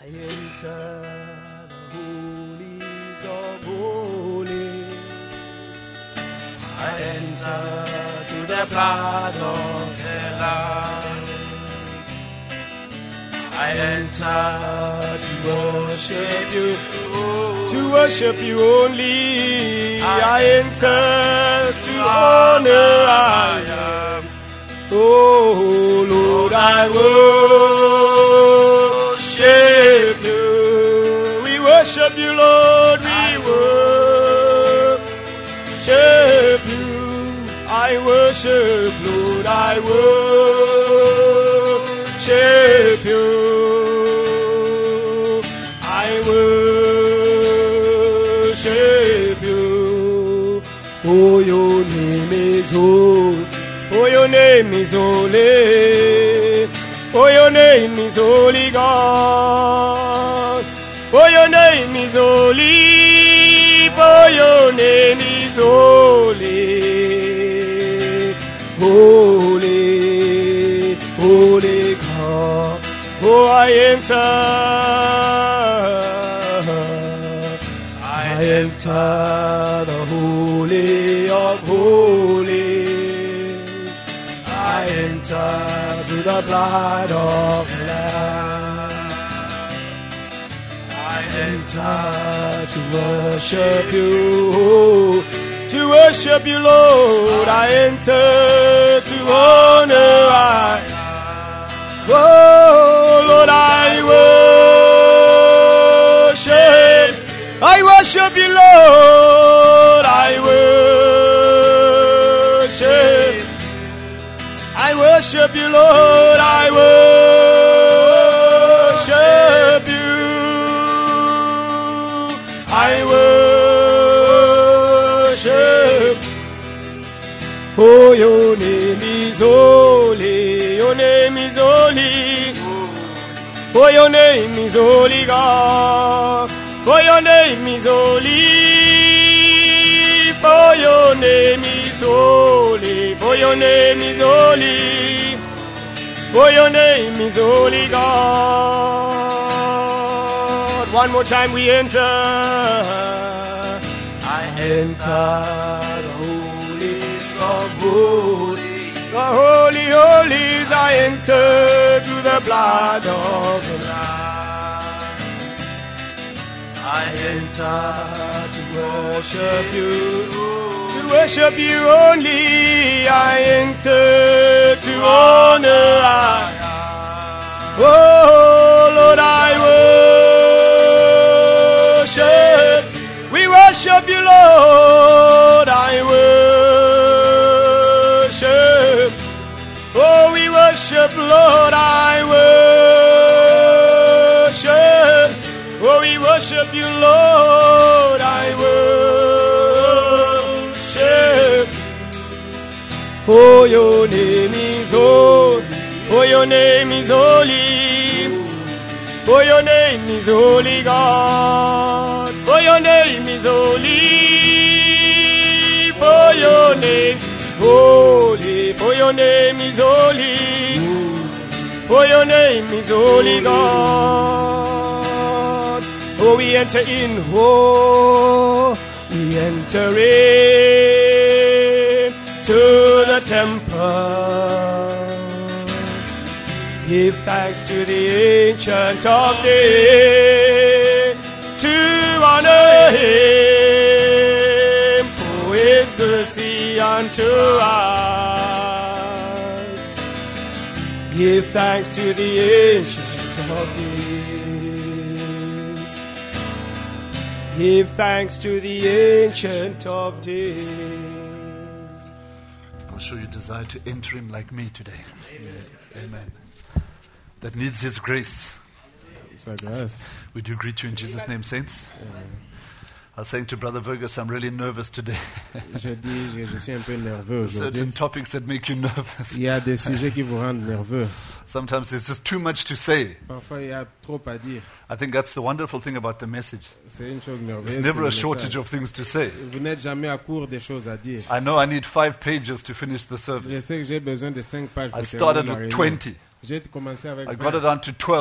I enter the holies of holies. I enter through the blood of the Lamb. I enter to worship you only. I enter to honor I am. Oh Lord, I worship you. We worship you, Lord. We worship you. I worship, Lord. I worship you. I worship you. Oh, your name is holy. Oh, your name is holy. Oh, your name is holy, God. Oh, your name is holy. For your name is holy. Holy, holy God. Oh, I enter the holy of holies. I enter through the blood of the Lamb. I enter to worship you, Lord. I enter to honor oh, Lord, I worship you, Lord. I worship you, Lord. I worship you. I worship. Oh, your name is holy. Your name is holy. Oh, your name is holy, God. For your name is holy. For your name is holy. For your name is holy. For your name is holy, God. One more time we enter. I enter the holies of holies. The holy holies I enter through the blood of the Lamb. I enter to worship you only. I enter to honor oh Lord, I worship. We worship you, Lord. I worship. Oh, we worship, Lord. I worship. Oh, we worship you, Lord. I worship. For your name is holy. For your name is holy. For your name is holy, God. For your name is holy. For your name is holy. For your name is holy. For your name is holy, God. Oh, we enter in. Oh, we enter in to the temple. Give thanks to the Ancient of Days, to honor him for his mercy unto us. Give thanks to the Ancient of Days. Give thanks to the Ancient of Days. I'm sure you desire to enter him like me today. Amen. That needs his grace. We do greet you in Jesus' name, saints. I was saying to Brother Vergus, I'm really nervous today. Je suis un peu nerveux aujourd'hui. Certain topics that make you nervous. Il y a des sujets qui vous rendent nerveux. Sometimes there's just too much to say. Parfois il y a trop à dire. I think that's the wonderful thing about the message. C'est une chose merveilleuse. There's never a shortage of things to say. Vous n'êtes jamais à court des choses à dire. I know I need 5 pages to finish the service. Je sais que j'ai besoin de 5 pages pour I started terminer la with réunion. 20. J'ai commencé avec I 20. got it down to 12.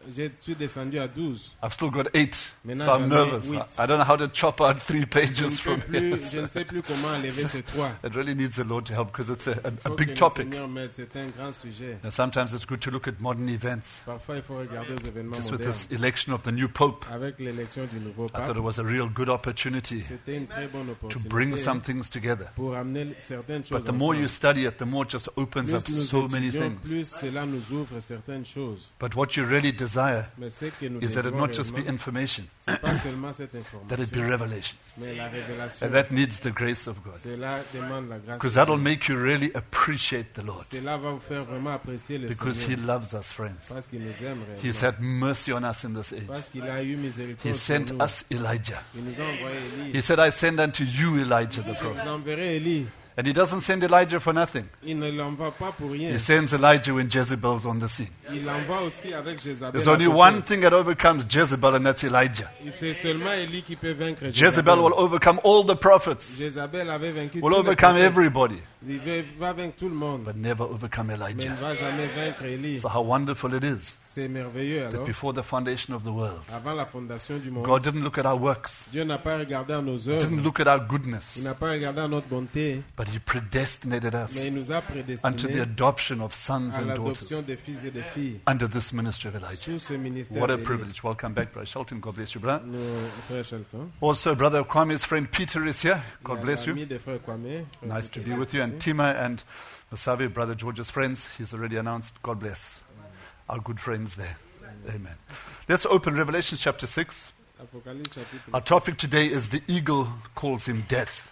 Je suis descendu à 12. I've still got 8, Maintenant, so I'm j'en ai nervous. 8. I don't know how to chop out 3 pages from here. Je ne sais plus comment enlever ces 3. It really needs the Lord to help because it's a Faut que big le topic. Seigneur m'aide, c'est un grand sujet. Now, sometimes it's good to look at modern events. Parfois, il faut regarder aux événements Just with modernes. this election of the new Pope, Avec l'élection du nouveau I thought pape, it was a real good opportunity c'était une très bonne to bring opportunité some things together. pour amener certaines But choses the more you ensemble. study it, the more it just opens up Plus nous so many étudions, things. plus cela nous ouvre certaines choses. But what you really desire Mais ce que nous is that it désirons not just be réellement, information, c'est pas seulement cette that it be information, revelation. mais la révélation. And that needs the grace of God. Cela demande la grâce. Because de that'll Dieu. make you really appreciate the Lord. Cela va vous faire vraiment apprécier le Because He Seigneur. loves us, friends. Parce qu'il nous aime He's réellement. had mercy on us in this age. Parce qu'il a eu He miséricorde sur sent nous. us Elijah. Il nous a envoyé Élie. He said, I send unto you Elijah the Je prophet. vous enverrai Élie. And He doesn't send Elijah for nothing. Il ne l'envoie pas pour rien. He sends Elijah when Jezebel's on the scene. Il l'envoie aussi avec Jézabel. There's à only côté. one thing that overcomes Jezebel, and that's Elijah. Et c'est seulement Élie qui peut vaincre Jezebel will overcome all the prophets, Jézabel avait vaincu will tous les overcome prophètes. everybody, Il va vaincre tout le monde. but never overcome Mais il ne Elijah. va jamais vaincre Élie. So how wonderful it is C'est merveilleux that alors. before the foundation of the world, Avant la fondation du monde, God didn't look at our works, Dieu n'a pas regardé à nos didn't œuvres. look at our goodness, Il n'a pas regardé à notre bonté. but He predestinated Mais us il nous a unto the prédestinés adoption of sons à and l'adoption daughters des fils et des filles. under this ministry of Elijah. Sous ce ministère What a d'Élie. privilege. Welcome back, Brother Shelton. God bless you, brother. Nos frères Shelton. Also, Brother Kwame's friend Peter is here. God Il y a bless you. l'ami des frères Kwame, frère Nice to Peter be with you. And ici. Tima and Masavi, Brother George's friends. He's already announced. God bless our good friends there. Amen. Let's open Revelation chapter 6. Apocalypse chapitre Our 6. topic today is the eagle calls him death.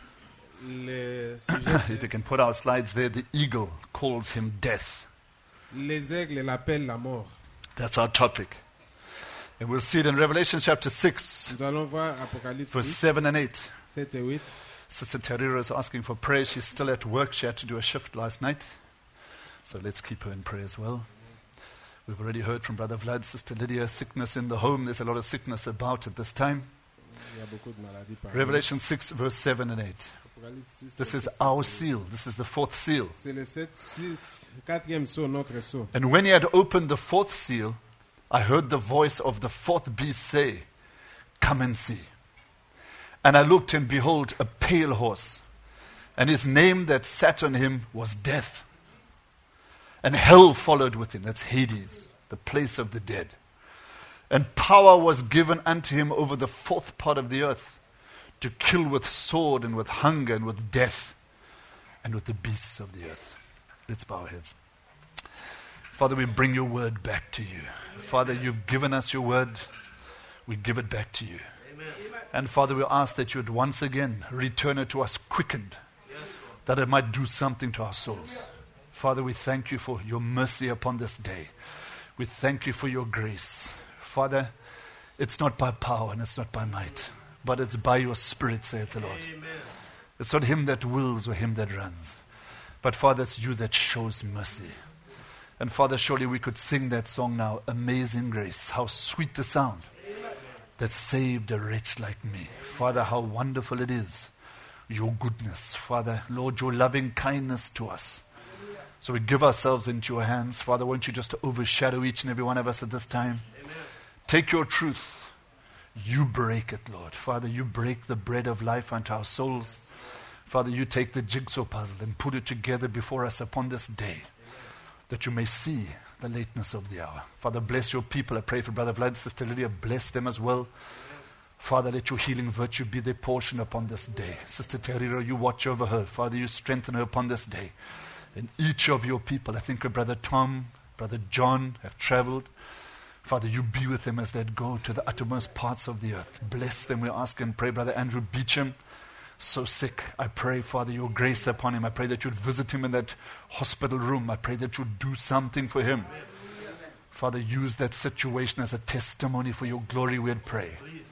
Le sujet, If you can put our slides there, the eagle calls him death. les aigles l'appellent la mort. That's our topic. And we'll see it in Revelation chapter 6, Nous allons voir Apocalypse verse 6, 7 and 8. 7 et 8. Sister Terira is asking for prayer. She's still at work. She had to do a shift last night. So let's keep her in prayer as well. We've already heard from Brother Vlad, Sister Lydia, sickness in the home. There's a lot of sickness about at this time. Il y a beaucoup de maladies par Revelation 6, verse 7 and 8. Apocalypse 6, This is verset our 7 et 8. seal. This is the fourth seal. C'est le 7, 6, 4e sceau, notre sceau. And when he had opened the fourth seal, I heard the voice of the fourth beast say, Come and see. And I looked, and behold, a pale horse. And his name that sat on him was Death. And hell followed with him. That's Hades, the place of the dead. And power was given unto him over the fourth part of the earth, to kill with sword and with hunger and with death and with the beasts of the earth. Let's bow our heads. Father, we bring your word back to you. Father, you've given us your word. We give it back to you. And Father, we ask that you would once again return it to us quickened, that it might do something to our souls. Father, we thank you for your mercy upon this day. We thank you for your grace. Father, it's not by power and it's not by might, but it's by your Spirit, saith the Lord. It's not him that wills or him that runs, but Father, it's you that shows mercy. And Father, surely we could sing that song now, Amazing Grace. How sweet the sound that saved a wretch like me. Father, how wonderful it is, your goodness. Father, Lord, your loving kindness to us. So we give ourselves into your hands. Father, won't you just overshadow each and every one of us at this time? Amen. Take your truth. You break it, Lord. Father, you break the bread of life unto our souls. Father, you take the jigsaw puzzle and put it together before us upon this day, that you may see the lateness of the hour. Father, bless your people. I pray for Brother Vlad, Sister Lydia. Bless them as well. Father, let your healing virtue be their portion upon this day. Sister Terira, you watch over her. Father, you strengthen her upon this day. And each of your people, I think of Brother Tom, Brother John, have traveled. Father, you be with them as they go to the uttermost parts of the earth. Bless them, we ask and pray. Brother Andrew Beecham, so sick. I pray, Father, your grace upon him. I pray that you'd visit him in that hospital room. I pray that you'd do something for him. Father, use that situation as a testimony for your glory, we'd pray.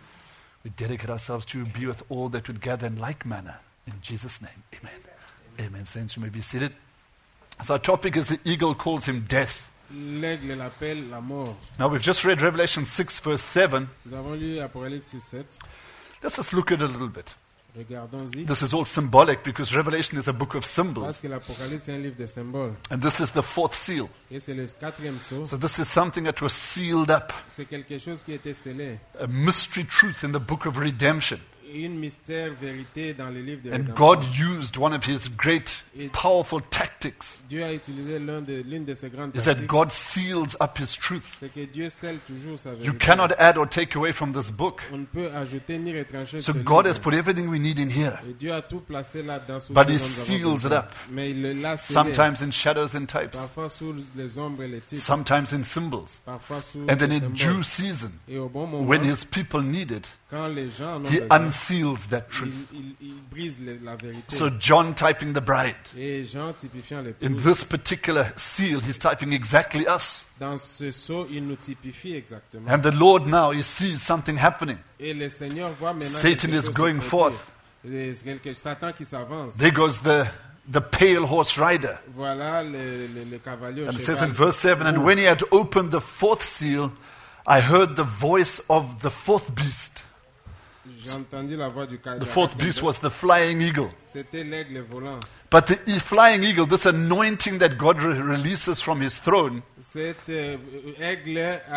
We dedicate ourselves to you. Be with all that would gather in like manner. In Jesus' name, amen. Amen. Saints, you may be seated. So our topic is the eagle calls him death. L'aigle l'appelle la mort. Now we've just read Revelation 6 verse 7. Nous avons lu Apocalypse 6, 7. Let's just look at it a little bit. Regardons-y. This is all symbolic because Revelation is a book of Parce symbols. que l'Apocalypse est un livre de symboles. And this is the fourth seal. Et c'est le 4e sceau. So this is something that was sealed up. C'est quelque chose qui était scellé. A mystery truth in the book of redemption. Une mystère vérité dans le livre de And rédemption. God used one of his great, powerful tactics. Dieu a utilisé l'une de ses grandes Is that tactiques. God seals up his truth. C'est que Dieu scelle toujours sa vérité. You cannot add or take away from this book. On ne peut ajouter ni retrancher So ce God livre. has put everything we need in here. Et Dieu a tout placé là-dedans. Sous But ce he dont nous avons seals it besoin. up. Mais il l'a scellé. Sometimes in shadows and types. Parfois sous les ombres et les titres. Sometimes in symbols. Parfois sous And then les in symboles. due season, Et au bon moment, when his people need it, quand les gens en ont he besoin, unseals that truth. il brise la vérité. So John typing the bride. Et Jean typifiant In l'épouse. this particular seal, he's typing exactly us. Dans ce sceau, il nous typifie exactement. And the Lord now, he sees something happening. Et le Seigneur voit maintenant Satan quelque is chose se going produire. forth. Et c'est Satan qui s'avance. There goes the pale horse rider. Voilà le cavalier au And it says in cheval. verse 7, and when he had opened the fourth seal, I heard the voice of the fourth beast. J'ai entendu la voix du The fourth beast was the flying eagle. C'était l'aigle volant. But the flying eagle, this anointing that God releases from his throne, Cet aigle,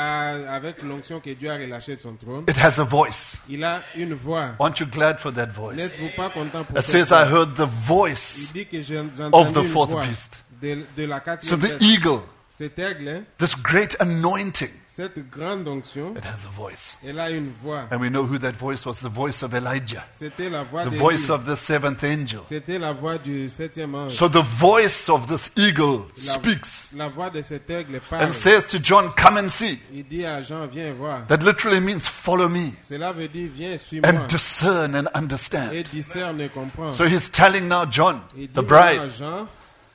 avec l'onction que Dieu a relâchée de son trône, it has a voice. il a une voix. Aren't you glad for that voice? N'êtes-vous pas content pour It cette says, I voix? heard the voice Il dit que j'ai of entendu the une fourth voix beast. de la So quatrième the bête. eagle, Cet aigle, this great anointing, cette grande onction, it has a voice. elle a une voix. And we know who that voice was, the voice of Elijah, C'était la voix the d'Élie. voice of the seventh angel. C'était la voix du 7e ange. So the voice of this eagle speaks La voix de cet aigle parle. and says to John, come and see. Il dit à Jean, viens voir. That literally means follow me Cela veut dire, viens, suis-moi. and discern and Et understand. discerne et comprends. So he's telling now John, Il dit the maintenant à bride, Jean,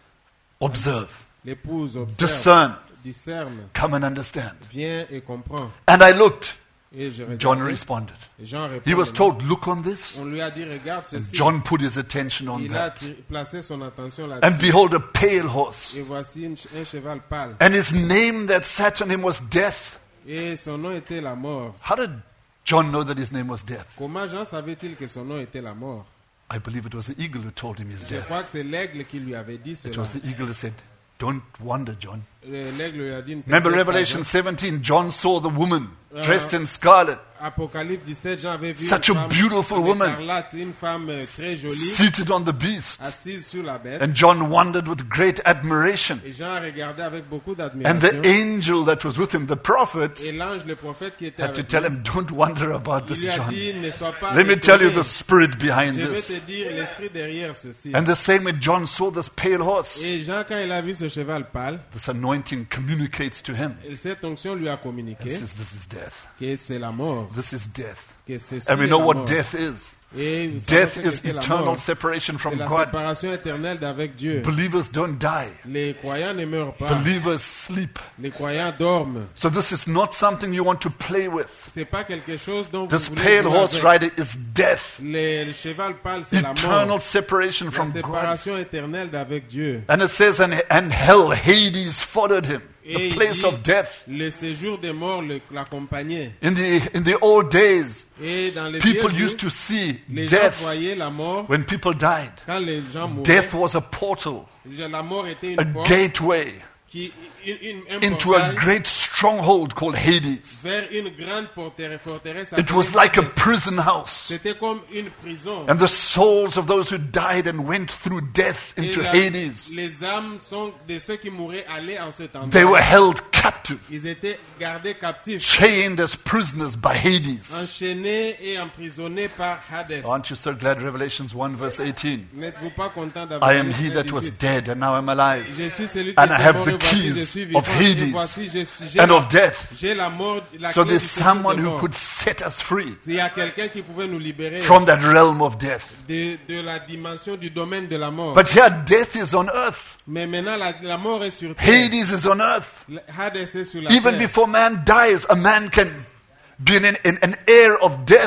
observe, l'épouse, observe, discern, discerne, come and understand. viens et comprends. And I looked. Et je John regardais. responded. Jean répond. He was maintenant. told, look on this. On lui a dit, regarde ceci. John put his attention on Il a that. placé son attention And là-dessus. behold, a pale horse. Et voici un cheval pâle. And his name that sat on him was Death. Et son nom était la mort. How did John know that his name was Death? Comment Jean savait-il que son nom était la mort? I believe it was the eagle who told him his Je death. crois que c'est l'aigle qui lui avait dit It cela. was the eagle who said, don't wonder, John. L'aigle lui a dit, ne Remember t'inquiète pas, Revelation Jean. 17, John saw the woman dressed in scarlet, Apocalypse 17, Jean avait vu Such une a femme beautiful en woman. écarlate, une femme très jolie, seated on the beast. assise sur la bête. And John wondered with great admiration. Et Jean regardait avec beaucoup And the d'admiration. angel that was with him, the prophet, Et l'ange, le prophète qui était had to avec tell lui, him, don't wonder about il this, lui a John. dit, ne sois pas Let me tell you étonné. the spirit behind Je vais te this. dire l'esprit derrière ceci. And the same way John saw this pale horse. Et Jean, quand il a vu ce cheval pâle, This anointing communicates to him. cette onction lui a It communiqué says, this is death. que c'est la mort. This is death. Que c'est And we la know what mort. death is. Et vous savez Death ce que is c'est la eternal mort. separation C'est from la God. séparation éternelle d'avec Dieu. Believers don't die. Les croyants ne meurent pas. Believers sleep. Les croyants dorment. So this is not something you want to play with. C'est pas quelque chose dont This vous voulez pale jouer horse avec. rider is death. Le cheval pâle, c'est la Eternal mort. separation La from God. séparation éternelle d'avec Dieu. And it says, and hell, Hades followed him. Et The il place dit, of death. le séjour des morts l'accompagnait. In the old days, Et dans les people vieux used jours, to see les gens death voyaient la mort when people died. quand les gens mouraient. Death was a portal, La mort était a une porte gateway qui, un into a portail great stronghold called Hades. vers une grande forteresse. It was like a prison house. C'était comme une prison. And the souls of those who died and went through death Et into Hades, les âmes sont de ceux qui mouraient allaient en cet endroit. they were held captive, Ils étaient gardés captifs, chained as prisoners by Hades. enchaînés et emprisonnés par Hadès. Aren't you so glad Revelations 1 verse 18? N'êtes-vous pas content d'avoir I am he that was dead and now I'm alive, Je suis celui qui and I était have mort, the et voici, je keys suis of vivant, et Hades voici, j'ai and la- of death. j'ai la mort, la So clé there's du séjour someone des who morts. could set us free Il y a quelqu'un qui pouvait nous libérer from that realm of death. de la dimension du domaine de la mort. But here death is on earth. Mais maintenant, la mort est sur terre. Hades is on earth. Hadès est sur la Even terre. before man dies, a man can be in an air of death.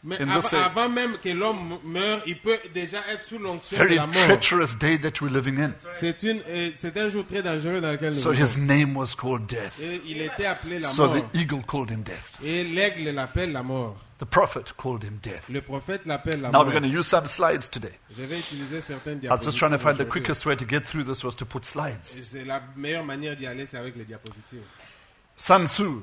Mais in this age. avant même que l'homme meure, il peut déjà être sous l'onction de Very la mort. treacherous day that we're living in. C'est un jour très dangereux dans lequel nous So vivons. his name was called Death. Et il était appelé la So mort. the eagle called him Death. Et l'aigle l'appelle la mort. The prophet called him Death. Le prophète l'appelle la Now mort. we're going to use some slides today. Je vais utiliser certaines I was just trying to find the diapositives. quickest way to get through this was to put slides. Et c'est la meilleure manière d'y aller, c'est avec les diapositives. Sun Tzu,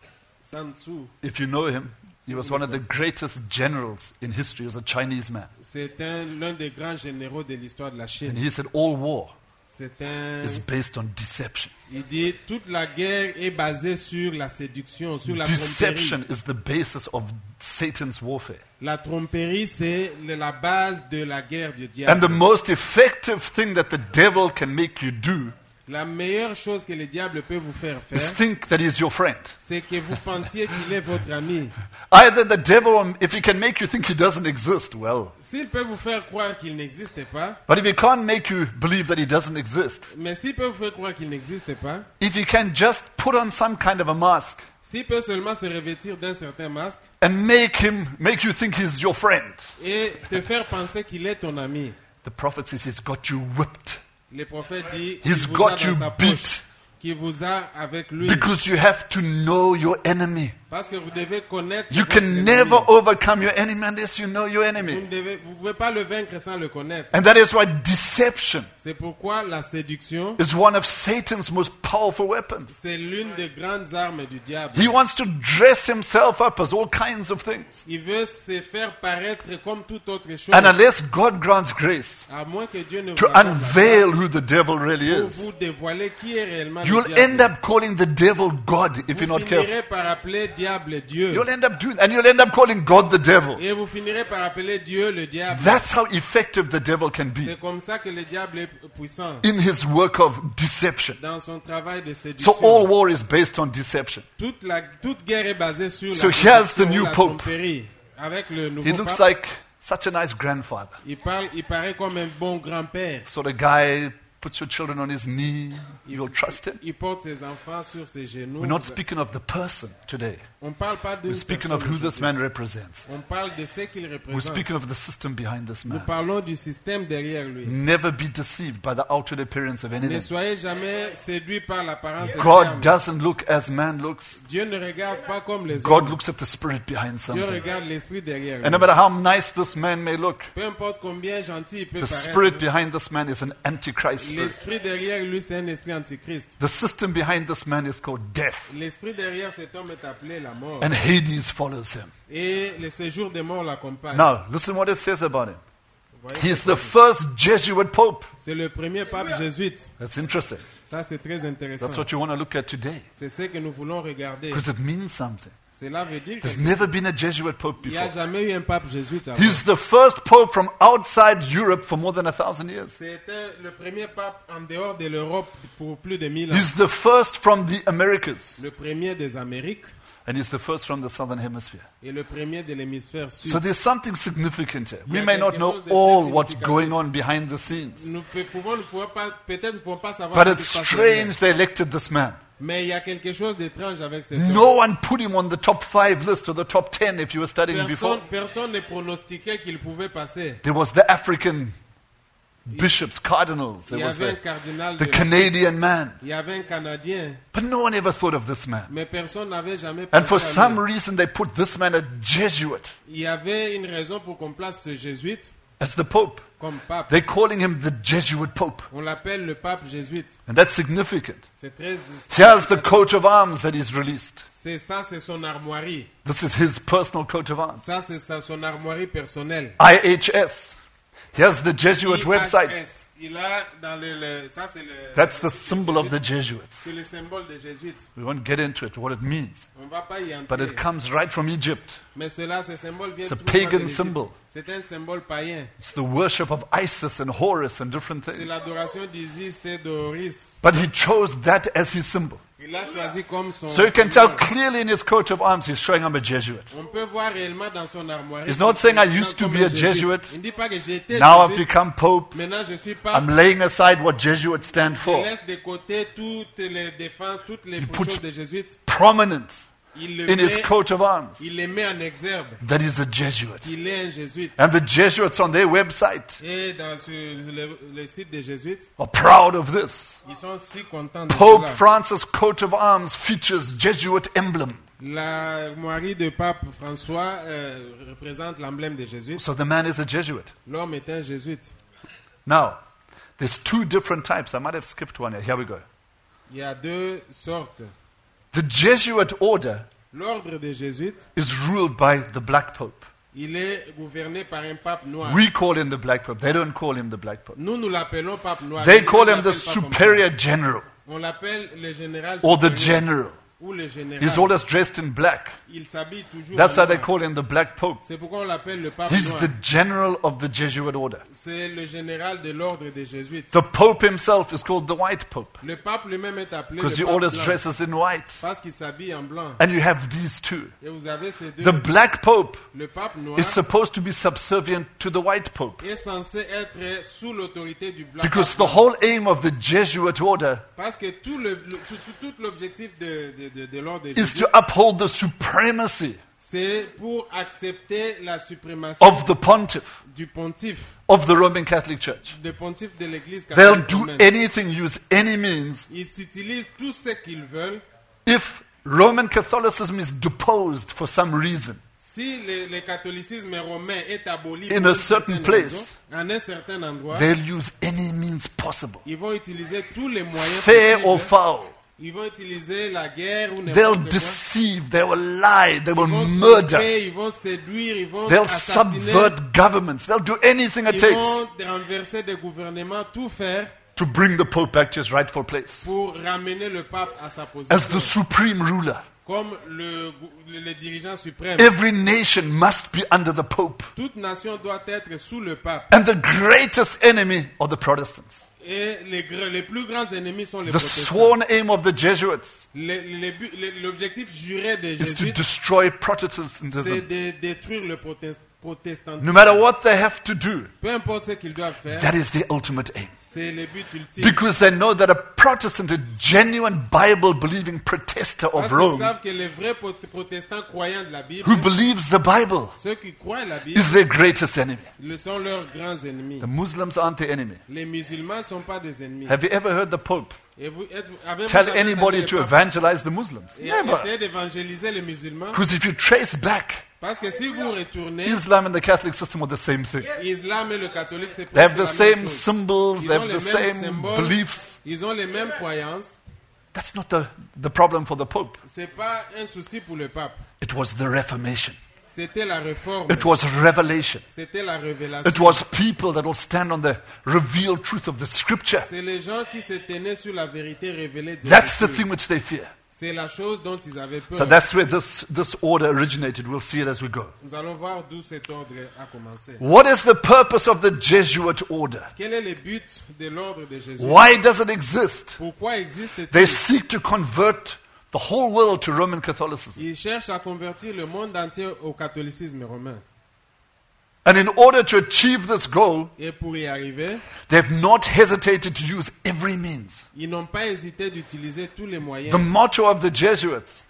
Sun Tzu, if you know him, he was one of the greatest generals in history. He was a Chinese man. c'est l'un des grands généraux de l'histoire de la And Chine. he said all war C'est un... is based on deception. Il dit toute la guerre est basée sur la séduction, sur la tromperie. Deception is the basis of Satan's warfare. La tromperie, c'est la base de la guerre du And the diable. most effective thing that the devil can make you do La meilleure chose que le diable peut vous faire is faire, think that he's your friend. c'est que vous pensiez qu'il est votre ami. Either the devil, if he can make you think he doesn't exist, well. S'il peut vous faire croire qu'il n'existe pas, But if he can't make you believe that he doesn't exist, mais s'il peut vous faire croire qu'il n'existe pas, if he can just put on some kind of a mask s'il peut seulement se revêtir d'un certain masque and make you think he's your friend, et te faire penser qu'il est ton ami, the prophet says he's got you whipped. le prophète dit He's qu'il vous a got dans you sa poche, beat qu'il vous a avec lui. because you have to know your enemy. Parce que vous devez connaître You votre can ennemi. never overcome your enemy unless you know your Vous enemy. ne pouvez pas le vaincre sans le connaître. And that is why deception C'est pourquoi la séduction, is one of Satan's most powerful weapons. c'est l'une des grandes armes du diable. He wants to dress himself up as all kinds of things. Il veut se faire paraître comme toute autre chose. And unless God grants grace À moins que Dieu ne vous to accorde la unveil grâce who the devil really pour is, vous dévoiler qui est réellement le you'll diable. end up calling the devil God if you're Vous not careful. finirez par appeler diable Dieu. You'll end up doing, and you'll end up calling God the devil. Et vous finirez par appeler Dieu le diable. That's how effective the devil can be C'est comme ça que le diable est puissant in his work of deception. dans son travail de So séduction. all war is based on deception. Toute guerre est basée sur So la here's the séduction, new la pope. tromperie. Avec le He nouveau looks pape, like such a nice grandfather. il paraît comme un bon grand-père. Sort of guy, puts your children on his knee, you'll trust him. Il porte ses enfants sur ses genoux. We're not speaking of the person today. On ne parle pas d'une We're speaking personne of who this aujourd'hui. man represents. On parle de ce qu'il We're représente. speaking of the system behind this Nous man. parlons du système derrière lui. Never be deceived by the outward appearance of Ne anything. soyez jamais séduits par l'apparence God externe. doesn't look as man looks. Dieu ne regarde pas comme les God hommes. looks at the spirit behind Dieu something. regarde l'esprit derrière lui. And no matter how nice this man may look, Peu importe combien gentil il peut the spirit paraître, behind this man is an antichrist spirit. l'esprit derrière lui, c'est un esprit antichrist. The system behind this man is called death. L'esprit derrière cet homme est appelé la mort. And Hades follows him. Et le séjour des morts l'accompagne. Now, listen what it says about him. Vous voyez, He's the first Jesuit pope. c'est le premier pape jésuite. That's interesting. Ça, c'est très intéressant. That's what you want to look at today. C'est ce que nous voulons regarder. Because it means something. Cela veut dire There's qu'il never been a Jesuit pope n'y a before. jamais eu un pape jésuite avant. He's the first pope from outside Europe for more than 1,000 years. C'était le premier pape en dehors de l'Europe pour plus de 1000 ans. He's the first from the Americas. Le premier des Amériques And he's the first from the southern hemisphere. et le premier de l'hémisphère sud. So there's something significant here. We Il y a may not quelque know chose de all très what's significatif. going on behind the scenes. Nous pouvons pas, peut-être ne pouvons pas savoir But ce qui it's se passe derrière. strange they elected this man. Mais il y a quelque chose d'étrange avec cet homme. No one put him on the top 5 list or the top 10 if you were studying before. Personne ne pronostiquait qu'il pouvait passer. There was the African bishops, cardinals. Il There y was avait un the cardinal, de Canadian man. il y avait un Canadien, But no one ever thought of this man. mais personne n'avait jamais And for pensé à some lui. reason, they put this man, a Jesuit, Il y avait une raison pour qu'on place ce jésuite as the Pope. comme pape. They're calling him the Jesuit Pope. On l'appelle le pape jésuite. And that's significant. C'est très. Here's the coat of arms that he's released. C'est ça, c'est son armoirie. This is his personal coat of arms. Ça, c'est son armoirie personnelle. IHS. Here's the Jesuit website. IHS. Il a dans ça c'est le. That's the symbol of the Jesuits. C'est le symbole des jésuites. We won't get into it, what it means. On va pas y entrer. But it comes right from Egypt. Mais ce symbole vient It's a tout droit de pagan l'Égypte. symbol. C'est un symbole païen. It's the worship of Isis and Horus and different C'est things. l'adoration d'Isis et d'Horus. But he chose that as his symbol. Il l'a choisi comme son. So you can tell symbole. clearly in his coat of arms, he's showing I'm a Jesuit. On peut voir réellement dans son armoire. He's not saying I used to Comme be a un jésuite. Jesuit. Il ne dit pas que j'ai été Now I've jésuite. become Pope. Maintenant je suis pape. I'm laying aside what Jesuits stand Je for. laisse de côté toutes les défenses, toutes les Il put- choses des jésuites. Prominent in his coat of arms. Il les met en exergue. That is a Jesuit. Il est un jésuite. And the Jesuits on their website Et sur le site des jésuites, are proud of this. ils sont si contents de Pope cela. Francis' coat of arms features Jesuit emblem. L'armoirie de pape François représente l'emblème des jésuites. So the man is a Jesuit. L'homme est un jésuite. Now, there's two different types. I might have skipped one here. Here we go. Il y a deux sortes. The Jesuit order L'ordre des jésuites, is ruled by the Black Pope. il est gouverné par un pape noir. We call him the Black Pope. They don't call him the Black Pope. Nous l'appellons pape noir. They Ils call ne him the l'appellent pas comme ça. superior general On l'appelle le général or the supérieur general. ou le général. He's always dressed in black. Il s'habille toujours That's en why they noir. call him the Black Pope. C'est pourquoi on l'appelle le pape He's noir. the general of the Jesuit order. C'est le général de l'ordre des jésuites. The Pope himself is called the White Pope Le pape lui-même est appelé because he le pape always blanc dresses in white. parce qu'il s'habille en blanc. And you have these two. Et vous avez ces deux. The Black Pope Le pape noir is supposed to be subservient to the White Pope est censé être sous l'autorité du blanc. because pape the blanc. whole aim of the Jesuit order Parce que tout l'objectif de l'ordre des is jésuites, to uphold the supremacy c'est pour accepter la suprématie of the pontiff, du pontife, of the Roman Catholic Church. du pontife de l'Église They'll catholique do romaine. anything, use any means Ils utilisent tout ce qu'ils veulent. if Roman Catholicism is deposed for some reason. Si le catholicisme romain est aboli In pour a une certain certaine place, raison, en un certain endroit, They'll use any means possible, ils vont utiliser tous les moyens fair or possibles. foul. Ils vont utiliser la guerre ou They'll n'importe quoi. deceive, they will lie, they Ils will vont murder, tromper, ils vont séduire, ils vont they'll assassiner, subvert governments, they'll do anything it ils takes vont renverser des gouvernements, tout faire to bring the Pope back to his rightful place pour ramener le pape à sa as position the supreme ruler. comme le dirigeant suprême. Every nation must be under the Pope. Toute nation doit être sous le pape. And the greatest enemy are the Protestants. Et les plus grands ennemis sont les The protestants. sworn aim of the Jesuits L'objectif juré des is to jésuites, destroy c'est Protestantism. de détruire le protestantisme. No matter what they have to do, Peu importe ce qu'ils doivent faire, that is their ultimate aim. c'est le but ultime. Because they know that a Protestant, a genuine Bible-believing protester Parce of qu'ils Rome, savent que les vrais protestants croyants de la Bible, who believes the Bible, ceux qui croient à la Bible, is their greatest enemy. sont leurs grands ennemis. The Muslims aren't their enemy. Les musulmans ne sont pas des ennemis. Have you ever heard the Pope Et avez-vous tell jamais anybody entendu to le pape evangelize the Muslims? Never. essayer d'évangéliser les musulmans? Because if you trace back, Parce que si vous retournez, Islam and the Catholic system are the same thing. l'islam et le catholique, c'est They have presque the la même same chose. symbols, Ils they ont have les the mêmes same symboles. beliefs. Ils ont les mêmes croyances. That's not the problem for the Pope. C'est pas un souci pour le pape. It was the Reformation. C'était la réforme. It was revelation. C'était la révélation. It was people that will stand on the revealed truth of the scripture. C'est les gens qui se tenaient sur la vérité révélée des That's the Écritures. thing which they fear. C'est la chose dont ils avaient peur. So that's where this order originated. We'll see it as we go. Nous allons voir d'où cet ordre a commencé. What is the purpose of the Jesuit order? Quel est le but de l'ordre de Jésus? Why does it exist? Pourquoi existe-t-il? They seek to convert the whole world to Roman Catholicism. Ils cherchent à convertir le monde entier au catholicisme romain. And in order to achieve this goal, Et pour y arriver, they have not hesitated to use every means. ils n'ont pas hésité d'utiliser tous les moyens. The motto of the Jesuits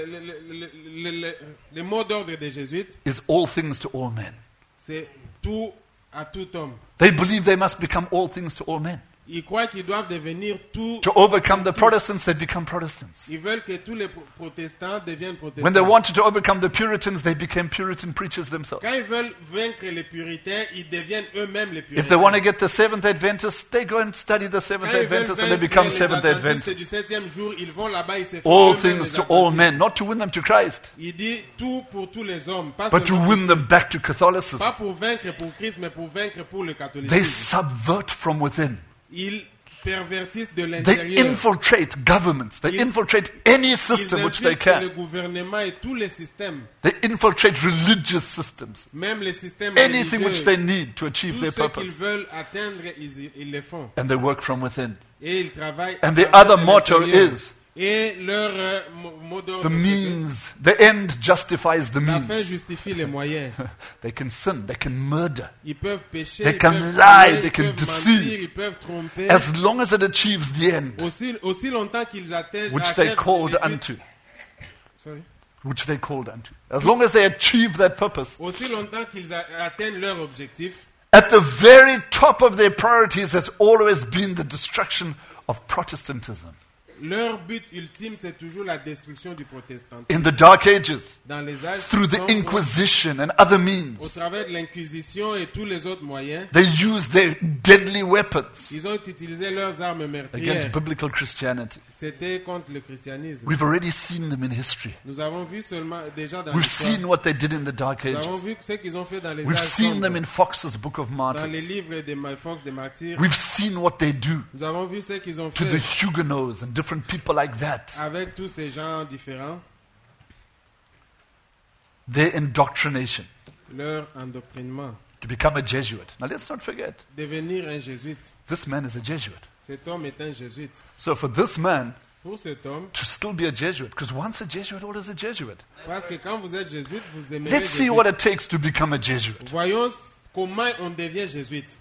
Le mot d'ordre des jésuites, is all things to all men. c'est tout à tout homme. They believe they must become all things to all men. Ils croient qu'ils doivent devenir tout. To overcome the Protestants, they become Protestants. Ils veulent que tous les protestants deviennent protestants. When they wanted to overcome the Puritans, they became Puritan preachers themselves. Quand ils veulent vaincre les puritains, ils deviennent eux-mêmes les puritains. If they want to get the Seventh Adventists, they go and study the Seventh Quand ils veulent Adventists and they vaincre become les Seventh adventistes du Adventists. 7e jour, ils vont là-bas, ils se font All eux-mêmes things les to all adventistes. men, not to win them to Christ, Il dit tout pour tous les hommes, pas but to seulement win them back to Catholicism. pas pour vaincre pour Christ, mais pour vaincre pour le They catholicisme. subvert from within. Ils pervertissent de They l'intérieur. infiltrate governments. They infiltrate any Ils system which they infiltrent le can. gouvernement et tous les systèmes, They infiltrate religious systems. même les systèmes Anything which religieux. they need to achieve Tout their ce qu'ils purpose. veulent atteindre, ils le font. And they work from within. Et ils travaillent. And à the travers other motto l'intérieur. is, Et leur mot d'ordre, the c'est means, the end justifies the que la fin means. justifie les moyens. They can sin, they can murder. Ils peuvent pécher, They ils can peuvent lie, voler, they ils can peuvent deceive. mentir, ils peuvent tromper. As long as it achieves the end Aussi longtemps qu'ils atteignent which they called unto. Sorry. which they called unto. As long as they achieve that purpose, Aussi longtemps qu'ils atteignent leur objectif, at the very top of their priorities has always been the destruction of Protestantism. leur but ultime, c'est toujours la destruction du protestantisme. In the Dark Ages, Dans les âges through the sombres, Inquisition and other au means, travers de l'Inquisition et tous les autres moyens, they used their deadly weapons ils ont utilisé leurs armes against meurtrières. biblical Christianity. C'était contre le christianisme. We've already seen them in history. Nous avons vu seulement déjà dans We've l'histoire. seen what they did in the Dark Nous avons Ages. vu ce qu'ils ont fait dans les We've âges seen them sombres. in Fox's Book of Dans les Martyrs. livres des Fox des martyrs, We've seen what they do nous avons vu ce qu'ils ont to the fait Huguenots and different people like that. avec tous ces gens différents, Their indoctrination leur endoctrinement. to become a Jesuit. Now let's not forget, Devenir un jésuite. this man is a Jesuit. Cet homme est un jésuite. So for this man Pour cet homme, to still be a Jesuit, because once a Jesuit, always a Jesuit. parce que quand vous êtes jésuite, vous aimez Let's see what it takes to become a Jesuit. Voyons comment on devient jésuite.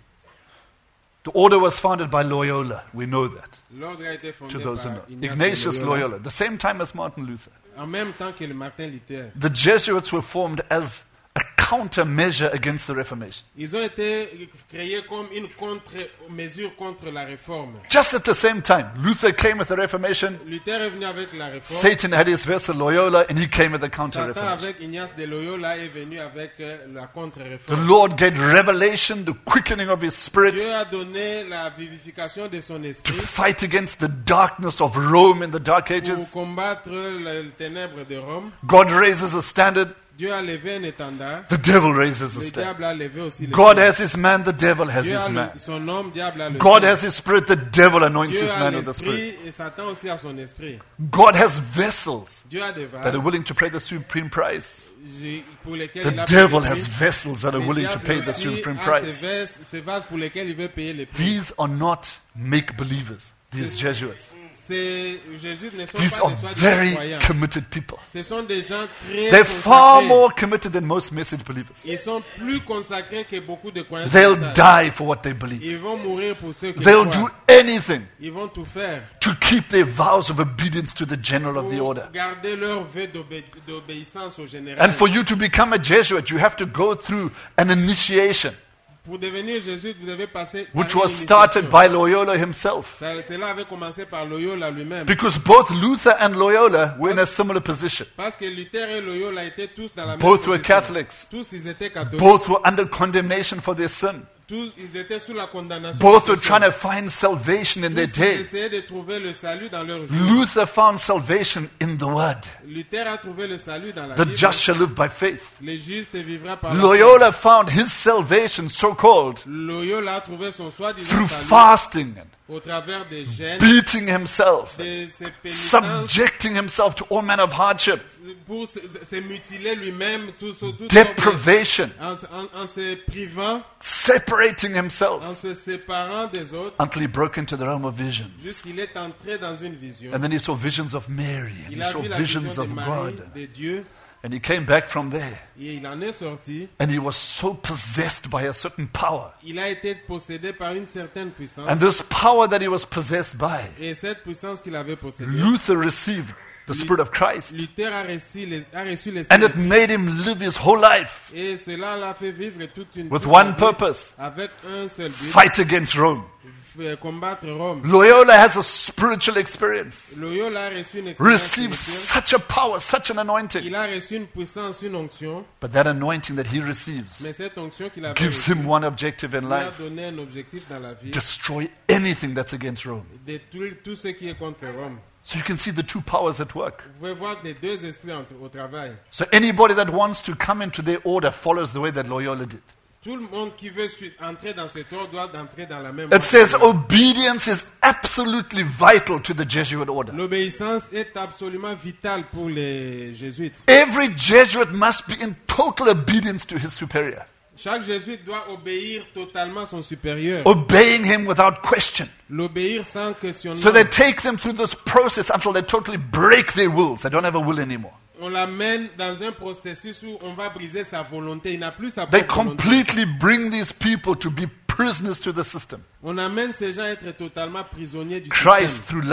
The order was founded by Loyola. We know that. L'ordre a été fondé To those who par know. Ignace Ignatius de Loyola, Loyola, the same time as Martin Luther. en même temps que le Martin Luther. The Jesuits were formed as a countermeasure against the Reformation. Ils ont été créés comme une contre-mesure contre la réforme. Just at the same time, Luther came with the Reformation, Luther est venu avec la réforme. Satan had his vessel Loyola, and he came with the Satan counter-Reformation. avec Ignace de Loyola est venu avec la The contre-réforme. Lord gave revelation, the quickening of his spirit, Dieu a donné la vivification de son to esprit fight against the darkness of Rome in the Dark pour Ages. combattre les ténèbres de Rome. God raises a standard, Dieu a levé un étendard. the devil raises a Le standard. diable a levé aussi le God sien. has his man, the devil has Dieu his a man. son homme, diable a le God sien. has his spirit, the devil anoints Dieu his a man with the spirit. l'esprit et Satan aussi a son esprit. God has vessels Dieu a des that are vases willing to pay the supreme price. pour lesquels The il a devil payé le has prix. vessels that are Le willing to diable pay the aussi supreme a price. ces vases pour lesquels il veut payer les prix. These are not make believers, these Jesuits. Ces Jésus ne sont These pas are des soi-disant very croyants. committed people. Ce sont des gens très They're far consacrés. more committed than most message believers. Ils sont plus consacrés que beaucoup de croyants. They'll comme ça. die for what they believe. Ils vont mourir pour ceux qui They'll croient. do anything Ils vont tout faire to keep their vows of obedience to the general of the pour order. garder leur vœu d'obéissance au général. And for you to become a Jesuit, you have to go through an initiation, Pour devenir jésuite, vous devez passer par which une was started initiation. by Loyola himself. Cela avait commencé par Loyola lui-même. Because both Luther and Loyola were in a similar position. Parce que Luther et Loyola étaient tous dans la même Both were position. Catholics. Tous ils étaient catholiques. Both were under condemnation for their sin. Tous ils étaient sous la condamnation. Both de were ce trying to sang. find salvation in their Tous ils day. essayaient de trouver le salut dans leur jour. Luther found salvation in the Word. Luther a trouvé le salut dans la The Bible. just shall live by faith. Le juste vivra par la Loyola found his salvation, so called, foi. Loyola a trouvé son soi-disant through salut fasting and au travers des gènes, beating himself, de ses pénitences, subjecting himself to all manner of hardship, pour se mutiler lui-même sous toute deprivation, en se privant, separating himself en se séparant des autres, until he broke into the realm of visions. jusqu'il est entré dans une vision. And then he saw visions of Mary, and Il he a saw vu la visions vision de of Marie, God. de Dieu, And he came back from there, et il en est sorti. and he was so possessed by a certain power. Il a été possédé par une certaine puissance. And this power that he was possessed by, Et cette puissance qu'il avait possédée, Luther received the Spirit of Christ. Luther a reçu l'esprit. And it made him live his whole life Et cela l'a fait vivre toute une with toute one sa vie purpose: avec un seul but, fight against Rome. combattre Rome. Loyola has a spiritual experience, Loyola a reçu une expérience receives spirituelle. such a power, such an anointing. Il a reçu une puissance, une onction, But that anointing that he receives mais cette onction qu'il avait gives reçue him one objective in lui a life: donné un objectif dans la vie, destroy anything that's against Rome. de tout ce qui est contre Rome. So you can see the two powers at work. Vous pouvez voir les deux esprits au travail. So anybody that wants to come into their order follows the way that Loyola did. Tout le monde qui veut entrer dans cet ordre doit entrer dans la même It says ordre. obedience is absolutely vital to the Jesuit order. L'obéissance est absolument vitale pour les jésuites. Every Jesuit must be in total obedience to his superior, Chaque jésuite doit obéir totalement à son supérieur. obeying him without question. L'obéir sans questionnement. So they take them through this process until they totally break their wills. They don't have a will anymore. On l'amène dans un processus où on va briser sa volonté. Il n'a plus sa They propre volonté. completely bring these people to be prisoners to the system. On amène ces gens à être totalement prisonniers du Christ, système. through love,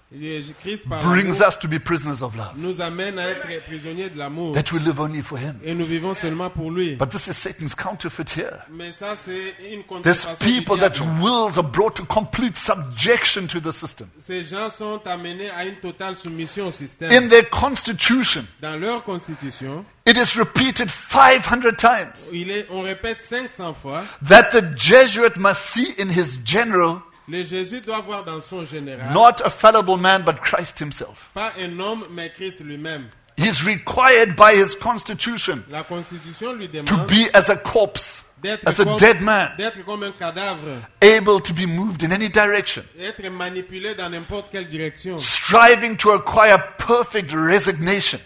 Christ par brings l'amour us to be prisoners of love. nous amène à être prisonniers de l'amour. That we live only for Him. Et nous vivons seulement pour lui. But this is Satan's counterfeit here. Mais ça, c'est une There's contrefaçon du people that diable. wills are brought to complete subjection to the system. Ces gens sont amenés à une totale soumission au système. In their constitution, Dans leur constitution, it is repeated 500 times on répète 500 fois, that the Jesuit must see in his general le Jésus doit voir dans son général, not a fallible man, but Christ Himself. pas un homme, mais Christ lui-même. He is required by his constitution La Constitution lui to demande be as a corpse, d'être as a dead man, comme un cadavre, able to be moved in any direction, être manipulé dans n'importe quelle direction, striving to acquire perfect resignation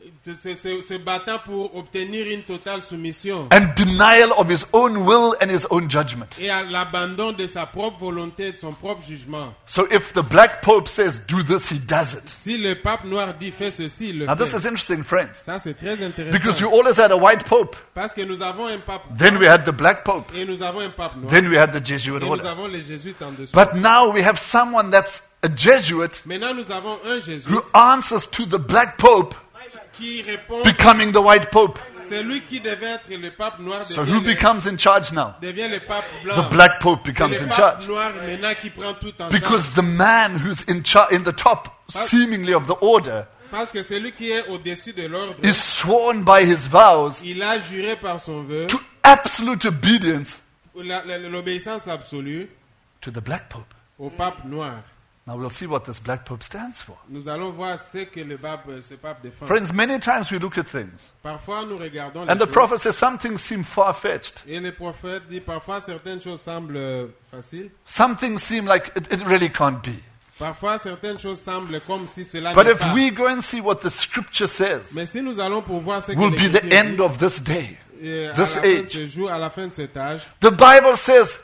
se battant pour obtenir une totale soumission and denial of his own will and his own judgment. et à l'abandon de sa propre volonté et de son propre jugement. So if the black pope says, do this, he does it. Si le pape noir dit fais ceci, il le Now fait. this is interesting, friends, Ça, c'est très intéressant. because you always had a white pope, Parce que nous avons un pape then we had the black pope, et nous avons un pape noir then we had the Jesuit et nous order. avons les jésuites en dessous. But now we have someone that's a Jesuit Maintenant, nous avons un jésuite who answers to the black pope qui répond. becoming the white pope. C'est lui qui devait être le pape noir So who devient, becomes in charge now? devient le pape blanc. The black pope C'est becomes le in pape charge. noir maintenant qui prend tout en charge. Because the man who's in the top, seemingly of the order, Parce que celui qui est au-dessus de l'ordre, is sworn by his vows il a juré par son vœu to absolute obedience l'obéissance absolue to the black pope. au pape noir. Now we'll see what this black pope stands for. Nous allons voir ce que ce pape défend. Friends, many times we look at things, Parfois, nous regardons les and the choses. prophet says some things seem far-fetched. Et le prophète dit parfois certaines choses semblent faciles. Some things seem like it really can't be. Parfois certaines choses semblent comme si cela But n'est if pas. we go and see what the scripture says, Mais si nous allons pour voir ce que will be the l'Écriture end dit, of this day, à this la fin de age. ce jour, à la fin de cet âge, The Bible says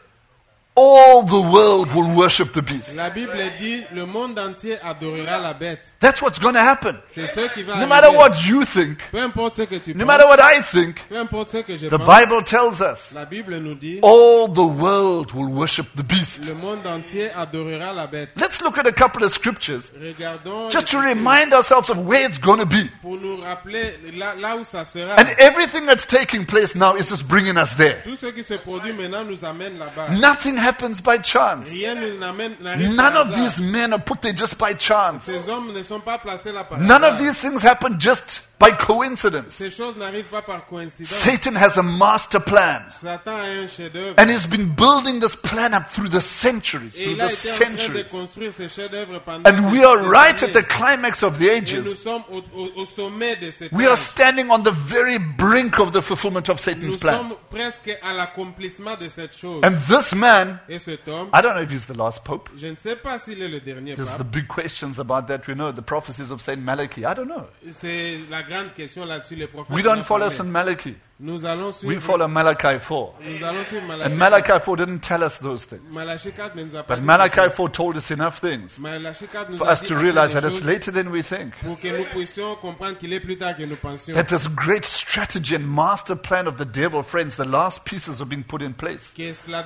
all the world will worship the beast. la Bible dit le monde entier adorera la bête. That's what's going to happen. C'est ce qui va No arriver. matter what you think, Peu importe ce que tu no penses, matter what I think, peu importe ce que je the pense, Bible tells us la Bible nous dit all the world will worship the beast. le monde entier adorera la bête. Let's look at a couple of scriptures Regardons just to l'Écriture remind ourselves of where it's going to be. pour nous rappeler là où ça sera. And everything that's taking place now is just bringing us there. Tout ce qui se produit maintenant nous amène là-bas. Nothing happens by chance. Rien ne n'arrive None par of hasard. these men are put there just by chance. Ces hommes ne sont pas placés là par None hasard. of these things happen just by coincidence. Ces choses n'arrivent pas par coïncidence. Satan has a master plan. Satan a un chef-d'œuvre. And he's been building this plan up through the centuries, Et through il a the été en train de centuries. construire ces chefs-d'œuvre pendant And we are des right at années. the climax of the Et nous ages. sommes au sommet de cette We are âge. standing on the very brink of the fulfillment of Satan's Nous plan. sommes presque à l'accomplissement de cette chose. And this man, Et cet homme, I don't know if he's the last pope. je ne sais pas s'il est le dernier There's the pape. big questions about that. We know the prophecies of Saint Malachi. I don't know. C'est la grande question là-dessus, les prophètes. We en ont don't follow parlé. Saint Malachi. Nous allons suivre, We follow Malachi 4. nous allons suivre And Malachie. Malachi 4 didn't tell us those things. Malachie 4 ne nous a pas But dit Malachi ça. 4 told us enough things Malachie 4 nous for a us dit to assez realize de that it's choses later than we think. pour que nous puissions comprendre qu'il est plus tard que nous pensions. That this great strategy and master plan of the devil, friends, the last pieces are being put in place. Que la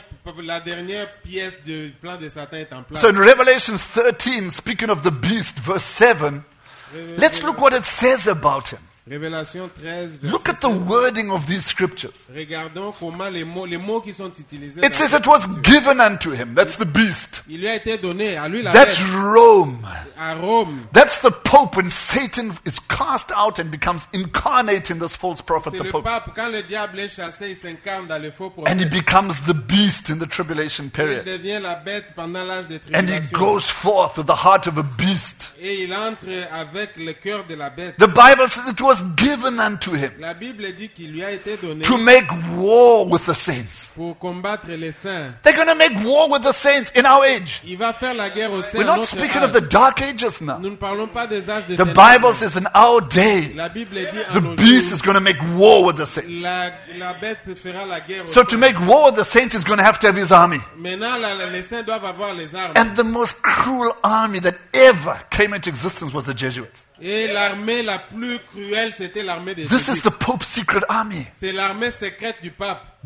dernière pièce du plan de Satan est en place. So in Revelations 13, speaking of the beast, verse 7, let's look what it says about him. Révélation 13, verset Look at the 7. wording of these scriptures. Regardons comment les mots qui sont utilisés. It dans says cette it was écriture. given unto him. That's the beast. Il lui a été donné à lui la That's bête Rome. à Rome. That's the Pope when Satan is cast out and becomes incarnate in this false prophet, C'est the le Pope. pape. Quand le diable est chassé, il s'incarne dans le faux And he prophète. becomes the beast in the tribulation Il period. devient la bête pendant l'âge de And he tribulation. goes forth with the heart of a beast. Et il entre avec le cœur de la bête. The Bible says it was given unto him La Bible dit qu'il lui a été donné to make war with the saints. pour combattre les saints. They're going to make war with the saints in our age. Il va faire la guerre aux saints. We're à not notre speaking âge. of the dark ages now. Nous ne parlons pas des âges de The ténèbres. Bible says in our day, La Bible dit en the nos beast jours, is going to make war with the saints. la bête fera la guerre aux So to saints. make war with the saints, he's going to have his army. Maintenant, les saints doivent avoir les armes. And the most cruel army that ever came into existence was the Jesuits. Et l'armée la plus cruelle, c'était l'armée des This is Jésuites. the Pope's secret army. C'est l'armée secrète du pape.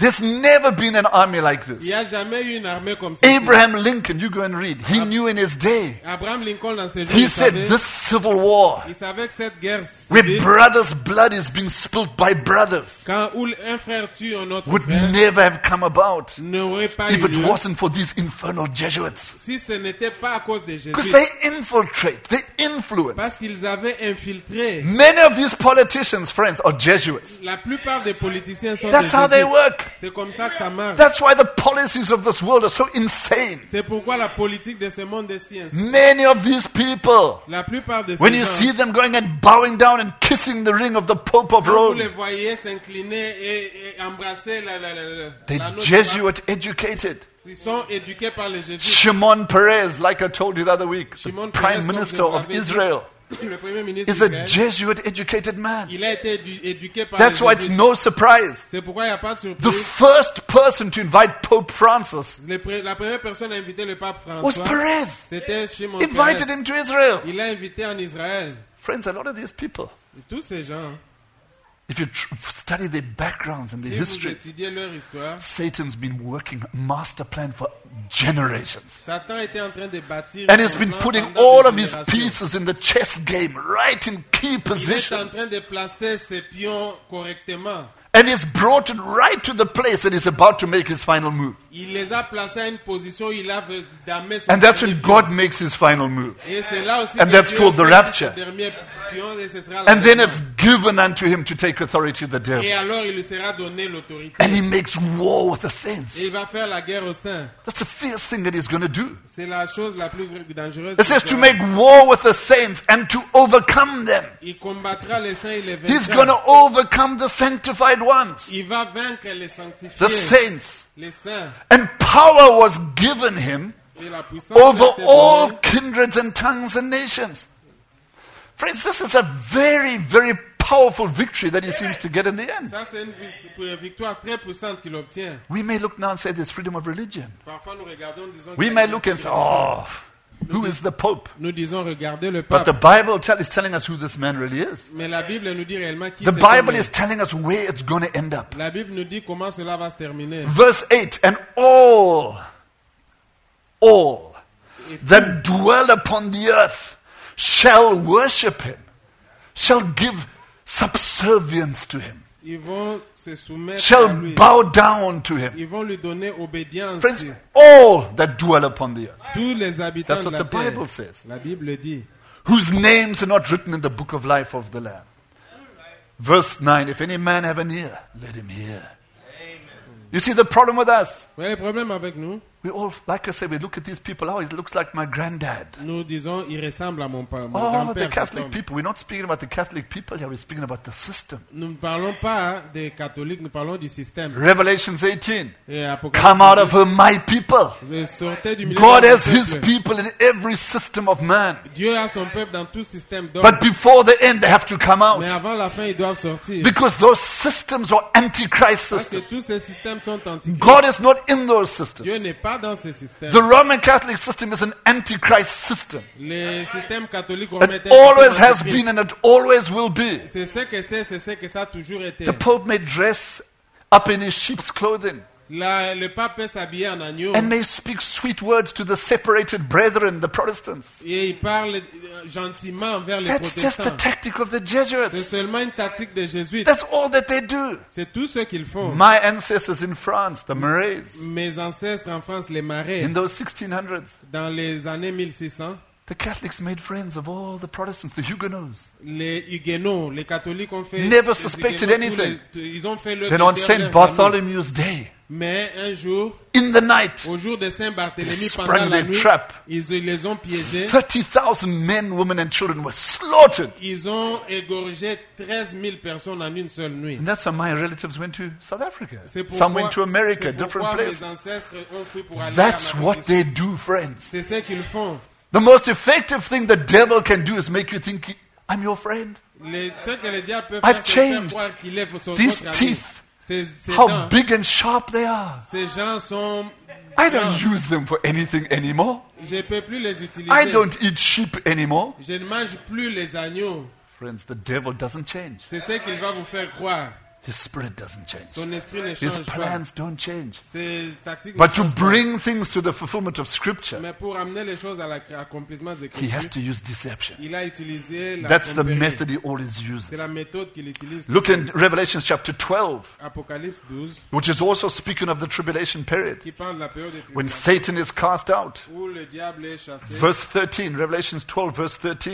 There's never been an army like Il this. n'y a jamais eu une armée comme celle-ci. Abraham Lincoln, you go and read, he knew in his day. Abraham Lincoln, dans ses jours, He said this civil war, il savait que cette guerre where civile, brothers' blood is being spilled by brothers, où un frère tue un autre would frère, never have come about n'aurait pas if eu it lieu wasn't for these infernal Jesuits. si ce n'était pas à cause des Because Jésuites. they infiltrate, they influence. Parce qu'ils avaient infiltré. Many of these politicians, friends, are Jesuits. La plupart des politiciens sont That's des how they Jésuites. work. C'est comme ça que ça marche. That's why the policies of this world are so insane. C'est pourquoi la politique de ce monde est si ainsi. Many of these people, La plupart de ces when you gens, see them going and bowing down and kissing the ring of the Pope of quand vous Rome, les voyez s'incliner et embrasser they're l'anneau du pape, Jesuit educated. ils sont éduqués par les Jésuites. Shimon Peres, like I told you the other week, the Shimon Prime Peres, comme Minister je vous of l'avais dit, Israel, Le premier ministre is a d'Israël, Jesuit educated man. il a été éduqué par That's les why it's Jésuites. no surprise. C'est pourquoi il n'y a pas de The surprise. first person to invite Pope Francis La première personne à inviter le pape was François, Perez. c'était Shimon Invited Peres. him to Israel. Il l'a invité en Israël. Friends, a lot of these people, Tous ces gens, if you study their backgrounds and their si vous history, étudiez leur histoire, Satan's been working a master plan for generations. Satan était en train de bâtir And son he's been plan putting pendant all des of his générations. pieces in the chess game, right in key Il est en positions. train de placer ses pions correctement. And he's brought it right to the place that he's about to make his final move. Il les a placés à une position où il a damé son And that's dernier when pion. God makes his final move. Et c'est là aussi And que that's Dieu called the place rapture. son dernier pion et ce sera And then l'enlèvement. it's given unto him to take authority of the Et devil. alors il lui sera donné l'autorité. And he makes war with the Et saints. il va faire la guerre aux saints. That's the fierce thing that he's going to do. C'est la chose la plus dangereuse. It says qu'il to fera. make war with the saints and to overcome them. Il combattra les saints et les He's going vaincra. to overcome the sanctified ones, Il va vaincre les the sanctifiés, saints. les saints. And power was given him Et la puissance over a été all donnée. kindreds and tongues and nations. Friends, this is a very, very powerful victory that he seems to get in the end. Ça, c'est une victoire très puissante qu'il obtient. We may look now and say there's freedom of religion. Parfois, nous regardons, disons, We qu'il y may a look une and say, religion. oh, who is the Pope? Nous disons, regardez le But pape. the Bible is telling us who this man really is. Mais la Bible nous dit réellement qui The c'est Bible qu'on is est. telling us where it's going to end up. La Bible nous dit comment cela va se terminer. Verse 8, and all that dwell upon the earth shall worship him, shall give subservience to him, Ils vont se soumettre à shall lui. bow down to him. Ils vont lui donner obédience. Friends, all that dwell upon the earth, Tous les habitants That's de what la the terre. Bible says. La Bible dit. whose names are not written in the book of life of the Lamb. Verse 9, if any man have an ear, let him hear. You see the problem with us? Vous voyez le problème avec nous? We all, like I said, we look at these people, oh, it looks like my granddad. Nous disons, il ressemble à mon père, mon Oh, the grand-père. cet Catholic homme. people. We're not speaking about the Catholic people here, we're speaking about the system. Nous ne parlons pas des catholiques, nous parlons du système. Revelations 18. Et Apocalypse Come out of her, my people. Vous sortez du milieu God de has son his peuple. people in every system of man. Dieu a son peuple dans tout système d'hommes. But before the end, they have to come out. Mais avant la fin, ils doivent sortir. Because those systems are antichrist Parce que systems. tous ces systèmes sont antichrists. God is not in those Dieu systems. n'est pas dans ces systèmes. The Roman Catholic system is an antichrist system. Les systèmes catholiques romains It étaient always has antichrist. been and it always will be. C'est ce que ça a toujours été. The Pope may dress up in his sheep's clothing Le pape peut s'habiller en agneau and may speak sweet words to the separated brethren, the Protestants. et il parle gentiment envers les That's just the protestants. tactic of the C'est Jesuits. seulement une tactique des jésuites. That's all that they do. C'est tout ce qu'ils font. My ancestors in France, the Marais, Mes ancêtres en France, les Marais, in those 1600s, dans les années 1600, the Catholics made friends of all the Protestants, the Huguenots. les Huguenots, les catholiques ont fait... Never les suspected Huguenots, anything. ils ont fait le Then on devoir St. de leur famille. Bartholomew's Day, Mais un jour, in the night, au jour de they Saint-Barthélemy, sprung pendant la their nuit, trap. ils les ont piégés. 30,000 men, women, and children were slaughtered. Ils ont égorgé 13 000 personnes en une seule nuit. And that's how my relatives went to South Africa. C'est Some went to pourquoi, America, c'est different pourquoi mes places. ancêtres ont fui pour aller That's en Afrique what du they Sud. do, friends. C'est ce qu'ils font. The most effective thing the devil can do is make you think, I'm your friend. Ce que le diable peut I've faire, c'est faire changed. croire qu'il est votre These ami. teeth, Ces how dents, big and sharp they are. ces gens sont... I don't use them for anything anymore. Je ne peux plus les utiliser. I don't eat sheep anymore. Je ne mange plus les agneaux. Friends, the devil doesn't change. C'est ce qu'il va vous faire croire. His spirit doesn't change. Son esprit ne His change pas. plans don't change. Ses tactiques But ne to changent pas. bring things to the fulfillment of Scripture, Mais pour amener les choses à l'accomplissement des he has Écritures, to use deception. il a utilisé la That's the tromperie. method he always C'est uses. la méthode qu'il utilise. Look in Revelation chapter 12, Apocalypse 12, which is also speaking of the tribulation period, qui parle de la période de when tribulation, Satan is cast out. où le diable est chassé. Verse 13, Revelation 12, verse 13.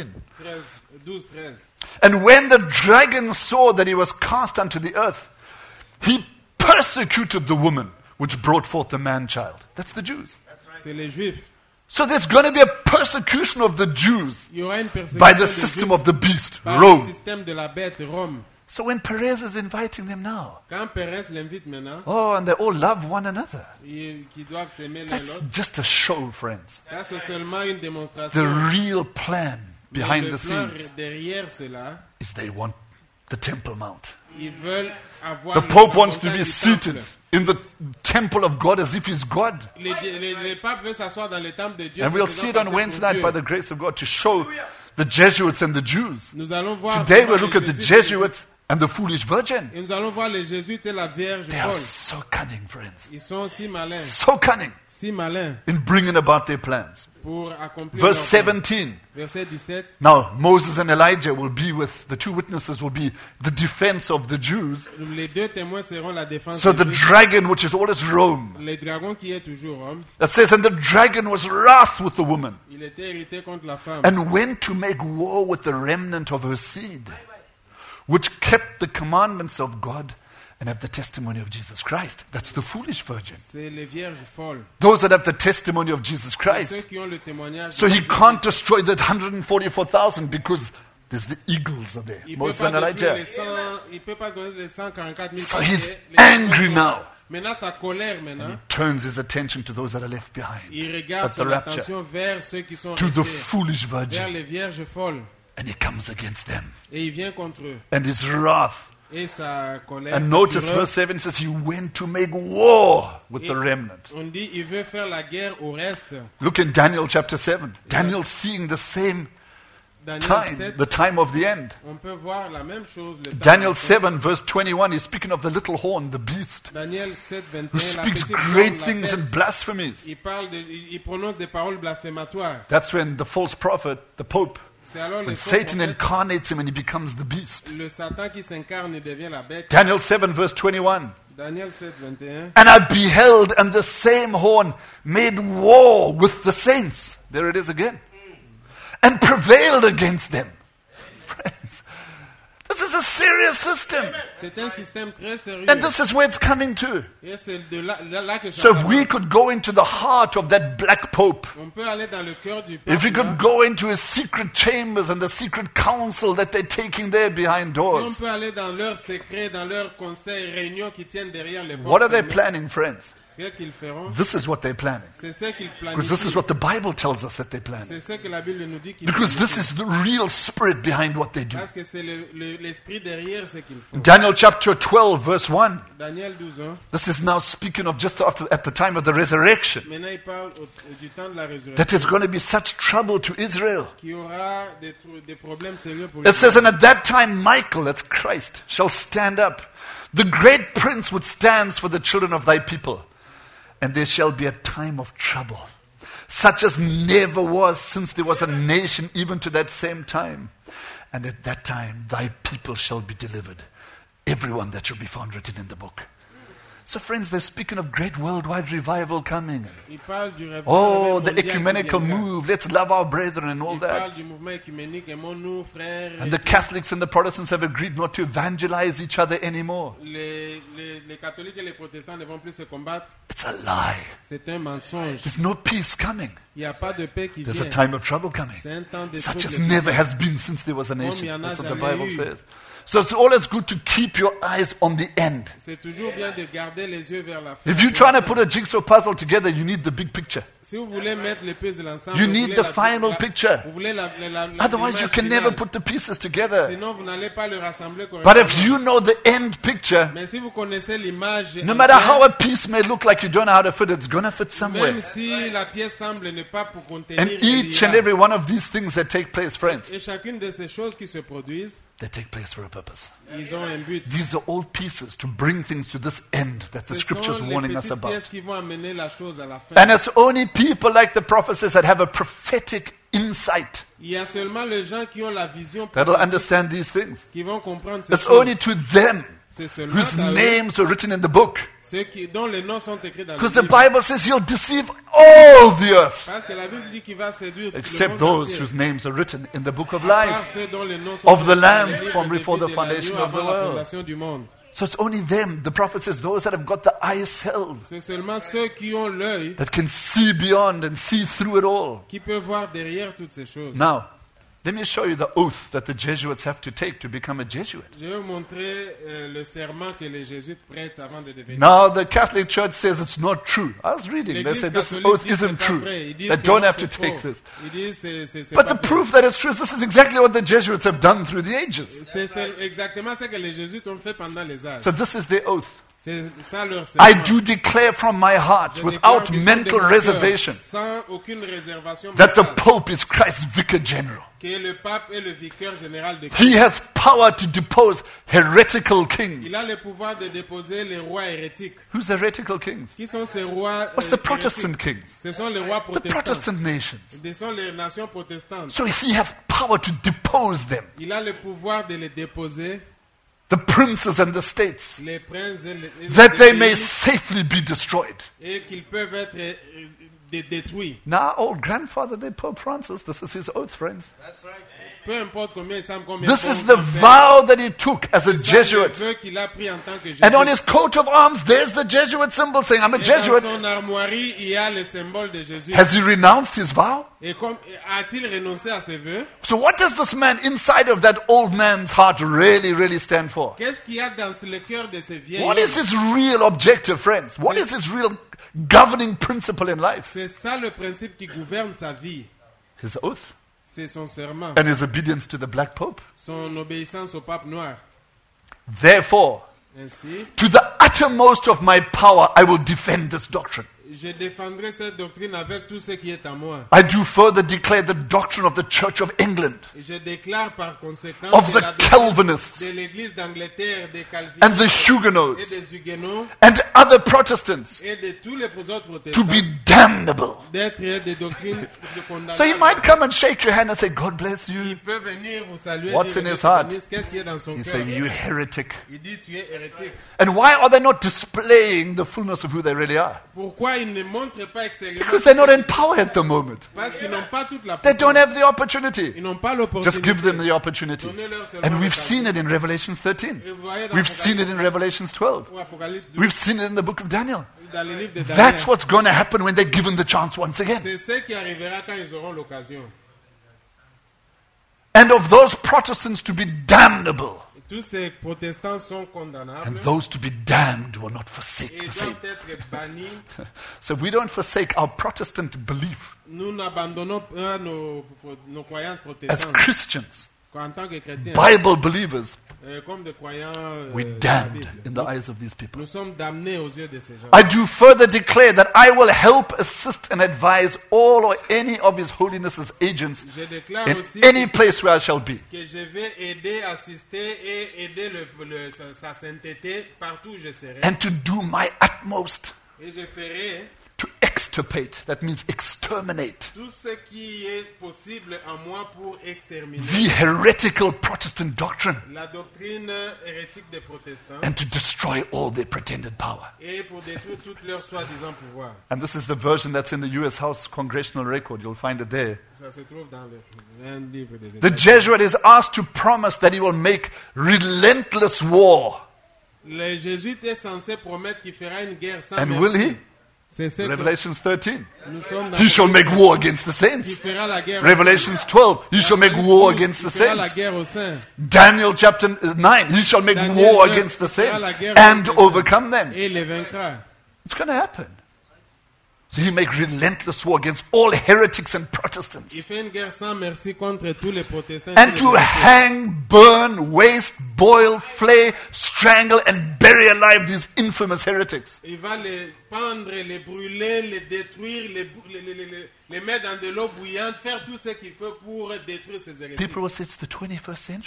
12-13. And when the dragon saw that he was cast unto the earth, he persecuted the woman which brought forth the man-child. That's the Jews. C'est les Juifs. So there's going to be a persecution of the Jews Il y aura une persécution by the des system Juifs of the beast, par le Rome. système de la bête, Rome. So when Perez is inviting them now, Quand Pérez l'invite maintenant, oh, and they all love one another. qui doivent s'aimer l'un That's l'autre, just a show, friends. ça c'est seulement une The démonstration. real plan Mais behind le the plan scenes derrière cela, is they want the Temple Mount. ils veulent avoir The le Pope wants to montagne be du seated temple. in the temple of God as if he's God. Le pape veut s'asseoir dans le temple de Dieu. And se we'll faisant see it on passer Wednesday pour night by Dieu. the grace of God to show the Jesuits and the Jews. Nous allons voir Today comment we'll look les at the Jésuites- Jesuits and the foolish virgin. Et nous allons voir les Jésuites et la Vierge They are folle. so cunning, friends. Ils sont si malins, So cunning si malins in bringing about their plans. pour accomplir Verse leur plan. 17. Verset 17. Now, Moses and Elijah will be with, the two witnesses will be the defense of the Jews. Les deux témoins seront la défense So des the Juifs. dragon, which is always Rome, Le dragon qui est toujours homme, that says, and the dragon was wrath with the woman, il était irrité contre la femme. and went to make war with the remnant of her seed, which kept the commandments of God and have the testimony of Jesus Christ. That's the foolish virgin. C'est les vierges folles. Those that have the testimony of Jesus Ceux Christ. qui ont le témoignage. So de he Jésus. can't destroy that 144,000 because there's the eagles are there. Il peut Moses pas and détruire Elijah. les 100, il peut pas donner les 144 000. So he's Les angry gens sont- now. Maintenant, sa colère, maintenant, Turns his attention to those that are left behind. il regarde At the son rapture. attention vers ceux qui sont To the restés, foolish vers virgin. les vierges folles. And he comes against them. Et il vient contre eux. And his wrath. Et sa colère, And sa notice fureur, verse 7 says he went to make war with Et- the remnant. on dit il veut faire la guerre au reste. Look in Daniel chapter 7. Daniel seeing the same Daniel time, 7, the time of the end. on peut voir la même chose. Le temps Daniel de la fin. 7 verse 21, he's speaking of the little horn, the beast, Daniel 7, who 21, la speaks petite great corne, la things bête. and blasphemies. Il prononce des paroles blasphématoires. That's when the false prophet, the Pope, C'est alors le when faux Satan prophète, incarnates him and he becomes the beast. le Satan qui s'incarne et devient la bête. Daniel 7 verse 21. Daniel 7, 21. And I beheld, and the same horn made war with the saints. There it is again. And prevailed against them. Friends, this is a serious system. C'est un système très sérieux. And this is where it's coming to. Et c'est de là que ça So if we commence. could go into the heart of that black pope, On peut aller dans le cœur du if we peuple. could go into his secret chambers and the secret council that they're taking there behind Si on doors, peut aller dans leurs secrets, dans leurs conseils, réunions qui tiennent derrière les portes. what are they fermées, planning, friends? C'est ce qu'ils feront. This is what they're planning. C'est ce qu'ils Because this is planifient. what the Bible tells us that they're planning. C'est ce que la Bible nous dit qu'ils Because this planifient. is the real spirit behind what they do. Parce que c'est l'esprit derrière ce qu'ils font. Daniel chapter 12, verse 1. Daniel 12, hein. This is now speaking of just after, at the time of the resurrection. Maintenant, il parle du temps de la résurrection. That is going to be such trouble to Israel. Qu'il y aura des problèmes sérieux pour It says, Israël. and at that time Michael, that's Christ, shall stand up. The great prince which stands for the children of thy people. And there shall be a time of trouble, such as never was since there was a nation, even to that same time. And at that time thy people shall be delivered, everyone that shall be found written in the book. So friends, they're speaking of great worldwide revival coming. Il parle du réveil Oh, the mondial qui ecumenical viendra. move. Let's love our brethren and all Il parle that. du mouvement écuménique, aimons-nous, frères. And the Catholics and the Protestants have agreed not to evangelize each other anymore. Les catholiques et les protestants ne vont plus se combattre. It's a lie. C'est un mensonge. There's no peace coming. Il n'y a pas de paix qui There's a vient. time of trouble coming. C'est un temps de Such as trouble. never has been since there was a il y nation. en a That's what the jamais Bible eu. says. So it's always good to keep your eyes on the end. C'est toujours bien de garder les yeux vers la fin. If you're trying to put a jigsaw puzzle together, you need the big picture. Si vous voulez mettre les pièces de l'ensemble, You vous need voulez the la- final la- picture. Vous voulez la Otherwise, you l'image can finale. never put the pieces together. Sinon, vous n'allez pas le rassembler But correctement. if you know the end picture, Mais si vous connaissez l'image, no matter entière, how a piece may look like you don't know how to fit, it's going to fit somewhere. même si la pièce semble ne pas pour contenir, And elle each and ira. every one of these things that take place, friends, Et chacune de ces choses qui se produisent, They take place for a purpose. Ils ont un but. These are all pieces to bring things to this end that the Ce scriptures sont warning les us petites about. pièces qui vont amener la chose à la fin. And it's only people like the prophets that have a prophetic insight Il y a seulement les gens qui ont la vision that will prophétique understand these things. qui vont comprendre ces It's choses. only to them C'est seulement whose à eux, names were written in the book. ceux dont les noms sont écrits dans le Because the livre. Bible says he'll deceive all the earth Parce que la Bible dit qu'il va séduire le except monde those entier. whose names are written in the book of À part life. ceux dont les noms sont of the écrits dans Lamb le livre from de before vie the de foundation l'agneau of the avant la world. fondation du monde. So it's only them, the prophet says, those that have got the eye salve, C'est seulement ceux qui ont l'œil that can see beyond and see through it all. qui peuvent voir derrière toutes ces choses. Now, let me show you the oath that the Jesuits have to take to become a Jesuit. Je vais vous montrer le serment que les jésuites prêtent avant de devenir. Now, the Catholic Church says it's not true. I was reading, they L'Église said this catholique oath dit que c'est isn't pas true. vrai. Ils disent They que don't non, have to c'est take faux. this. Ils disent c'est But pas the vrai. proof that it's true, this is exactly what the Jesuits have done through the ages. C'est exactement ce que les jésuites ont fait pendant les âges. So this is their oath. C'est ça leur serment. I do declare from my heart, Je without déclare du fond de mental mon cœur, reservation, sans aucune réservation that the mentale, Pope is Christ's vicar general. que le pape est le vicaire général de He Christ. hath power to depose heretical kings. Il a le pouvoir de déposer les rois hérétiques. Who's the heretical kings? Qui sont ces rois What's the Protestant hérétiques? kings? Ce sont les rois The protestants. Protestant nations. Ce sont les nations protestantes. So he hath power to depose them. Il a le pouvoir de les déposer, The princes and the states, les princes et les that they pays, may safely be destroyed. et qu'ils peuvent être détruits. Now, old grandfather, the Pope Francis, this is his oath, friends. Peu importe combien il semble, combien This de is fois the on fait, vow that he took as a c'est ça le Jesuit. vœu qu'il a pris en tant que And on Jésuite. his coat of arms, there's the Jesuit symbol saying, I'm a Et dans Jesuit. son armoirie, il y a le symbole de Jésus. Has he renounced his vow? Et a-t-il renoncé à ses vœux? So what does this man inside of that old man's heart really stand for? Qu'est-ce qu'il y a dans le cœur de ces vieilles What hommes? is his real objective, friends? What is his real governing principle in life? C'est ça le principe qui gouverne sa vie. His oath C'est son serment, and his obedience to the Black Pope. son obéissance au pape noir. Therefore, Ainsi, to the uttermost of my power, I will defend this doctrine. je défendrai cette doctrine avec tout ce qui est à moi. I do further declare the doctrine of the Church of England Et je déclare par conséquent Of que the la doctrine Calvinists de l'Église d'Angleterre, des Calvinistes and the et Huguenots des Huguenots and other Protestants et de tous les autres to protestants be damnable. d'être des doctrines de condamnation. So he might come and shake your hand and say, God bless you. Il peut venir vous saluer. What's dire, in his Dieu te heart? bénisse. Qu'est-ce qu'il y a dans son He's cœur? saying, you heretic. Il dit tu es hérétique. And why are they not displaying the fullness of who they really are? Pourquoi ils ne montrent pas extérieurement? Because they're not in power at the moment. Parce qu'ils n'ont pas toute la They puissance. don't have the opportunity. Ils n'ont pas Just give l'opportunité. them the opportunity. Donnez-leur seulement And we've l'occasion. seen it in Revelations 13. Et vous voyez dans We've seen it in Revelations 12. ou Apocalypse 12, We've seen it in the book of Daniel. dans le livre de Daniel. That's what's going to happen when they're given the chance once again. C'est ce qui arrivera quand ils auront l'occasion. And of those Protestants to be damnable, Et tous ces protestants sont condamnables and those to be damned will not forsake et the same. doivent être bannis. So we don't forsake our Protestant belief Nous n'abandonnons pas nos croyances as protestantes. Christians, En tant que chrétiens, Bible believers. comme des croyants We're de la damned Bible, in the eyes of these people. nous sommes damnés aux yeux de ces gens. I do further declare that I will help, assist, and advise all or any of His Holiness's agents Je déclare in aussi any place where I shall be. que je vais aider, assister et aider sa sainteté partout où je serai. And to do my utmost Et je ferai to extirpate, that means exterminate, tout ce qui est possible en moi pour exterminer the heretical Protestant doctrine la doctrine hérétique des protestants and to destroy all their pretended power. et pour détruire toutes leurs soi-disant pouvoirs. And this is the version that's in the U.S. House Congressional Record. You'll find it there. Ça se trouve dans un livre des The États-Unis. Jesuit is asked to promise that he will make relentless war. Le jésuite est censé promettre qu'il fera une guerre sans And merci. will he? C'est ce que Revelations 13. nous sommes dans He shall make war against the Il saints. fera la guerre Revelations 12. He shall make war against the Il fera la saints. guerre aux saints Daniel chapter 9. He shall make Daniel war 9, against the il fera saints la guerre and contre les overcome them. et les vaincra. It's going to happen. So he make relentless war against all heretics and Il Protestants. fait une guerre sans merci contre tous les protestants. And tous to les hang, burn, waste, boil, flay, strangle, and bury alive these infamous heretics. Il va les pendre, les brûler, les détruire, les mettre dans de l'eau bouillante, faire tout ce qu'il faut pour détruire ces hérétiques. People will say it's the 21st century.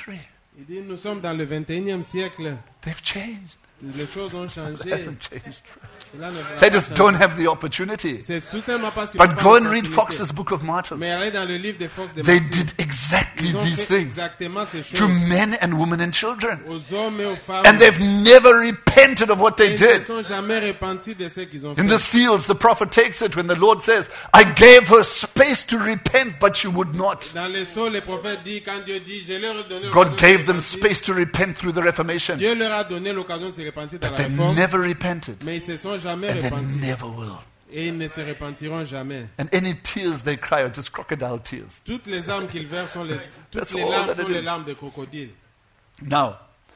Il dit, nous sommes dans le 21e siècle. They've changed. Les choses ont They changé. haven't changed. Cela ne va They pas just changer. don't have the opportunity. C'est tout simplement parce que But go and read Fox's Book of Martyrs. Mais allez dans le livre des Fox des They Martyrs. did exactly Ils ont these fait things exactement ces to choses men and women and children. aux hommes et aux femmes. And they've never repented of what they Ils ne did. se sont jamais repentis de ce qu'ils ont In fait. the seals, the prophet takes it when the Lord says, I gave her space to repent, but she would not. Dans les sceaux, le prophète dit, quand Dieu dit, je leur ai donné l'occasion God de gave se them repentir. space to repent through the Reformation. Dieu leur a donné l'occasion de se repentir dans But la they réforme, never repented. mais ils se sont jamais And they repentis. never will. Et ils ne se repentiront jamais. And any tears they cry are just crocodile tears. Toutes les larmes qu'ils versent sont les, toutes That's les all larmes that sont it les is. larmes de crocodile. Now,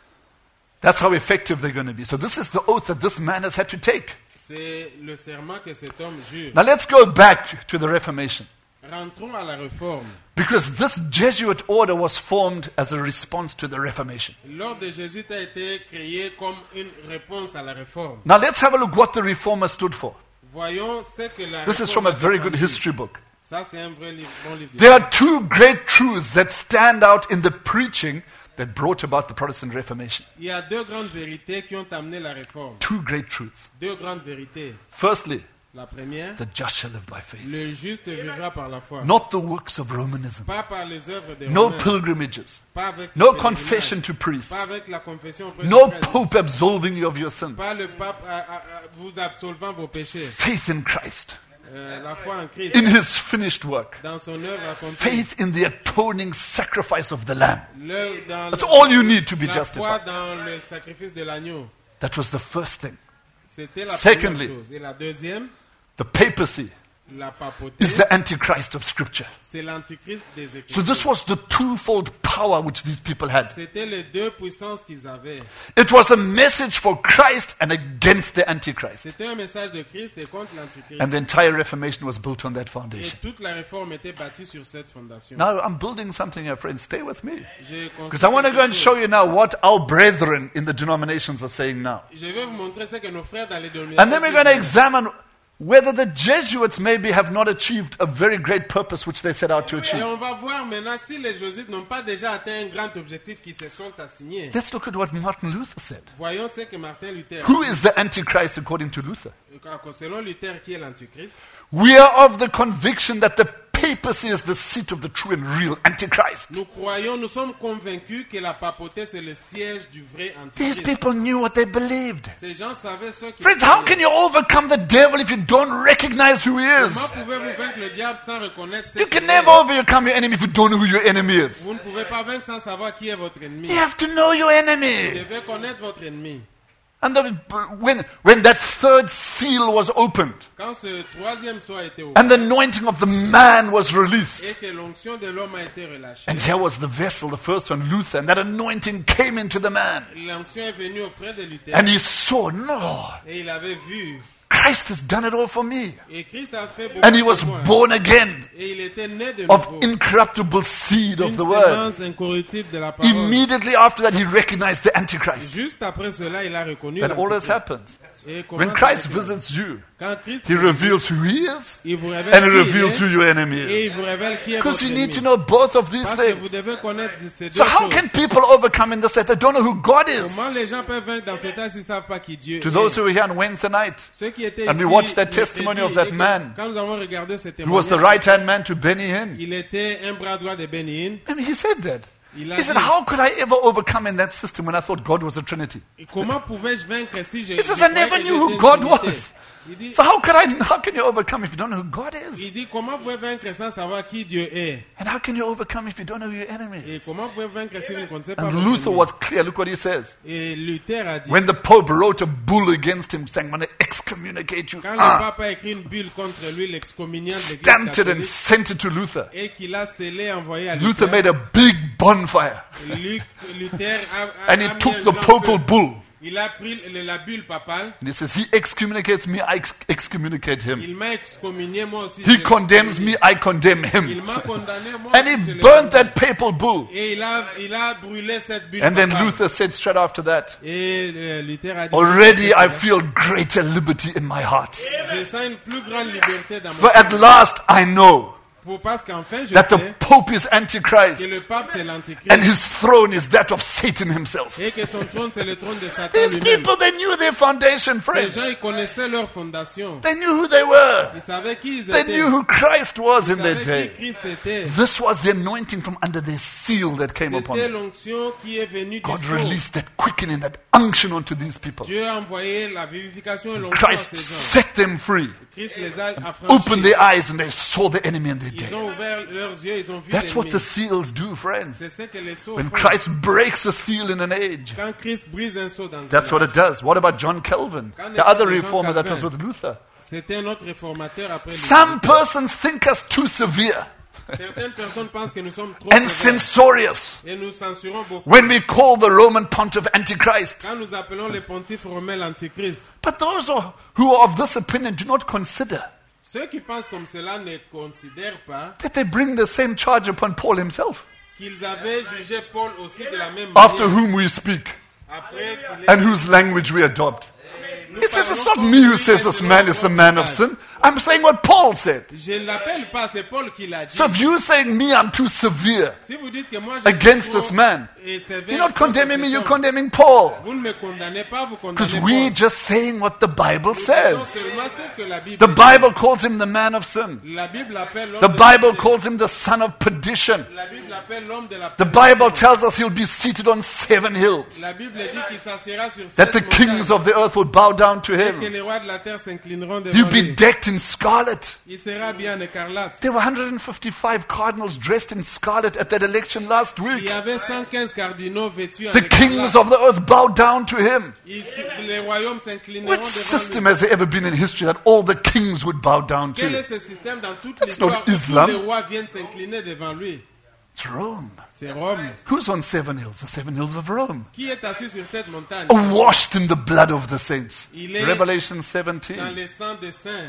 that's how effective they're going to be. So this is the oath that this man has had to take. C'est le serment que cet homme jure. Now let's go back to the Reformation. Rentrons à la réforme. Because this Jesuit order was formed as a response to the Reformation. L'ordre de Jésus a été créé comme une réponse à la réforme. Now let's have a look what the Reformer stood for. Voyons ce que la This is réforme from a a very good défendu. history book. Ça, c'est un vrai livre, bon livre. There are two great truths that stand out in the preaching that brought about the Protestant Reformation. Il y a deux grandes vérités qui ont amené la réforme. Two great truths. Deux grandes vérités. Firstly, La première, the just shall live by faith. le juste vivra par la foi. Not the works of Romanism. Pas par les œuvres des No Romains. pilgrimages. Pas avec No le confession pèlerinage. to priests. Pas avec la confession auprès No du prêtre. pope absolving you of your sins. Pas le pape vous absolvant vos péchés. Faith in Christ. La foi en Christ. In his finished work. Dans son œuvre accomplie. Faith in the atoning sacrifice of the Lamb. Dans That's all you need to be la foi justified. dans le sacrifice de l'agneau. That was the first thing. C'était la Secondly, première chose. Et la deuxième, The papacy la papauté, is the antichrist of Scripture. c'est l'antichrist des So Écritures. this was the twofold power which these people had. C'était les deux puissances qu'ils avaient. It was a message for Christ and against the antichrist. C'était un message de Christ et contre l'antichrist. And the entire Reformation was built on that Et foundation. toute la réforme était bâtie sur cette fondation. Now I'm building something here, friends. Stay with me. J'ai construit Because I want to go quelque and chose. show you now what our brethren in the denominations are saying now. Je vais vous montrer ce que nos frères dans les dénominations And then we're going to disent. examine whether the Jesuits maybe have not achieved a very great purpose which they set out to Et achieve. on va voir maintenant si les jésuites n'ont pas déjà atteint un grand objectif qui se sont assignés. Let's look at what Martin Luther said. Voyons ce que Martin Luther Who is the Antichrist according to Luther? selon Luther qui est l'antichrist. We are of the conviction that the papacy is the seat of the true and real Antichrist. Nous sommes convaincus que la papauté c'est le siège du vrai These antichrist. people knew what they believed. Ces gens savaient ce qu'ils Friends, how can you overcome the devil if you don't recognize who he Comment is? pouvez-vous vaincre le diable sans reconnaître ce You qu'il can est? never overcome your enemy if you don't know who your enemy is. Vous ne pouvez pas vaincre sans savoir qui est votre ennemi. You have to know your Vous enemy. devez connaître votre ennemi. And when that third seal was opened Quand ce troisième sceau a été ouvert and the anointing of the man was et released, que l'onction de l'homme a été relâchée, and here was the vessel, the first one, Luther, and that anointing came into the man. l'onction est venue auprès de Luther And he saw, no, et il avait vu. Christ has done it all for me. Et Christ a fait beaucoup And he was pour moi. born again Et il était né de of nouveau. incorruptible seed of Une the word. sémence incorruptible de la parole. Immediately after that, he recognized the Antichrist. Juste après cela, il a reconnu That always l'antichrist. happens. Et comment When ça Christ se fait? visits you, Quand Christ he vous reveals who he is il vous révèle and he qui il reveals est, who your enemy et is. il vous révèle qui est Because votre you need to ennemi. know both of these Parce que vous things. devez connaître ces deux So how choses. can people overcome in this that they don't know who God is? Comment les gens peuvent vaincre dans ce temps s'ils ne savent pas qui Dieu To est? those who were here on Wednesday night, Ceux qui étaient and ici, we watched that le testimony jeudi, of that et que man quand nous avons regardé ce who was the témoignage, right-hand man to Benny Hinn, il était un bras droit de Benny Hinn. I mean, he said that. Il a He said, dit, how could I ever overcome in that system when I thought God was a Trinity? et comment pouvais-je vaincre si je He says, je I croyais never que knew Dieu who était God une Trinité. was. Il dit, So how can you overcome if you don't know who God is? il dit, comment vous pouvez vaincre sans savoir qui Dieu est? And how can you overcome if you don't know who your enemy Et is? comment vous pouvez vaincre si vous ne connaissez pas And votre Luther ennemi? was clear. Look what he says. Et Luther a dit, When the Pope wrote a bull against him saying, I'm going to excommunicate you, quand le pape a écrit une bulle contre lui, l'excommuniant de l'église stamped it and catholique, sent it to Luther. et qu'il a scellé, envoyé à Luther Luther, made a big bonfire Luther a and he mis took un the grand papal feu. bull. Il a pris la bulle papale, And he says, he excommunicates me, I excommunicate him. il m'a excommunié, moi aussi. He je condemns me, l'excommunie. I condemn Il him. m'a condamné, moi And aussi, he je l'ai burnt condamné. that papal bull. Et il a brûlé cette bulle And then papale. Luther said straight after that, Et Luther a dit, already I feel greater liberty in my heart. je sens une plus grande liberté dans mon For at last I know Parce qu'enfin, je that the sais Pope is Antichrist que le pape c'est l'antichrist and his throne is that of Satan himself. et que son trône c'est le trône de Satan These lui-même. people, they knew their foundation, Ces friends. gens, ils connaissaient leur fondation. They knew who they were. Ils savaient qui ils They étaient. knew who Christ was in Ils their savaient day. qui Christ était. This was the anointing from under their seal that came upon C'était them. l'onction qui est venue du God ciel. released that quickening, that unction onto these people. Dieu a envoyé la vivification et l'onction à Christ ces gens. set them free. Christ les a affranchis. Opened their eyes and they saw the enemy in their Ils day. ont ouvert leurs yeux, ils ont vu That's what l'ennemi. the seals do, friends. C'est ce que les sceaux When font. Christ breaks a seal in an age, Quand Christ brise un sceau dans that's un what it does. What about John Calvin, the other reformer that was with Luther? C'était un autre réformateur après lui. Some persons think us too severe Certaines personnes pensent que nous sommes trop and sévères censorious et nous censurons beaucoup. when we call the Roman pontiff Antichrist. Quand nous appelons les pontifes romains l'antichrist, But those who are of this opinion do not consider ceux qui pensent comme cela ne considèrent pas that they bring the same charge upon Paul himself, qu'ils avaient jugé Paul aussi de la même after manière. whom we speak Après qu'il and whose language we adopt. nous He says, parlons it's not comme me who lui, says mais this selon man is the notre man of langage. sin. I'm saying what Paul said. Je ne l'appelle pas, c'est Paul qui l'a dit. So if you're saying me, I'm too severe Si vous dites que moi je against suis this trop man, et sévère you're not contre condemning me, cet you're homme, condemning Paul. vous ne me condamnez pas, vous Because condamnez we're Paul. just saying what the Bible Nous says. disons seulement ce que la Bible The dit. Bible calls him the man of sin. La Bible appelle l'homme The de Bible péché. calls him the son of perdition. La Bible appelle l'homme de la The perdition. Bible tells us he'll be seated on 7 hills. La Bible dit qu'il s'assiera sur That sept the kings montagnes of the earth will bow down to et que him. les rois de la terre s'inclineront devant He'll be lui. decked in scarlet. Il sera bien en écarlate. There were 155 cardinals dressed in scarlet at that election last Il week. y avait 115 cardinaux vêtus en The kings écarlate. of the earth bowed down to him. Les royaumes s'inclineront Which devant system lui. has there ever been in history that all the kings would bow down Quel est to? ce système dans toute That's l'histoire not où tous Islam. les rois viennent s'incliner devant lui? It's Rome. C'est Rome. Who's on 7 hills? The 7 hills of Rome. Qui est assis sur cette montagne? Washed in the blood of the saints. Il est Revelation dans 17. le sang des saints.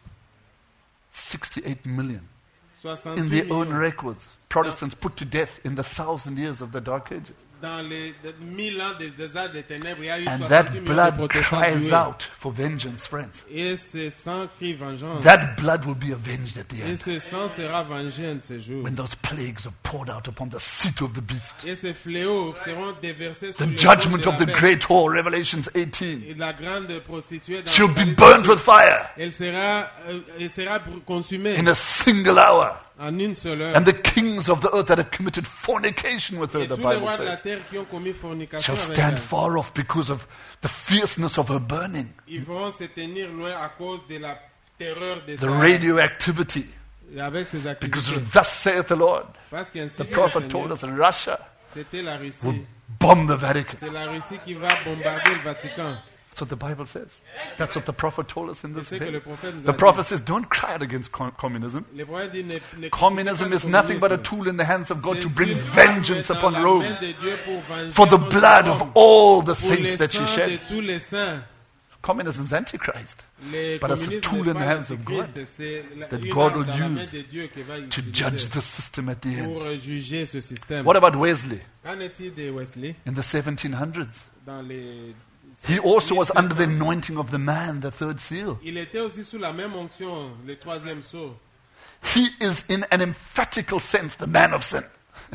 68 million 68 in their own millions. records. Protestants put to death in the 1,000 years of the Dark Ages. Dans les 1000 ans des âges des ténèbres, il y a eu And 68 that millions de blood protestants cries tués. out for vengeance, friends. Et ce sang crie vengeance. That blood will be avenged at the Et end ce sang sera vengé un de ces jours. when those plagues are poured out upon the seat of the beast. Et ces fléaux seront déversés sur The le judgment trône of de the la bête. great whore, Revelations 18. Et la grande prostituée dans She'll be Apocalypse burnt 18, with fire elle sera consumée in a single hour. en une seule heure. And the kings of the earth that have committed fornication with her, Et the tous les Bible rois de la says, terre qui ont commis fornication shall avec stand elle, far off because of the fierceness of her burning, ils vont se tenir loin à cause de la terreur de the ça, radioactivity. avec ses Because activités. thus saith the Lord. Parce qu'ainsi The dit le prophet told Seigneur, us that Russia c'était la Russie. will bomb the Vatican. C'est la Russie qui va bombarder le Vatican. That's what the Bible says. That's what the prophet told us in this C'est ce que day. le prophète nous The a dit. prophet says, don't cry out against communism. Le prophète dit, ne Communism critiquez is pas le nothing but a communisme. tool in the hands of God C'est to bring une vengeance arme upon dans la Rome main de Dieu pour venger for the contre blood of Rome, all the pour les saints that she sangs de shed. tous les saints. Communism is antichrist. Le But it's a communisme tool n'est in the pas hands of l'antichrist, God c'est that une God arme will dans la main use de Dieu qui va to utiliser judge the system at the end. pour juger ce système. What about Wesley Qu'en est-il de Wesley in the 1700s? dans les He also was under the 1700? anointing of the man, the third seal. Il était aussi sous la même onction, le troisième sceau. He is, in an emphatical sense, the man of sin.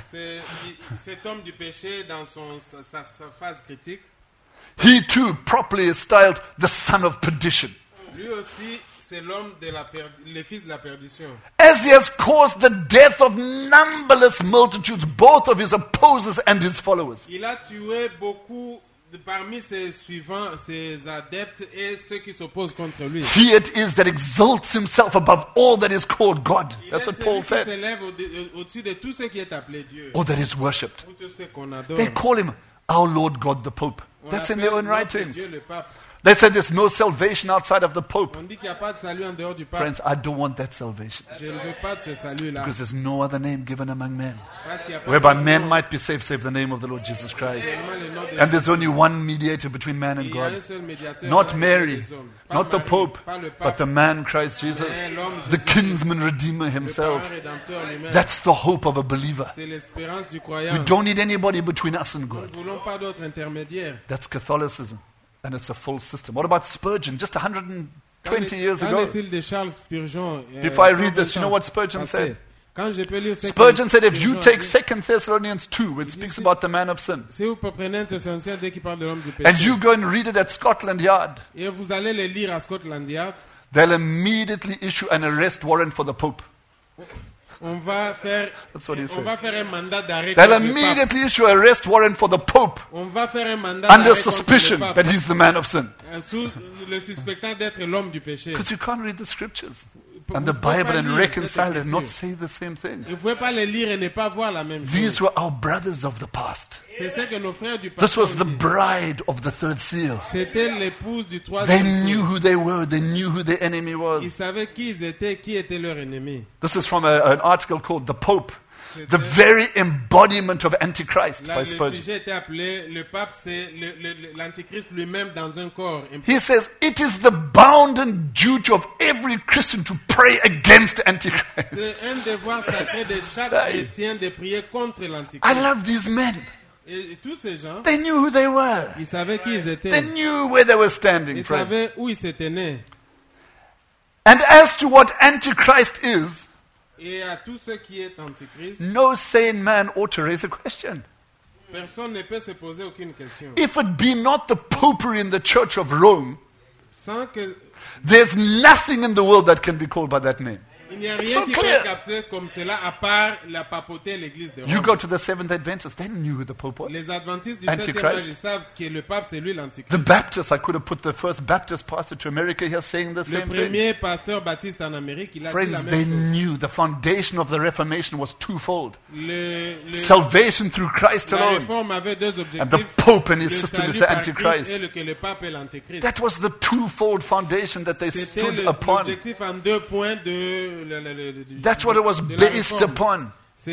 Cet homme du péché, dans sa phase critique, He too properly is styled the son of perdition. lui aussi, c'est l'homme de le fils de la perdition. As he has caused the death of numberless multitudes, both of his opposers and his followers. Il a tué beaucoup parmi ses suivants, ses adeptes et ceux qui s'opposent contre lui. He it is that exalts himself above all that is called God. Il That's est what celui Paul qui said. s'élève au-dessus de tout ce qui est appelé Dieu. Or that is worshipped. Ou tout ce qu'on adore. They call him our Lord God the Pope. On That's in appelle their own notre writings. Dieu le pape. They said there's no salvation outside of the Pope. On dit qu'il n'y a pas de salut en dehors du pape. Friends, I don't want that salvation. Je ne veux pas de ce salut-là. Because there's no other name given among men Parce qu'il y a pas whereby de men nom, might be saved, save the name of the Lord Jesus Christ. seulement le nom de And there's only one mediator between man and Il y a un God. seul médiateur Not entre Mary, les hommes. Pas not the Marie, Pope, pas le but pape, the man Christ Jesus, mais l'homme the Jésus-Christ, kinsman redeemer le himself. parrain rédempteur lui-même. That's the hope of a believer. C'est l'espérance du We croyant. don't need anybody between us and Nous God. ne voulons pas d'autre intermédiaire. That's Catholicism. And it's a full system. What about Spurgeon? Just 120 years Qu'en ago. est-il de Charles Spurgeon Before I read this, you know what Spurgeon passé? said? Quand je peux lire ce Spurgeon que- said, if que you Jean take dit, 2 Thessalonians 2, which speaks about the man of sin, si vous prenez 1 Thessaloniciens 2 qui parle de l'homme du and péché, you go and read it at Scotland Yard, et vous allez le lire à Scotland Yard, they'll immediately issue an arrest warrant for the Pope. on va faire That's what he said. un mandat d'arrêt They'll contre le pape. immediately issue an arrest warrant for the Pope On va faire un mandat under d'arrêt contre suspicion le pape, that he's the man of sin. sous le suspectant d'être l'homme du péché. Because you can't read the scriptures Vous and the ne pouvez Bible pas and lire reconcile cette and not écriture. say the same thing. Vous ne pouvez pas les lire et ne pas voir la même These chose. were our brothers of the past. C'est ce que nos frères du This passé was ont the dit. bride of the third seal. C'était l'épouse du They troisième knew jour. who they were. They knew who their enemy Ils was. savaient qui ils étaient, qui était leur ennemi. This is from an article called The Pope, the very embodiment of Antichrist Là, by le Spurgeon. sujet était appelé le pape, c'est l'antichrist lui-même dans un corps. He says, it is the bounden duty of every Christian to pray against Antichrist. C'est un devoir sacré de chaque Aye. chrétien de prier contre I l'antichrist. love these men. Et tous ces gens, They knew who they were. ils savaient qui ils They étaient. knew where they were standing, Ils friends. savaient où ils s'étaient nés. And as to what Antichrist is, Et à tout ce qui est antichrist, no sane man ought to raise a question. personne ne peut se poser aucune question. If it be not the popery in the Church of Rome, Sans que there's nothing in the world that can be called by that name. il n'y a It's rien so qui clear. peut capter comme cela à part la papauté et l'église de You Rome. go to the Seventh Adventists, they knew who the Pope was. Les adventistes du 7e Antichrist. âge, ils savent que le pape c'est lui The l'antichrist. Baptists, I could have put the first Baptist pastor to America here saying the Le same thing. premier pasteur baptiste en Amérique, il a dit la Friends, they même chose. knew the foundation of the Reformation was twofold. Salvation Salvation through Christ La alone. réforme avait deux objectifs. And the Pope and his Le system is salut the par Antichrist. Christ et que le pape est l'antichrist. That was the twofold foundation that they C'était stood upon. l'objectif en deux points That's what it was de la based réforme. upon.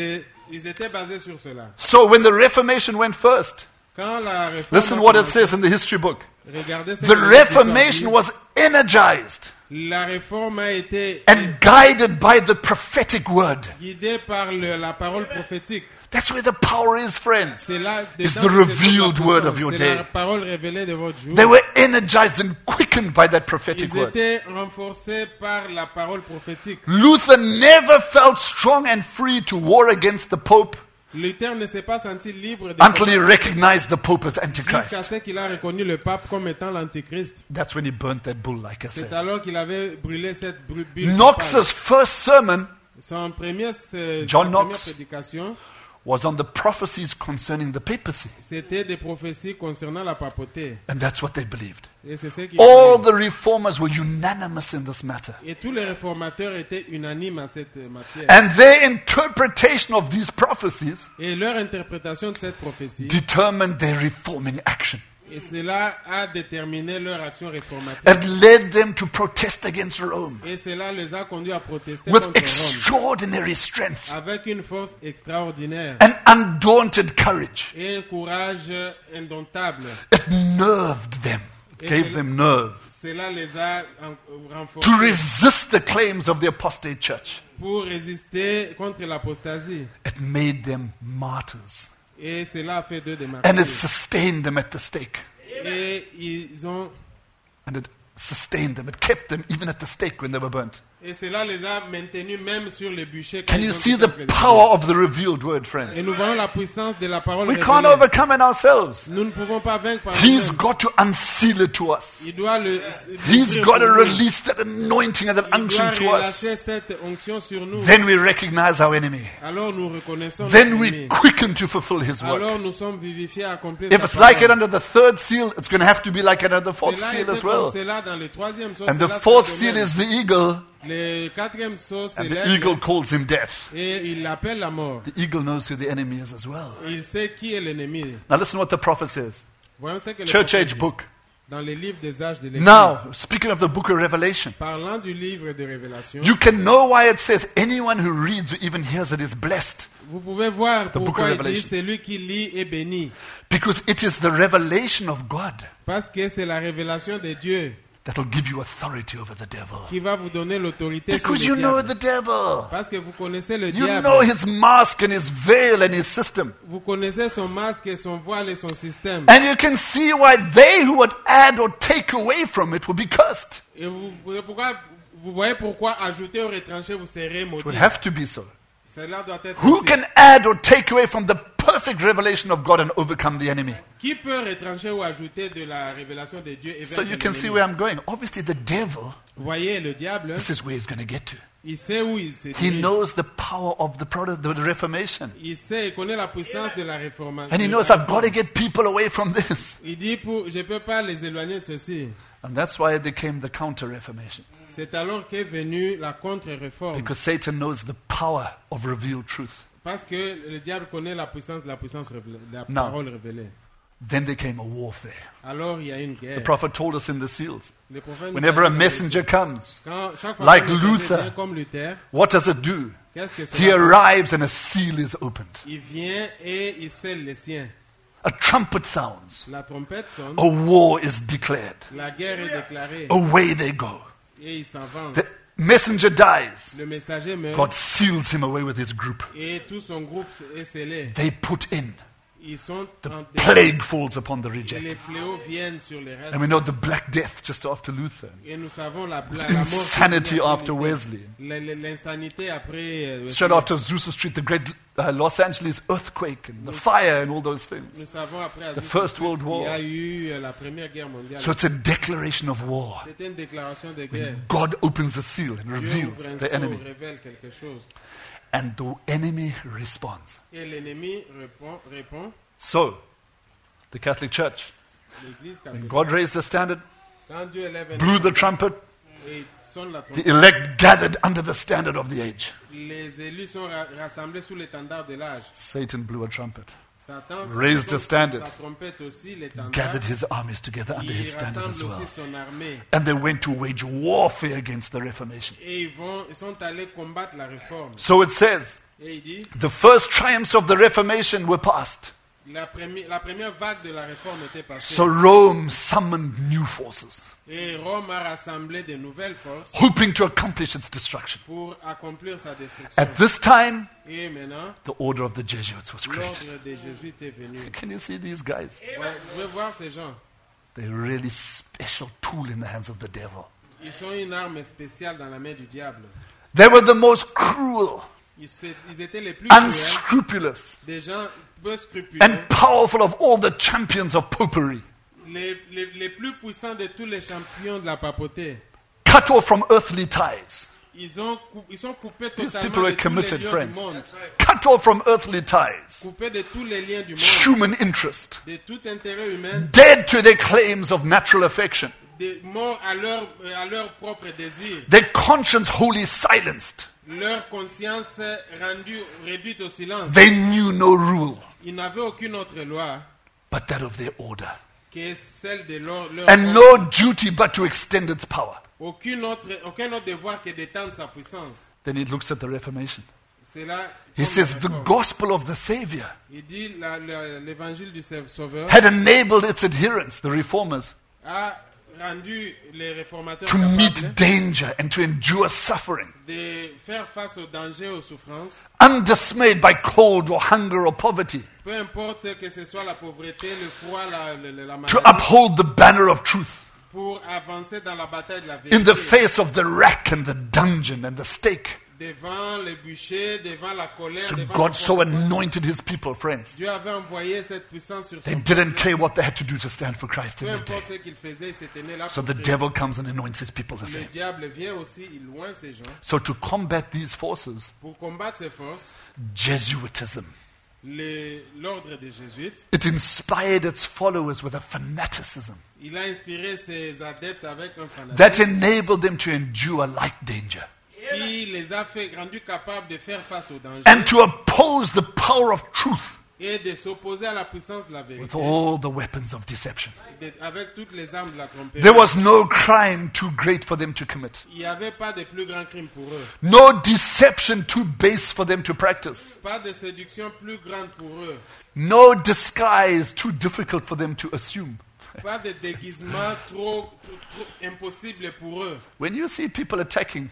Ils étaient basés sur cela. So when the Reformation went first, Quand la réforme listen a what it commencé, says in the history book. regardez ce The que les Écritures Reformation disent. was energized La réforme a été and guided by the prophetic word. guidée par la parole prophétique. That's where the power is, friends. C'est là It's dedans the que se trouve la revealed word of puissance. your C'est day. la parole révélée de votre jour. They were energized and quickened by that prophetic Ils word. étaient renforcés par la parole prophétique. Luther never felt strong and free to war against the Pope Luther ne s'est pas senti libre de until he recognized the Pope as jusqu'à Antichrist. ce qu'il a reconnu le pape comme étant l'antichrist. That's when he burnt that bull, like I C'est said. alors qu'il avait brûlé cette bulle. Knox's first sermon Son premier, John sa Knox. première prédication, was on the prophecies concerning the papacy. c'était des prophéties concernant la papauté. And that's what they believed. Et c'est ce qu'ils All croyaient. the reformers were unanimous in this matter. Et tous les réformateurs étaient unanimes en cette matière. And their interpretation of these prophecies Et leur interprétation de cette prophétie, determined their reforming action. et cela a déterminé leur action réformatrice. It led them to protest against Rome Et cela les a conduits à protester with contre Rome extraordinary strength avec une force extraordinaire and undaunted courage. et un courage indomptable. It nerved them, gave them nerve Cela les a to renforcés resist the claims of the apostate church. pour résister contre l'apostasie. It made them martyrs. Et cela a fait d'eux des And it martyrs. sustained them at the stake. Et ils ont And it sustained them. It kept them even at the stake when they were burnt. et cela les a maintenus même sur les bûchers. quand Can ils you ont see été the présentés. power of the revealed word, Et friends? nous voyons la puissance de la parole We can't révélée. overcome it ourselves. Nous ne pouvons pas vaincre par He's nous-mêmes. got to unseal it to us. Il doit le He's l'ouvrir got to pour nous. release that anointing and that Il unction doit to us. relâcher cette onction sur nous. Then we recognize our enemy. Alors nous reconnaissons Then notre we ennemi. quicken to fulfill his work. Alors nous sommes vivifiés à accomplir If sa it's like it parole. under the third seal, it's going to have to be like it under the fourth Cela seal était as comme well. cela dans le troisième sceau, And the cela fourth c'est seal de même. is the eagle, Le quatrième sceau, c'est and the l'aigle, eagle calls him death. et il l'appelle la mort. The eagle knows who the enemy is as well. Il sait qui est l'ennemi. Now listen what the prophet says. Voyons ce que le Church prophète age dit book. dans les livres des âges de l'Église. Now, speaking of the book of Revelation, Parlant du livre de Révélation, you can know why it says anyone who reads or even hears it is blessed. vous pouvez voir book pourquoi of il dit Revelation. celui qui lit est béni. Because it is the revelation of God Parce que c'est la révélation de Dieu that will give you authority over the devil. qui va vous donner l'autorité sur Because le you know diable. the devil. Parce que vous connaissez le You diable. know his mask and his veil and his system. Vous connaissez son masque et son voile et son système. And you can see why they who would add or take away from it will be cursed. Et vous voyez pourquoi ajouter ou retrancher, vous serez It would maudits. have to be so. Cela doit être Who ainsi. can add or take away from the perfect revelation of God and overcome the enemy? Qui peut retrancher ou ajouter de la révélation de Dieu et So vaincre you can see l'ennemi? where I'm going. Obviously, the devil, Vous voyez, le diable, this is where he's going to get to. il sait où il se He dirige. knows the power of the Reformation. Il sait, il connaît la puissance de la réformation. And he knows I've got to get people away from this. Il dit, je ne peux pas les éloigner de ceci. And that's why there came the counter-Reformation. C'est alors qu'est venue la contre-réforme. Because Satan knows the power of revealed truth. Parce que le diable connaît la puissance révélée, la Non. parole révélée. Then there came a warfare. Alors il y a une guerre. The prophet told us in the seals. Le prophète nous Whenever a a dit, messenger comes, chaque fois like qu'un messager Luther, vient comme Luther, what does it do? qu'est-ce que He cela fait? arrives and a seal is opened. Il vient et il scelle les siens. A trumpet sounds. La trompette sonne, A war is declared. la guerre est déclarée Away they go. et il s'avance. The messenger dies. Le messager meurt God seals him away with his group. et tout son groupe est scellé. They put in. Ils sont The en plague falls upon the et les rejected. fléaux viennent sur les restes. And we know the Black Death just after Luther. Et nous savons la mort. Insanity after Wesley. L'insanité après. Straight after Azusa Street, the great Los Angeles earthquake and the fire and all those things. Nous savons après The First World qu'il y War. a eu la première guerre mondiale. So it's a declaration of war. C'était une déclaration de guerre. God opens the seal and Dieu reveals ouvre un the sceau, enemy. révèle quelque chose. And the enemy responds. Et l'ennemi répond. So, the Catholic Church, L'Église when catholique. God raised the standard, Quand Dieu élève un blew the trumpet, et sonne la the trompette, elect gathered under the standard of the age. les élus sont rassemblés sous l'étendard de l'âge. Satan blew a trumpet, Satan Raised the sonne standard. sa trompette aussi, l'étendard. gathered his armies together under Il his standard rassemble as well. aussi son armée. And they went to wage warfare against the Reformation. Et ils sont allés combattre la réforme. So it says, Et il dit, the first triumphs of the Reformation were past. la première vague de la réforme était passée. So Rome summoned new forces, Et Rome a rassemblé de nouvelles forces hoping to accomplish its destruction. pour accomplir sa destruction. At this time, Et maintenant, the order of the Jesuits was created. l'ordre des Jésuites est venu. Can you see these guys? Ouais, vous pouvez voir ces gens. They're a really special tool in the hands of the devil. Ils sont une arme spéciale dans la main du diable. They were the most cruel, Ils étaient les plus cruels, unscrupulous, des gens peu scrupuleux, and powerful of all the champions of popery, les plus puissants de tous les champions de la papauté. cut off from earthly ties. Ils sont coupés These totalement people de were tous les committed, liens friends. du monde. Cut off from earthly ties, Coupés de tous les liens du monde, human interest, de tout intérêt humain, dead to their claims of natural affection, morts à leur propre désir. their conscience wholly silenced. Leur conscience réduite au silence. They knew no rule Ils n'avaient aucune autre loi but that of their order, que celle de leur and no duty but to extend its power. aucun autre devoir que d'étendre sa puissance. Then he looks at the Reformation. C'est là He comme says la the réforme. gospel of the Savior Il dit l'évangile du Sauveur had enabled its adherents, the reformers, a rendu les réformateurs to meet capables danger and to endure suffering, de faire face aux dangers, aux souffrances, undismayed by cold or hunger or poverty, peu importe que ce soit la pauvreté, le froid, la to maladie, uphold the banner of truth pour avancer dans la bataille de la in the vérité, face of the rack and the dungeon and the stake. devant les bûchers, devant la colère, So devant God le so combat. anointed his people, friends. Dieu avait envoyé cette puissance sur They son didn't peuple. care what they had to do to stand for Christ Peu in the day. importe ce qu'il faisait, il se tenait là So pour the Christ. devil comes and anoints his people the Le same. diable vient aussi, il loin ces gens. So to combat these forces, Pour combattre ces forces, Jesuitism, l'ordre des Jésuites, it inspired its followers with a fanaticism il a inspiré ses adeptes avec un fanatisme that enabled them to endure like danger qui les a rendus capables de faire face au danger and to oppose the power of truth et de s'opposer à la puissance de la with vérité all the weapons of deception. avec toutes les armes de la tromperie. There was no crime too great for them to commit, Il n'y avait pas de plus grand crime pour eux, no deception too base for them to practice, pas de séduction plus grande pour eux, no disguise too difficult for them to assume. pas de déguisement trop impossible pour eux. When you see people attacking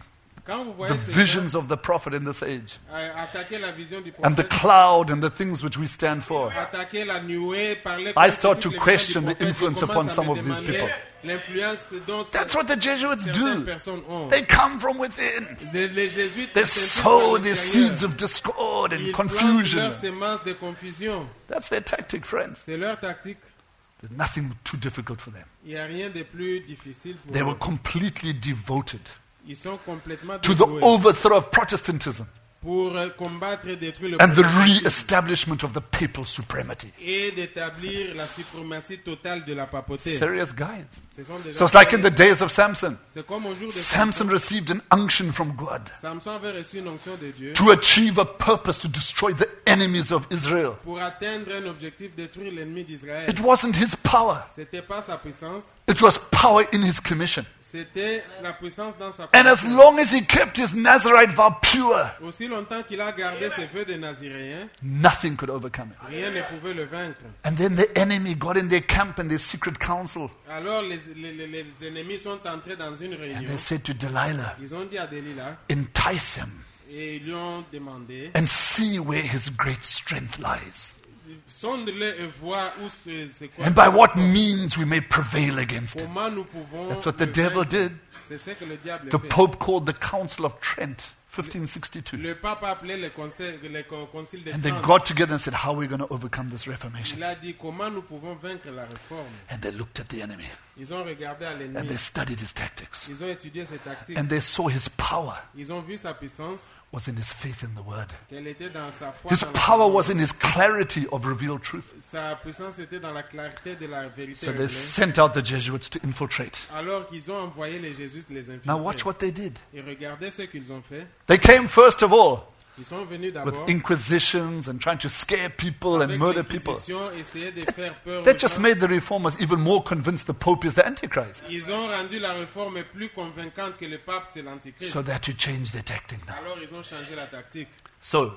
Quand vous voyez the ces visions of the prophet in this age, attaquer la vision du and the prophète, cloud and the things which we stand for, attaquer la nuée, parler I contre start to toutes les question visions the du prophète, influence je upon commence à some me of these demander people. l'influence dont That's what the Jesuits certaines do. personnes ont. They come from within. Les jésuites They s'infiltrent sow par their l'intérieur. seeds of discord and Ils plantent confusion. leurs semences de confusion. That's their tactic, friends. C'est leur tactique. There's nothing too difficult for them. Il n'y a rien de plus difficile pour They were eux. completely devoted Ils sont complètement to the dévoués overthrow of Protestantism pour combattre et détruire le and the protestantisme re-establishment of the papal supremacy. et d'établir la suprématie totale de la papauté. Serious guys. Ce sont des So gens it's like in sérieux. the days of Samson. C'est comme au jour de Samson received an unction from God Samson avait reçu une onction de Dieu to achieve a purpose to destroy the enemies of Israel. pour atteindre un objectif, détruire l'ennemi d'Israël. It wasn't his power. C'était pas sa puissance, It was power in his commission. c'était la puissance dans sa And as commission. long as he kept his Nazarite vow pure, Aussi longtemps qu'il a gardé ses vœux de naziréen, nothing could overcome it. rien ne pouvait le vaincre. And then the enemy got in their camp and their secret council. Alors les ennemis sont entrés dans une And réunion. they said to Delilah, Ils ont dit à Delilah entice him et ils lui ont demandé and see where his great strength lies. sonde-le et vois où c'est quoi. And by what means we may prevail against him. Comment nous pouvons. That's what the le devil vaincre. did. C'est ce que le diable The fait. Pope called the Council of Trent, 1562. Le pape a appelé le concile de And they Trente. got together and said, how are we going to overcome this Reformation? Il a dit comment nous pouvons vaincre la réforme. And they looked at the enemy Ils ont regardé à and l'ennemi. they studied his tactics. Ils ont étudié ses tactiques. And they saw his power Ils ont vu sa puissance, was in his faith in the Word. qu'elle était dans sa foi. His dans la power parole. was in his clarity of revealed truth. Sa puissance était dans la clarté de la vérité So they révélée. sent out the Jesuits to infiltrate. Alors qu'ils ont envoyé les jésuites les Now watch infiltrer. what they did. Et regardez ce qu'ils ont fait. They came first of all Ils sont venus with d'abord inquisitions and trying to scare people and avec murder people. l'inquisition, essayer de faire peur That aux just gens. made the reformers even more convinced the Pope is the Antichrist. Ils ont rendu la réforme plus convaincante que le pape c'est l'antichrist. So they had to change their tactic now. Alors ils ont changé la tactique. So,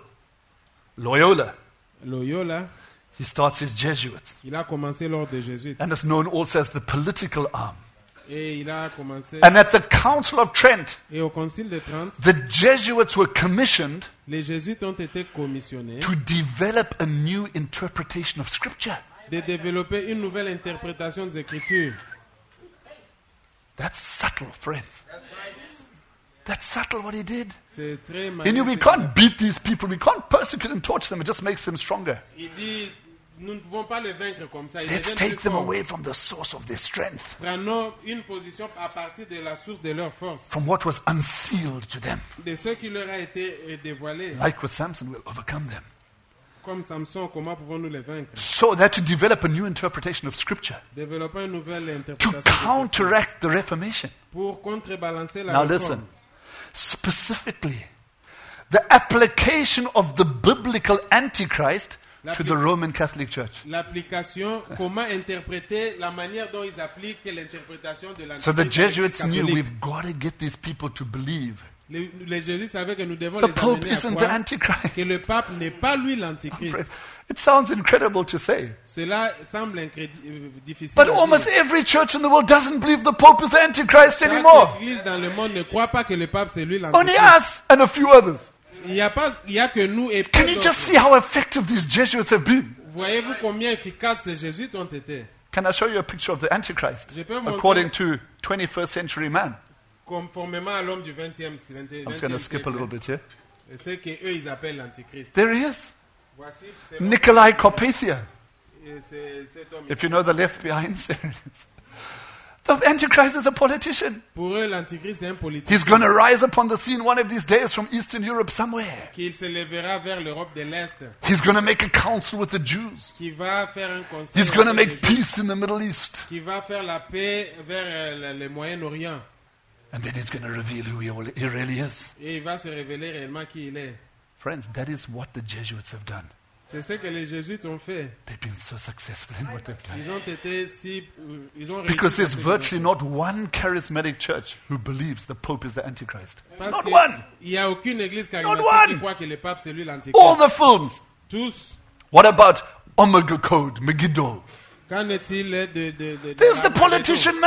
Loyola, Loyola, he starts his Jesuits. il a commencé l'ordre des jésuites. And it's known also as the political arm. Et il a commencé. And at the Council of Trent, Et au concile de Trente, the Jesuits were commissioned les jésuites ont été commissionnés to develop a new interpretation of Scripture. de développer une nouvelle interprétation des Écritures. That's subtle, friends. That's subtle what he did. C'est très He knew we magnifique. can't beat these people, we can't persecute and torture them, it just makes them stronger. Il dit, nous ne pouvons pas les vaincre comme ça. Ils Let's deviennent take plus them forts. away from the source of their strength, Prenons une position à partir de la source de leur force, from what was unsealed to them. de ce qui leur a été dévoilé. Like with Samson, we'll overcome them. Comme Samson, comment pouvons-nous les vaincre? So they had to develop a new interpretation of Scripture Développer une nouvelle to interprétation des Écritures counteract the Reformation. pour contrebalancer la Now réforme. listen, specifically, the application of the biblical Antichrist to the Roman Catholic Church. L'application, comment interpréter la manière dont ils appliquent l'interprétation de So the l'Antichrist Jesuits knew catholique. we've got to get these people to believe Les jésuites savaient que nous devons the les Pope amener à isn't the croire Antichrist. que le pape n'est pas lui l'antichrist. It sounds incredible to say, Cela semble difficile but à almost dire. every church in the world doesn't believe the Pope is the Antichrist Chaque anymore. église dans le monde ne croit pas que le pape c'est lui Only l'antichrist. us and a few others. Il n'y a que nous et peu Can you just d'autres. see how effective these Jesuits have been? Voyez-vous combien efficaces ces jésuites ont été? Can I show you a picture of the Antichrist Je peux montrer- according to 21st century man? Conformément à l'homme du 20e I'm just going to skip a little siècle. bit here. C'est que eux ils appellent l'antichrist. There he is, Voici c'est Nikolai Carpathia. cet homme. If you know the Left Behind series. The Antichrist is a politician. Pour eux, l'antichrist c'est un politique He's going to rise upon the scene one of these days from Eastern Europe somewhere. qui se lèvera vers l'Europe de l'Est, He's going to make a council with the Jews. qui va faire un conseil, He's going to avec make les Juifs, peace in the Middle East. qui va faire la paix vers le Moyen-Orient. And then he's going to reveal who he really is. Et il va se révéler réellement qui il est. Friends, that is what the Jesuits have done. C'est ce que les jésuites ont fait. They've been so successful in what they've done. Ils ont été ils ont réussi Because there's dans ce qu'ils ont virtually not one charismatic church who believes the Pope is the Antichrist. fait. Parce Not que one. il n'y a aucune église one. charismatique qui croit que le pape c'est lui All l'antichrist. the films. Tous. What about Omega Code, Megiddo? Qu'en est-il de There's the Armageddon? politician man.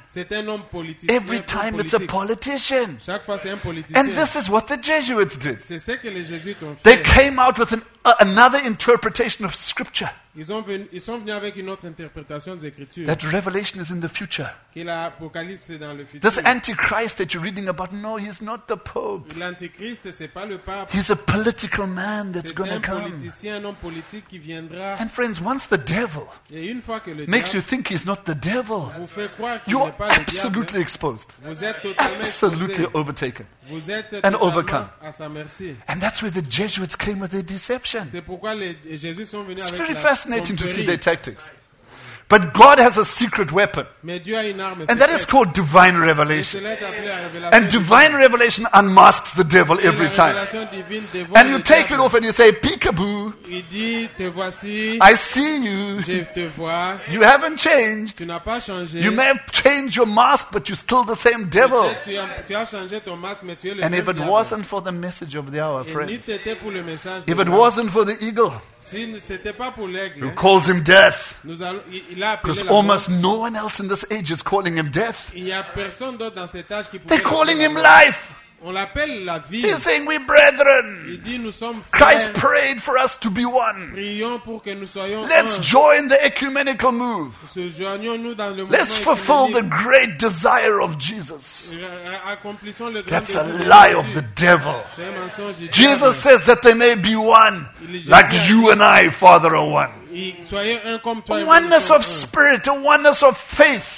C'est un homme politicien. Every time it's a politician. Chaque fois, c'est un politicien. And this is what the Jesuits did. C'est ce que les jésuites ont They fait. came out with another interpretation of Scripture. Ils sont venus avec une autre interprétation des Écritures. That Revelation is in the future. Que l'Apocalypse est dans le futur. This Antichrist that you're reading about, no, he's not the Pope. L'Antichrist, c'est pas le pape. He's a political man that's C'est going to un come. politicien, un homme politique qui viendra. And friends, once the devil Et une fois que le makes you diable think he's not the devil, vous fait croire qu'il you're n'est pas le diable, absolutely exposed, vous êtes totalement absolutely exposé. overtaken. Vous êtes and totalement overcome. à sa merci. And that's where the Jesuits came with their deception. C'est pourquoi les Jésus sont venus It's avec very la fascinating to see tromperie. their tactics. But God has a secret weapon, Mais Dieu a une arme and that is secrète. called divine Et revelation. cela est appelé la révélation And divine revelation unmasks the devil divine. every La time. révélation divine dévoile And you le take it diable. off and you say, peekaboo, Il dit, te voici, I see you. je te vois, You haven't changed. tu n'as pas changé. You may have changed your mask, but you're still the same devil. Peut-être tu as changé ton masque, mais tu es le And même if it diable. wasn't for the message of the hour, Et ni friends, c'était pour le message if de it l'homme. wasn't for the eagle Si c'était pas pour l'aigle, who hein, calls him death, il a appelé because la mort. almost no one else in this age is calling him death. Il n'y a personne d'autre dans cet âge qui pourrait They're calling l'appeler him la mort. life. On l'appelle la vie. He's saying, we brethren. Il dit, nous sommes Christ frères. prayed for us to be one. Prions pour que nous soyons Let's un. join the ecumenical move. Se joignons-nous dans le Let's mouvement fulfill the économique. great desire of Jesus. Accomplissons le grand That's a désir de lie Jésus. of the devil. C'est un mensonge du Jesus diable. says that they may be one, like you and I, Father, are one. Soyez un comme toi. A et moi, nous oneness sommes of un. spirit, a oneness of faith.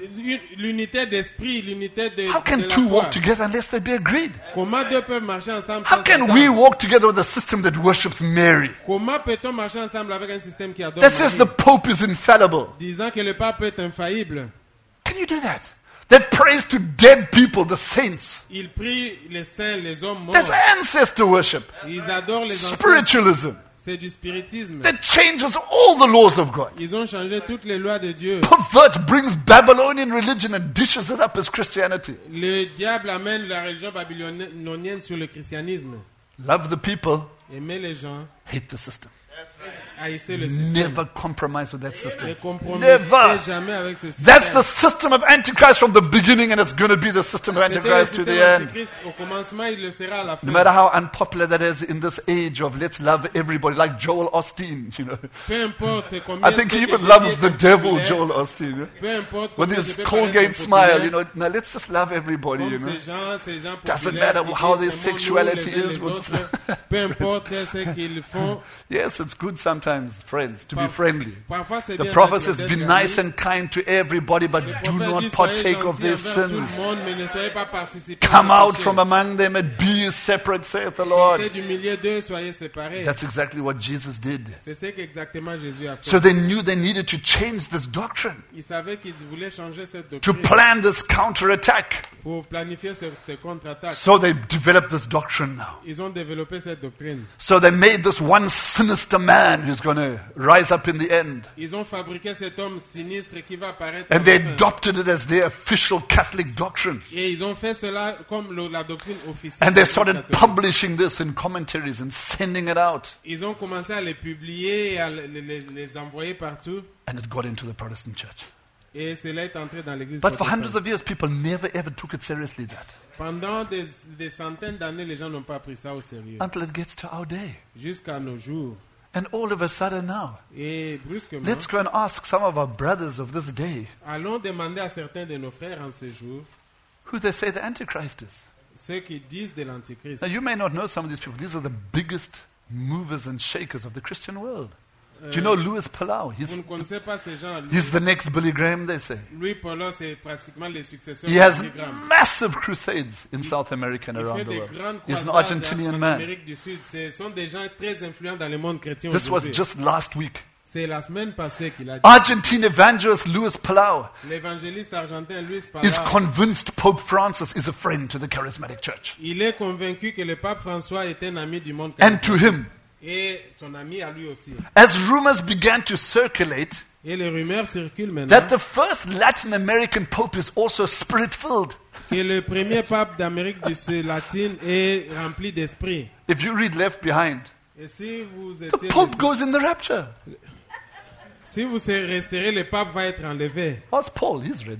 L'unité d'esprit, l'unité de How can la two foi. walk together unless they be agreed? Comment deux peuvent marcher ensemble How sans can s'entendre? we walk together with a system that worships Mary, Comment peut-on marcher ensemble avec un système qui adore that says Marie, the Pope is infallible? disant que le pape est infaillible? Can you do that? That prays to dead people, the saints. Il prie les saints, les hommes morts. That's ancestor worship, Ils adorent les ancêtres. spiritualism, C'est du spiritisme. that changes all the laws of God. Ils ont changé toutes les lois de Dieu. Pervert brings Babylonian religion and dishes it up as Christianity. Le diable amène la religion babylonienne sur le christianisme. Love the people, Aimer les gens, hate the system. haïssez le système. Never compromise with that system. Ne compromettez Never. jamais avec ce système. That's the system of Antichrist from the beginning, and it's going to be the system of C'était le Antichrist to système the end. antichrist. Au commencement, il le sera à la fin. No matter how unpopular that is in this age of let's love everybody, like Joel Osteen, you know. Peu importe combien I think he ce que even j'ai loves dit the est devil, populaire, Joel Osteen. yeah? peu importe With combien his je peux paraître Colgate smile, populaire, you know. Now let's just love everybody, you comme know. ces gens Doesn't populaires matter qui how disent, their aimons-nous sexuality les uns is, les we'll autres, just- peu importe ce qu'ils font. Yes, it's good sometimes, friends, to be Par- friendly. Parfois, c'est The bien prophet d'être says, des be amis. nice and kind to everybody, but Le do prophète not dit, soyez partake of gentils their envers tout sins. le monde, mais ne soyez pas participants Come à out péché. from among them and be separate, saith the Lord. Sortez du milieu d'eux, soyez séparés. That's exactly what Jesus did. C'est ce qu'exactement Jésus a fait. So they knew they needed to change this doctrine, Il savait qu'ils voulaient changer cette to doctrine plan this counterattack. pour planifier cette contre-attaque. So they developed this doctrine now. Ils ont développé cette doctrine. So they made this one sinister man who's going to rise up in the end. Ils ont fabriqué cet homme sinistre qui va apparaître. And they à la fin. adopted it as their official Catholic doctrine. Et ils ont fait cela comme la doctrine officielle. And they de l'Église started catholique. publishing this in commentaries and sending it out. Ils ont commencé à les publier et à les envoyer partout. And it got into the Protestant church. Et cela est entré dans l'église But for protestante. hundreds of years, people never ever took it seriously that. Pendant des centaines d'années, les gens n'ont pas pris ça au sérieux. Until it gets to our day. Jusqu'à nos jours. And all of a sudden now, Et brusquement, let's go and ask some of our brothers of this day allons demander à certains de nos frères en ce jour, who they say the Antichrist is. ceux qui disent de l'Antichrist. Now, you may not know some of these people. These are the biggest movers and shakers of the Christian world. Do you know Louis Palau? Vous ne connaissez pas ces gens. He's the next Billy Graham, they say. Louis Paulin, c'est pratiquement les successeurs He de has Billy Graham. massive crusades in South America and Il fait around the des world. grandes He's an croisades Argentinian en man. Amérique du Sud. Ce sont des gens très influents dans le monde chrétien This was aujourd'hui. just last week. C'est la semaine passée qu'il a dit. Argentine evangelist Louis Palau L'évangéliste argentin Luis is Palau, convinced Pope Francis is a friend to the charismatic church. il est convaincu que le pape François est un ami du monde And to chrétien. him, Et son ami à lui aussi. as rumors began to circulate Et les rumeurs circulent maintenant that the first Latin American Pope is also spirit-filled. que le premier pape d'Amérique du Sud latine est rempli d'esprit. If you read Left Behind, Et si vous the étiez Pope goes in the rapture. si vous resterez, le pape va être enlevé. Ask Paul, he's read them.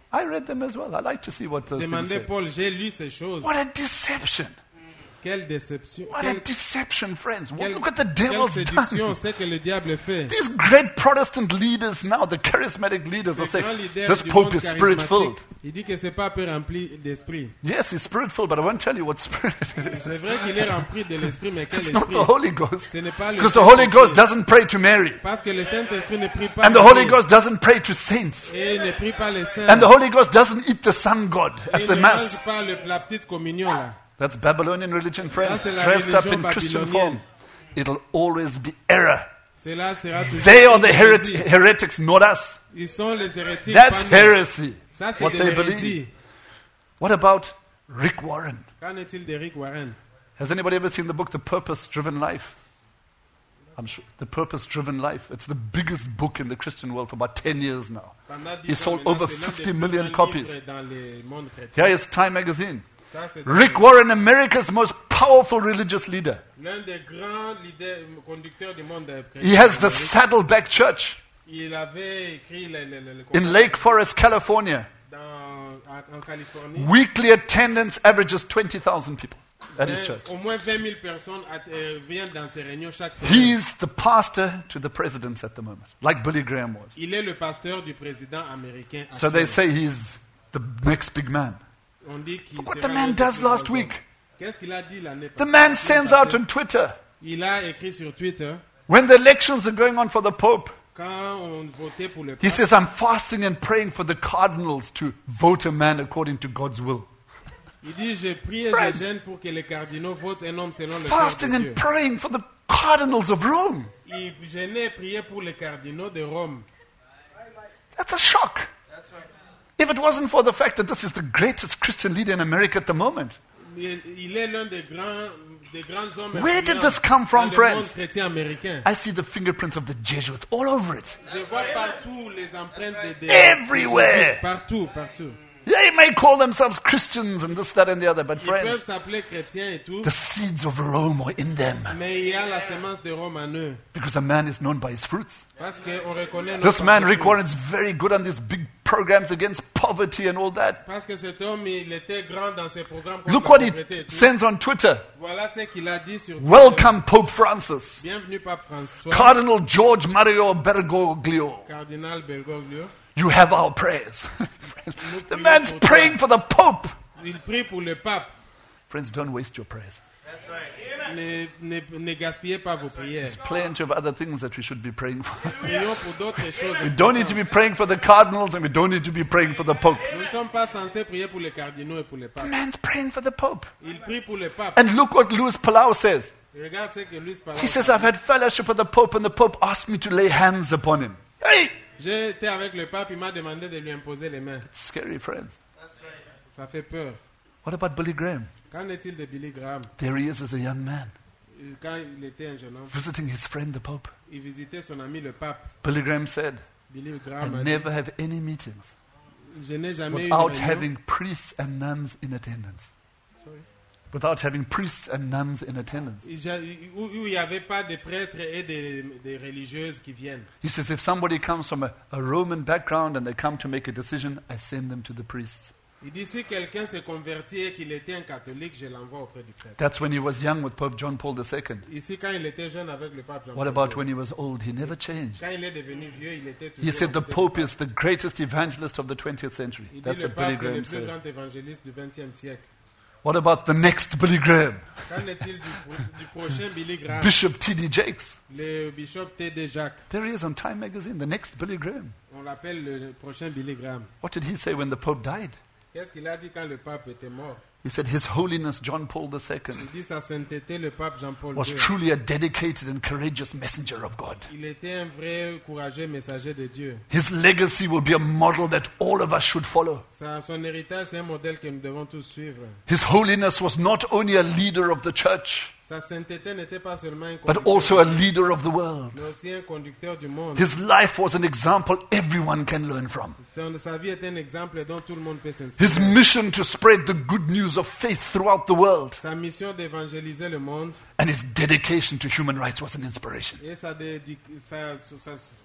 I read them as well. I like to see what those things Demandez say. Paul, j'ai lu ces choses. What a deception. Quelle déception. What a deception, friends. Quelle Look what the quelle devil's séduction, done. c'est que le diable fait. These great Protestant leaders now, the charismatic leaders, are Ces saying, grands leaders this du Pope monde is spirit-filled. charismatique, il dit que ce pape est rempli d'esprit. Yes, he's spirit-filled, but I won't tell you what spirit it is. C'est vrai qu'il est rempli de l'esprit, mais quel It's not esprit? the Holy Ghost. Ce n'est pas le Because the Holy Saint-Esprit. Ghost doesn't pray to Mary. Parce que le Saint-Esprit ne prie pas And the Marie. Holy Ghost doesn't pray to saints. Et il ne prie pas les saints. And the Holy Ghost doesn't eat the sun god Et at il the ne Mass. mange pas la petite communion là. That's Babylonian religion, friends, c'est la dressed up religion in Christian babylonienne. form. It'll always be error. Cela sera toujours They are the une hérésie. heretics, not us. Ils sont les hérétiques. That's pas nous. heresy, Ça, c'est what de they l'hérésie. believe. What about Rick Warren? Qu'en est-il d'Eric Warren? Has anybody ever seen the book The Purpose-Driven Life? I'm sure. The Purpose-Driven Life. It's the biggest book in the Christian world for about 10 years now. Pendant 10 He ans, sold maintenant, over c'est l'un des 50 plus million grands copies. livres dans le monde chrétien. Here is Time magazine. Ça, c'est Rick Warren, America's most powerful religious leader. l'un des grands leaders, conducteurs du monde chrétien. He has the Saddleback Church Il avait écrit le in Lake Forest, California. en Californie. Weekly attendance averages 20,000 people at his church. Au moins 20 000 personnes viennent dans ces réunions chaque semaine. He's the pastor to the presidents at the moment, like Billy Graham was. Il est le pasteur du président américain. So they actuel. say he's the next big man. On dit qu'il What sera the man l'un des does plus last grands week. hommes. Qu'est-ce qu'il a dit l'année The passée? man sends out on Twitter, Il a écrit sur Twitter, when the elections are going on for the Pope, quand on votait pour le he pape, says, I'm fasting and praying for the cardinals to vote a man according to God's will. il dit, je prie et Friends. je gêne pour que les cardinaux votent un homme selon le cœur Fasting de and Dieu. praying for the cardinals of Rome. Il gênait et priait pour les cardinaux de Rome. That's a shock. If it wasn't for the fact that this is the greatest Christian leader in America at the moment, Il est l'un des grands hommes Where did influents this come from, dans le friends? monde chrétien américain. I see the fingerprints of the Jesuits all over it. Je vois partout les empreintes des Everywhere. des jésuites, partout, partout. They may call themselves Christians and this, that, and the other, but Ils peuvent friends, s'appeler chrétiens et tout, the seeds of Rome are in them mais il y a la semence de Rome en eux. because a man is known by his fruits. Parce qu'on reconnaît This nos man, parcours. Rick Warren, is very good on these big programs against poverty and all that. Parce que cet homme, il était grand dans ses programmes contre Look la what he pauvreté et tout. sends on Twitter. Voilà ce qu'il a dit sur Twitter. Welcome, Pope Francis. Bienvenue Pape François, Cardinal George Mario Bergoglio. Cardinal Bergoglio. You have our prayers. The man's praying for the Pope. Il prie pour le pape. Friends, don't waste your prayers. Ne gaspillez pas vos prières. Plenty of other things that we should be praying for. Prions pour d'autres choses. We don't need to be praying for the cardinals and we don't need to be praying for the Pope. Nous ne sommes pas censés prier pour les cardinaux et pour les The papes. man's praying for the Pope. Il prie pour les papes. And look what Louis Palau says. Regarde ce que Luis Palau He says, I've had fellowship with the Pope and the Pope asked me to lay hands upon him. Hey! J'ai été avec le pape, il m'a demandé de lui imposer les mains. It's scary, friends. Ça fait peur. What about Billy Graham? Qu'en est-il de Billy Graham? There he is as a young man, Quand il était un jeune homme, visiting his friend the Pope. il visitait son ami le pape. Billy Graham said, Billy I Graham a dit, never have any meetings je n'ai jamais eu without une réunion. having priests and nuns in attendance. Sorry. Without having priests and nuns in attendance. Où il n'y avait pas de prêtres et des religieuses qui viennent. He says, if somebody comes from a Roman background and they come to make a decision, I send them to the priests. Il dit si quelqu'un s'est converti et qu'il était un catholique, je l'envoie auprès du prêtre. That's when he was young with Pope John Paul II. Ici, quand il était jeune avec le pape What Jean-Paul about II, when he was old? He never changed. quand il est devenu vieux, il était toujours He said the auprès du Pope pape. is the greatest evangelist of the 20th century. Il dit That's le what Billy pape c'est le Graham plus said. grand évangéliste du XXe siècle. What about the next Billy Graham? Qu'en est-il du prochain Billy Graham? Bishop T.D. Jakes. Le bishop T.D. Jacques. There he is on Time magazine, the next Billy Graham. On l'appelle le prochain Billy Graham. What did he say when the Pope died? Qu'est-ce qu'il a dit quand le pape était mort? He said His Holiness John Paul II Il dit sa sainteté, le pape Jean-Paul was II. truly a dedicated and courageous messenger of God. Il était un vrai courageux messager de Dieu. His legacy will be a model that all of us should follow. Son héritage, c'est un modèle que nous devons tous suivre. His holiness was not only a leader of the church, Sa sainteté n'était pas seulement un but conducteur, also a leader of the world. mais aussi un conducteur du monde. His life was an example everyone can learn from. Sa vie est un exemple dont tout le monde peut His s'inspirer. mission to spread the good news of faith throughout the world Sa mission d'évangéliser le monde and his dedication to human rights was an inspiration. et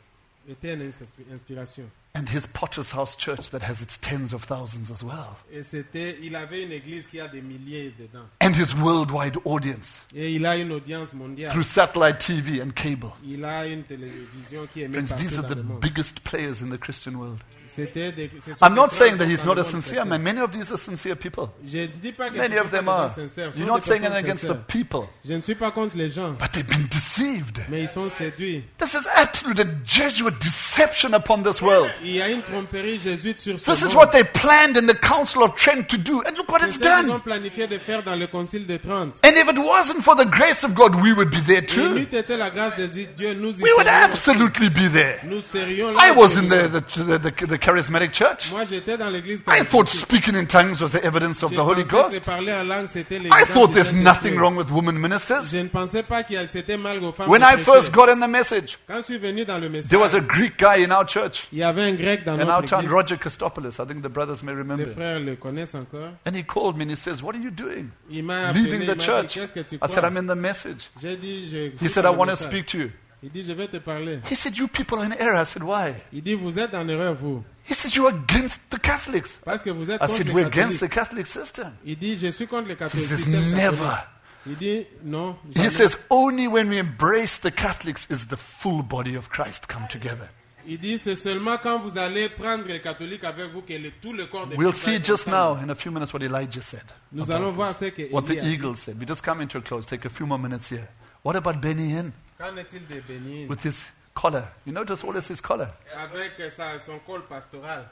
était une inspiration. And his Potter's House church that has its tens of thousands as well. Et il avait une église qui a des milliers dedans. And his worldwide audience. Et il a une audience mondiale. Through satellite TV and cable. Il a une télévision qui émet Friends, partout these are dans the le monde. biggest players in the Christian world. I'm not saying that he's not a sincere man. Many of these are sincere people. Many of them are. You're not saying anything against the people. Je ne suis pas contre les gens. But they've been deceived. Mais ils sont séduits. This is absolute a Jesuit deception upon this world. Il y a une tromperie jésuite sur ce This is monde. what they planned in the Council of Trent to do. And look what it's C'est ce qu'ils ont done. planifié de faire dans le concile de Trente. And if it wasn't for the grace of God, we would be there Et too. n'eût été la grâce de Dieu, nous y We would serions. absolutely be there. Nous serions là. I was in the charismatic church. Moi, j'étais dans l'église I thought catholique. speaking in tongues was the evidence of J'ai the Holy pensé Ghost. que parler en langue, c'était I l'évidence thought du there's Saint-Esprit. nothing wrong with women ministers. Je ne pensais pas qu'il c'était mal aux femmes When de I prêcher. first got in the message, Quand je suis venu dans le message, there was a Greek guy in our church, il y avait un grec dans in our notre town, église. Roger Kostopoulos. I think the brothers may Les remember. frères le connaissent encore. And he called me and he says, "What are you doing? Il m'a appelé, Leaving il the m'a dit, church?" qu'est-ce que tu I crois? said, "I'm in the message." J'ai dit, je He suis said, dans "I le want to message. speak to you." Il dit, je vais te parler. He said, "You people are in error." I said, "Why?" Il dit, vous êtes en erreur, vous. He said, "You're against the Catholics." Parce que vous êtes I contre said, les "We're against the catholiques. Catholic system." Il dit, je suis contre les He catholiques. says, système "Never." catholique. Il dit, non. He jamais. says, "Only when we embrace the Catholics is the full body of Christ come together." Il dit, c'est seulement quand vous allez prendre les catholiques avec vous que tout le corps de We'll Christ see va être just ensemble. now in a few minutes what Elijah said. Nous about allons voir this. ce que What the Élie a dit. eagle said. We just come into a close. Take a few more minutes here. What about Benny Hinn Qu'en est-il de Bénin with his collar? You notice all this his collar. avec son col pastoral?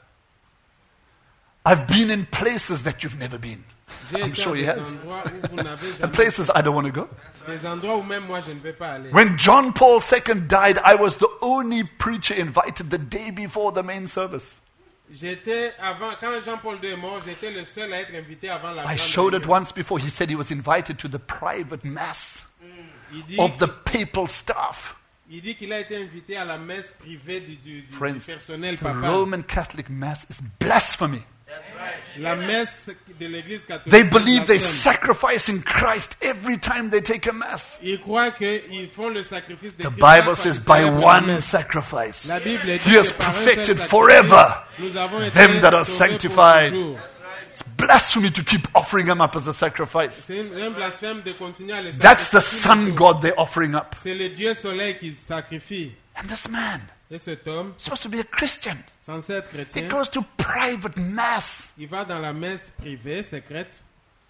I've been in places that you've never been. J'ai I'm été sure à he des has. endroits où vous n'avez And jamais places I don't want to go. des endroits où même moi je ne vais pas aller. When John Paul II died, I was the only preacher invited the day before the main service. J'étais avant, quand Jean-Paul II est mort, j'étais le seul à être invité avant la I grande showed it réunion. once before. He said he was invited to the private mass Il dit, of the papal staff. il dit qu'il a été invité à la messe privée du Friends, personnel the papal. Roman Catholic Mass is blasphemy. La messe de l'église catholique. They c'est believe they blasphème. sacrifice in Christ every time they take a mass. Ils croient qu'ils font le sacrifice de The Christ Bible quand says, ils by célèbrent la one messe. sacrifice, La Bible dit He has que par un seul perfected sacrifice, forever nous avons été them that are sauvés pour sanctified. toujours. It's blasphemy to keep offering them up as a sacrifice. C'est un blasphème de continuer à les That's the sacrifier sun toujours. God they're offering up. C'est le Dieu soleil qui sacrifie. And this man, Et cet homme, supposed to be a Christian, censé être he chrétien, goes to private mass. il va dans la messe privée, secrète.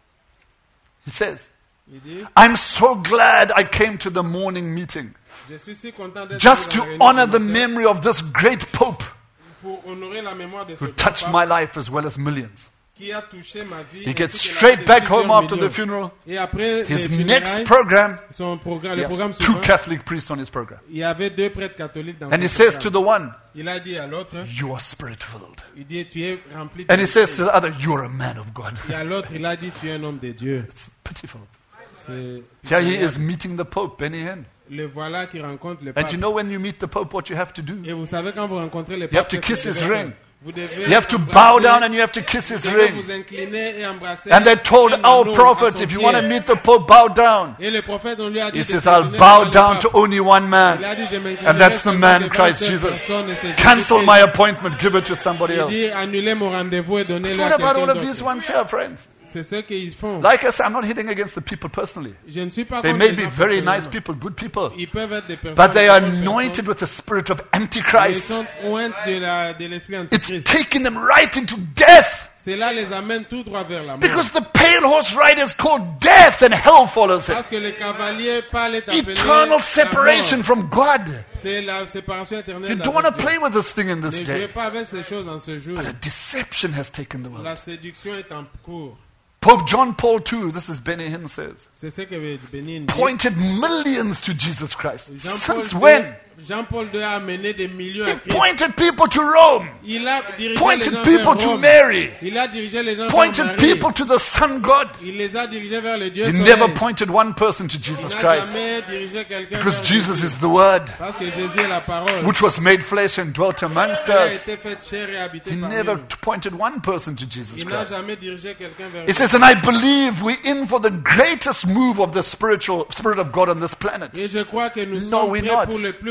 He says, Il dit, I'm so glad I came to the morning meeting je suis si content d'être just venu to dans la réunion honor du the matin memory of this great Pope pour honorer la mémoire de ce who touched papa my life as well as millions. qui a touché ma vie. He gets ainsi que la straight vie de back home plusieurs after the millions. funeral. Et après les His funérailles, next program, son programme, he le programme has two suivant, Catholic priests on his program. il y avait 2 prêtres catholiques dans And he son says to programme. the one, Il a dit à l'autre, you are spirit-filled. il dit, tu es rempli de And he says to l'esprit. the other, you're a man of God. Et à l'autre, il a dit, tu es un homme de Dieu. It's pitiful. C'est- Here he is meeting the Pope, Benny Hinn. Le voilà qui rencontre le And pape. you know when you meet the Pope what you have to do? Et vous savez, quand vous rencontrez le You have pape, to kiss his ring. vous devez You have to embrasser, bow down and you have to kiss his vous devez ring. vous incliner et embrasser. And they told un our anneau à prophet, son if you pied. want to meet the Pope, bow down. Et le prophète, on lui a dit, He de says, s'incliner I'll bow devant le down pape. to only one Il a man. dit, je m'inclinerai And that's the seulement man, devant Christ une seule Jesus. personne, et c'est Cancel Jésus-Christ. my appointment, give it to somebody Il dit, else. annulez mon rendez-vous et donnez-le What à about all quelqu'un of these d'autre. ones here, friends? C'est ce qu'ils font. Like I said, I'm not hitting against the people personally. Je ne suis pas They contre may les be gens very nice personnellement. people, good people. Ils peuvent être des personnes, But they des are bonnes anointed personnes, with the spirit of mais ils Antichrist. sont ointes de l'esprit It's antichrist. taking them right into death. Cela les amène tout droit vers la mort. Because the pale horse rider is called death and hell follows it. Parce que le cavalier pâle est appelé Eternal la separation mort. from God. C'est la séparation éternelle You don't avec want to Dieu. play with this thing in Ne this jouez day. pas avec ces choses en ce jour. But a deception has taken the world. La séduction est en cours. Pope John Paul II, this is Benny Hinn says, C'est ce que Bénin dit. pointed millions to Jesus Christ. Jean-Paul Since II when? Jean-Paul II a amené des millions He à Christ. pointed people to Rome. Il a dirigé les Pointed gens people vers to Rome. Mary. Il a dirigé les gens vers Pointed Marie. people to the Son God. Il les a dirigés vers le Dieu He soleil. never pointed one person to Il Jesus n'a Christ. jamais dirigé quelqu'un Because vers Jesus Jésus. is the Word, Parce que Jésus est la parole. which was made flesh and dwelt amongst Il a us. été fait chair et habité He parmi never nous. pointed one person to Jesus Il n'a Christ. jamais dirigé quelqu'un vers He Jésus. says, and I believe we're in for the greatest move of the Spirit of God on this planet. Et je crois que nous No, sommes we're prêts not. pour le plus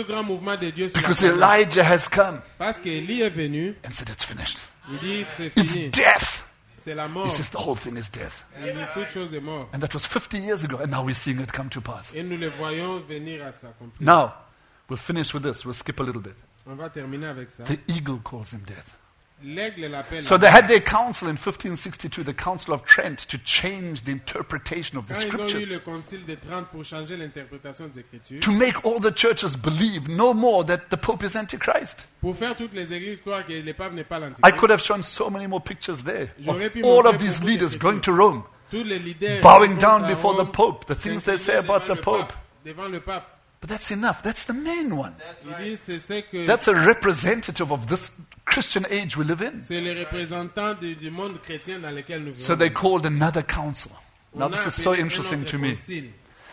grand mouvement de Dieu sur la Because planète. Elijah has come Parce qu'Élie est venu, and said, it's finished. il dit c'est It's fini, death. c'est la He mort. says the whole thing is death. Il dit toute chose est mort. And that was 50 years ago, and now we're seeing it come to pass. Et nous le voyons venir à s'accomplir. Now, we'll finish with this. We'll skip a little bit. On va terminer avec ça. The eagle calls him death. L'aigle l'appelle. So they had their council in 1562, the Council of Trent, to change the interpretation of the Quand ils ont eu scriptures. le concile de Trente pour changer l'interprétation des Écritures, To make all the churches believe no more that the Pope is Antichrist. pour faire toutes les églises croire que le pape n'est pas I l'antichrist, could have shown so many more pictures there of J'aurais pu all montrer of these beaucoup de leaders pictures. going to Rome, tous les leaders bowing vont down à before the Rome, Pope, the things they say s'incliner about the devant le Pope. pape, devant le pape. But that's enough. That's the main ones. Il dit c'est que That's a representative of this Christian age we live in. c'est les représentants du monde chrétien dans lequel nous So vivons. they called another council. Now On a this is so appelé un interesting autre to me. concile.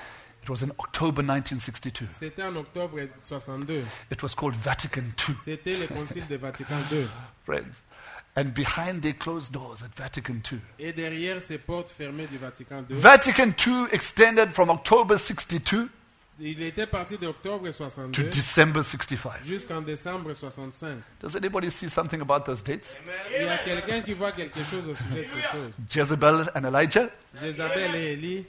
It was in October 1962. C'était en octobre 62. It was called Vatican II, C'était le concile de Vatican II. friends. And behind their closed doors at Vatican II, Et derrière ces portes fermées du Vatican II, Vatican II extended from October 62 il était parti d'octobre to 62 December 65. jusqu'en décembre 65. Does anybody see something about those dates? Il y a quelqu'un qui voit quelque chose au sujet de ces choses. Jezebel and Elijah, Jézabel et Élie,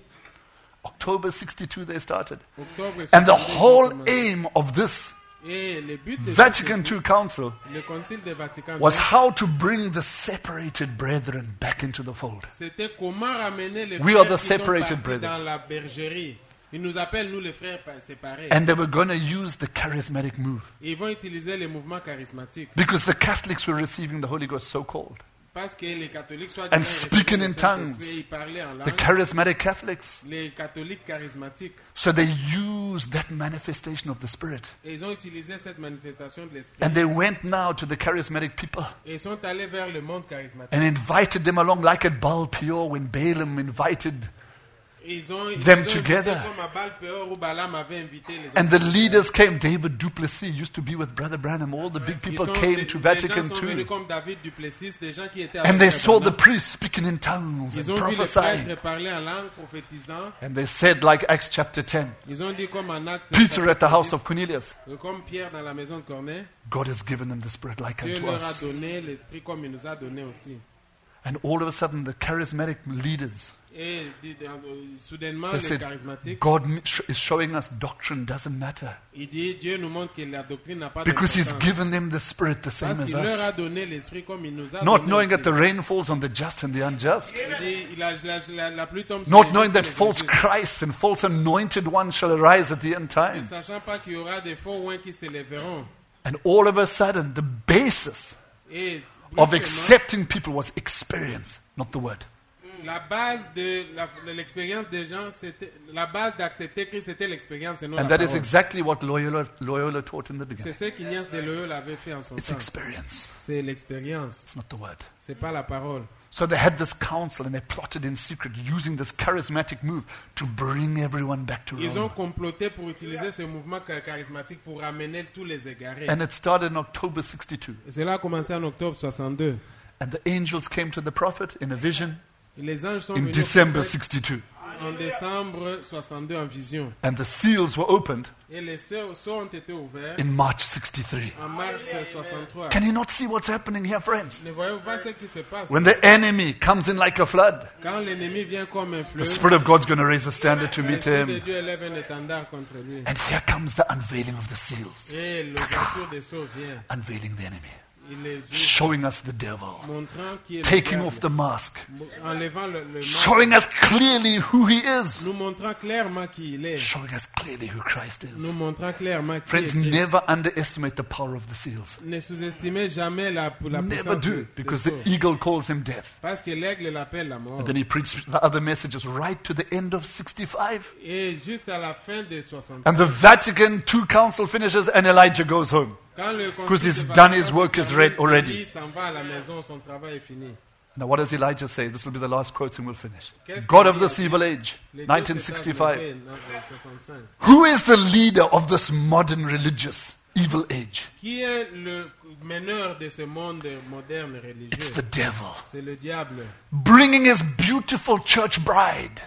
October 62 they started. octobre And the 62, whole justement. aim of this Et le but de Vatican ce II Council le concile de Vatican was II, how to bring the separated brethren back into the fold. c'était comment ramener les We are frères the qui sont separated partis brethren. dans la bergerie. Ils nous appellent, nous, les frères séparés. And they were going to use the charismatic move. Ils vont utiliser les mouvements charismatiques. Because the Catholics were receiving the Holy Ghost so called. Parce que les catholiques, soit And speaking in tongues. ils parlaient en The langue. charismatic Catholics. Les catholiques charismatiques. So they used that manifestation of the Spirit. Et ils ont utilisé cette manifestation de l'esprit. And they went now to the charismatic people Et ils sont allés vers le monde charismatique. and invited them along like at Baal Peor when Balaam invited. Ils ont them invité together. comme à Baal-Péor où Balaam avait invité les And the enfants. leaders came. David Duplessis used to be with Brother Branham. All the big Ils people sont- came les- to les Vatican gens sont venus II. comme David Duplessis, des gens qui étaient And avec they Frère saw the Branham. priests speaking in tongues Ils and ont vu les prophesying. prêtres parler en langue, prophétisant. And they said, like Acts chapter 10, Ils ont dit comme en acte Peter at the house 10, of Cornelius, comme Pierre dans la maison de Corneille, God has given them the Spirit like Dieu unto leur a us. donné l'esprit comme il nous a donné aussi. And all of a sudden, the charismatic leaders, Et soudainement, they les said, charismatiques, God is showing us doctrine doesn't matter. il dit, Dieu nous montre que la doctrine n'a pas Because He's d'importance. given them the Spirit the same Parce as qu'il leur a us. donné l'esprit comme il nous a Not donné knowing aussi. that the rain falls on the just and the unjust. Il dit, la pluie tombe sur Not les knowing justes et that les false injustes. Christ and false anointed ones shall arise at the end Ne time. sachant pas qu'il y aura des faux oins qui s'élèveront. And all of a sudden, the basis Et of brusquement, accepting people was experience, not the word. la base de l'expérience des gens, c'était la base d'accepter Christ, c'était l'expérience et non And la that is parole. exactly what Loyola taught in the C'est beginning. ce qu'Ignace de Loyola avait fait en son It's temps. experience. C'est l'expérience, It's not the word. c'est pas la parole. So they had this council and they plotted in secret using this charismatic move to bring everyone back to Ils ont Rome. comploté pour utiliser ce mouvement charismatique pour ramener tous les égarés. And it started in October 62. Et cela a commencé en octobre 62. And the angels came to the prophet in a vision Et les anges sont in venus December au prophète 62. en décembre 62 en vision. And the seals were opened Et les sceaux ont été ouverts in March 63. en mars 63. Can you not see what's happening here, friends? Ne voyez-vous pas ce qui se passe? When the enemy comes in like a flood, Quand l'ennemi vient comme un the fleuve, Spirit of God's going to raise a standard to meet l'Esprit de him. Dieu élève un étendard contre lui. And here comes the unveiling of the seals, Et l'ouverture des sceaux vient. unveiling the enemy, Il les ouvre, showing us the devil, montrant qui est le taking diable. off the mask, Enlevant le masque, showing us clearly who he is, nous montrant clairement qui il est. showing us clearly who Christ Nous is. montrant clairement qui Friends, est Christ. never underestimate the power of the seals. Ne sous-estimez jamais la Never puissance do, des because sceaux. the eagle calls him death. Parce que l'aigle l'appelle la mort. And then he preached the other messages right to the end of 65. Et juste à la fin de 65, And the Vatican II Council finishes and Elijah goes home. quand le Because he's concile de done Vatican his work se is termine, already. Élie s'en va à la maison, son travail est fini. Now, what does Elijah say? This will be the last quote and we'll finish. Qu'est-ce God qu'il of dit this à evil age, Les dieux 1965. s'étaient levés en 65. Who is the leader of this modern religious evil age? Qui est le meneur de ce monde moderne It's religieux? the devil. C'est le diable. Bringing his beautiful church bride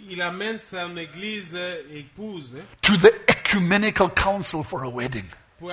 il amène son église épouse to the ecumenical council for a wedding.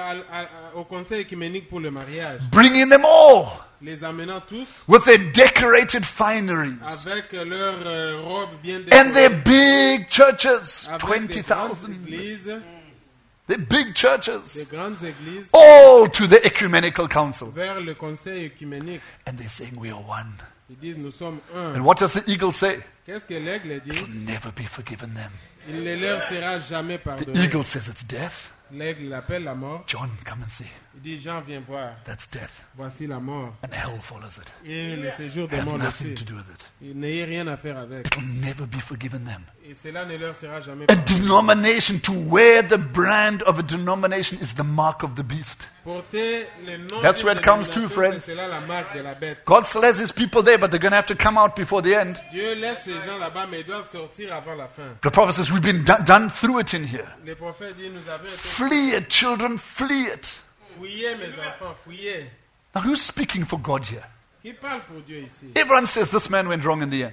Au conseil œcuménique pour le mariage. Bringing them all Les amenant tous with their decorated fineries avec leurs robes bien and their décorées, big churches, avec des grandes 20,000. églises, They're big churches. des grandes églises All to the ecumenical council. vers le conseil œcuménique. And they're saying we are one. Ils disent nous sommes And un. what does the eagle say? Qu'est-ce que l'aigle dit? It'll never be forgiven them. Il ne leur sera jamais The pardonné. eagle says it's death. L'aigle l'appelle la mort. John, come and see. Il dit Jean, viens voir. That's death. Voici la mort. And hell follows it. Et le séjour des Have morts le nothing suit. to do with it. Il n'ayez rien à faire avec. It'll never be forgiven them. Et cela ne leur sera jamais A pardonné. denomination, to wear the brand of a denomination is the mark of the beast. Porter le nom That's d'une where it comes to, dénomination, friends. c'est cela la marque de la bête. God still has his people there, but they're going to have to come out before the end. Dieu laisse ces gens là-bas, mais ils doivent sortir avant la fin. The prophet says, we've been done through it in here. Les prophètes disent nous avons été Flee it, children, flee it. fouillés, mes enfants, fouillés. Now, who's speaking for God here? Qui parle pour Dieu ici? Everyone says this man went wrong in the end.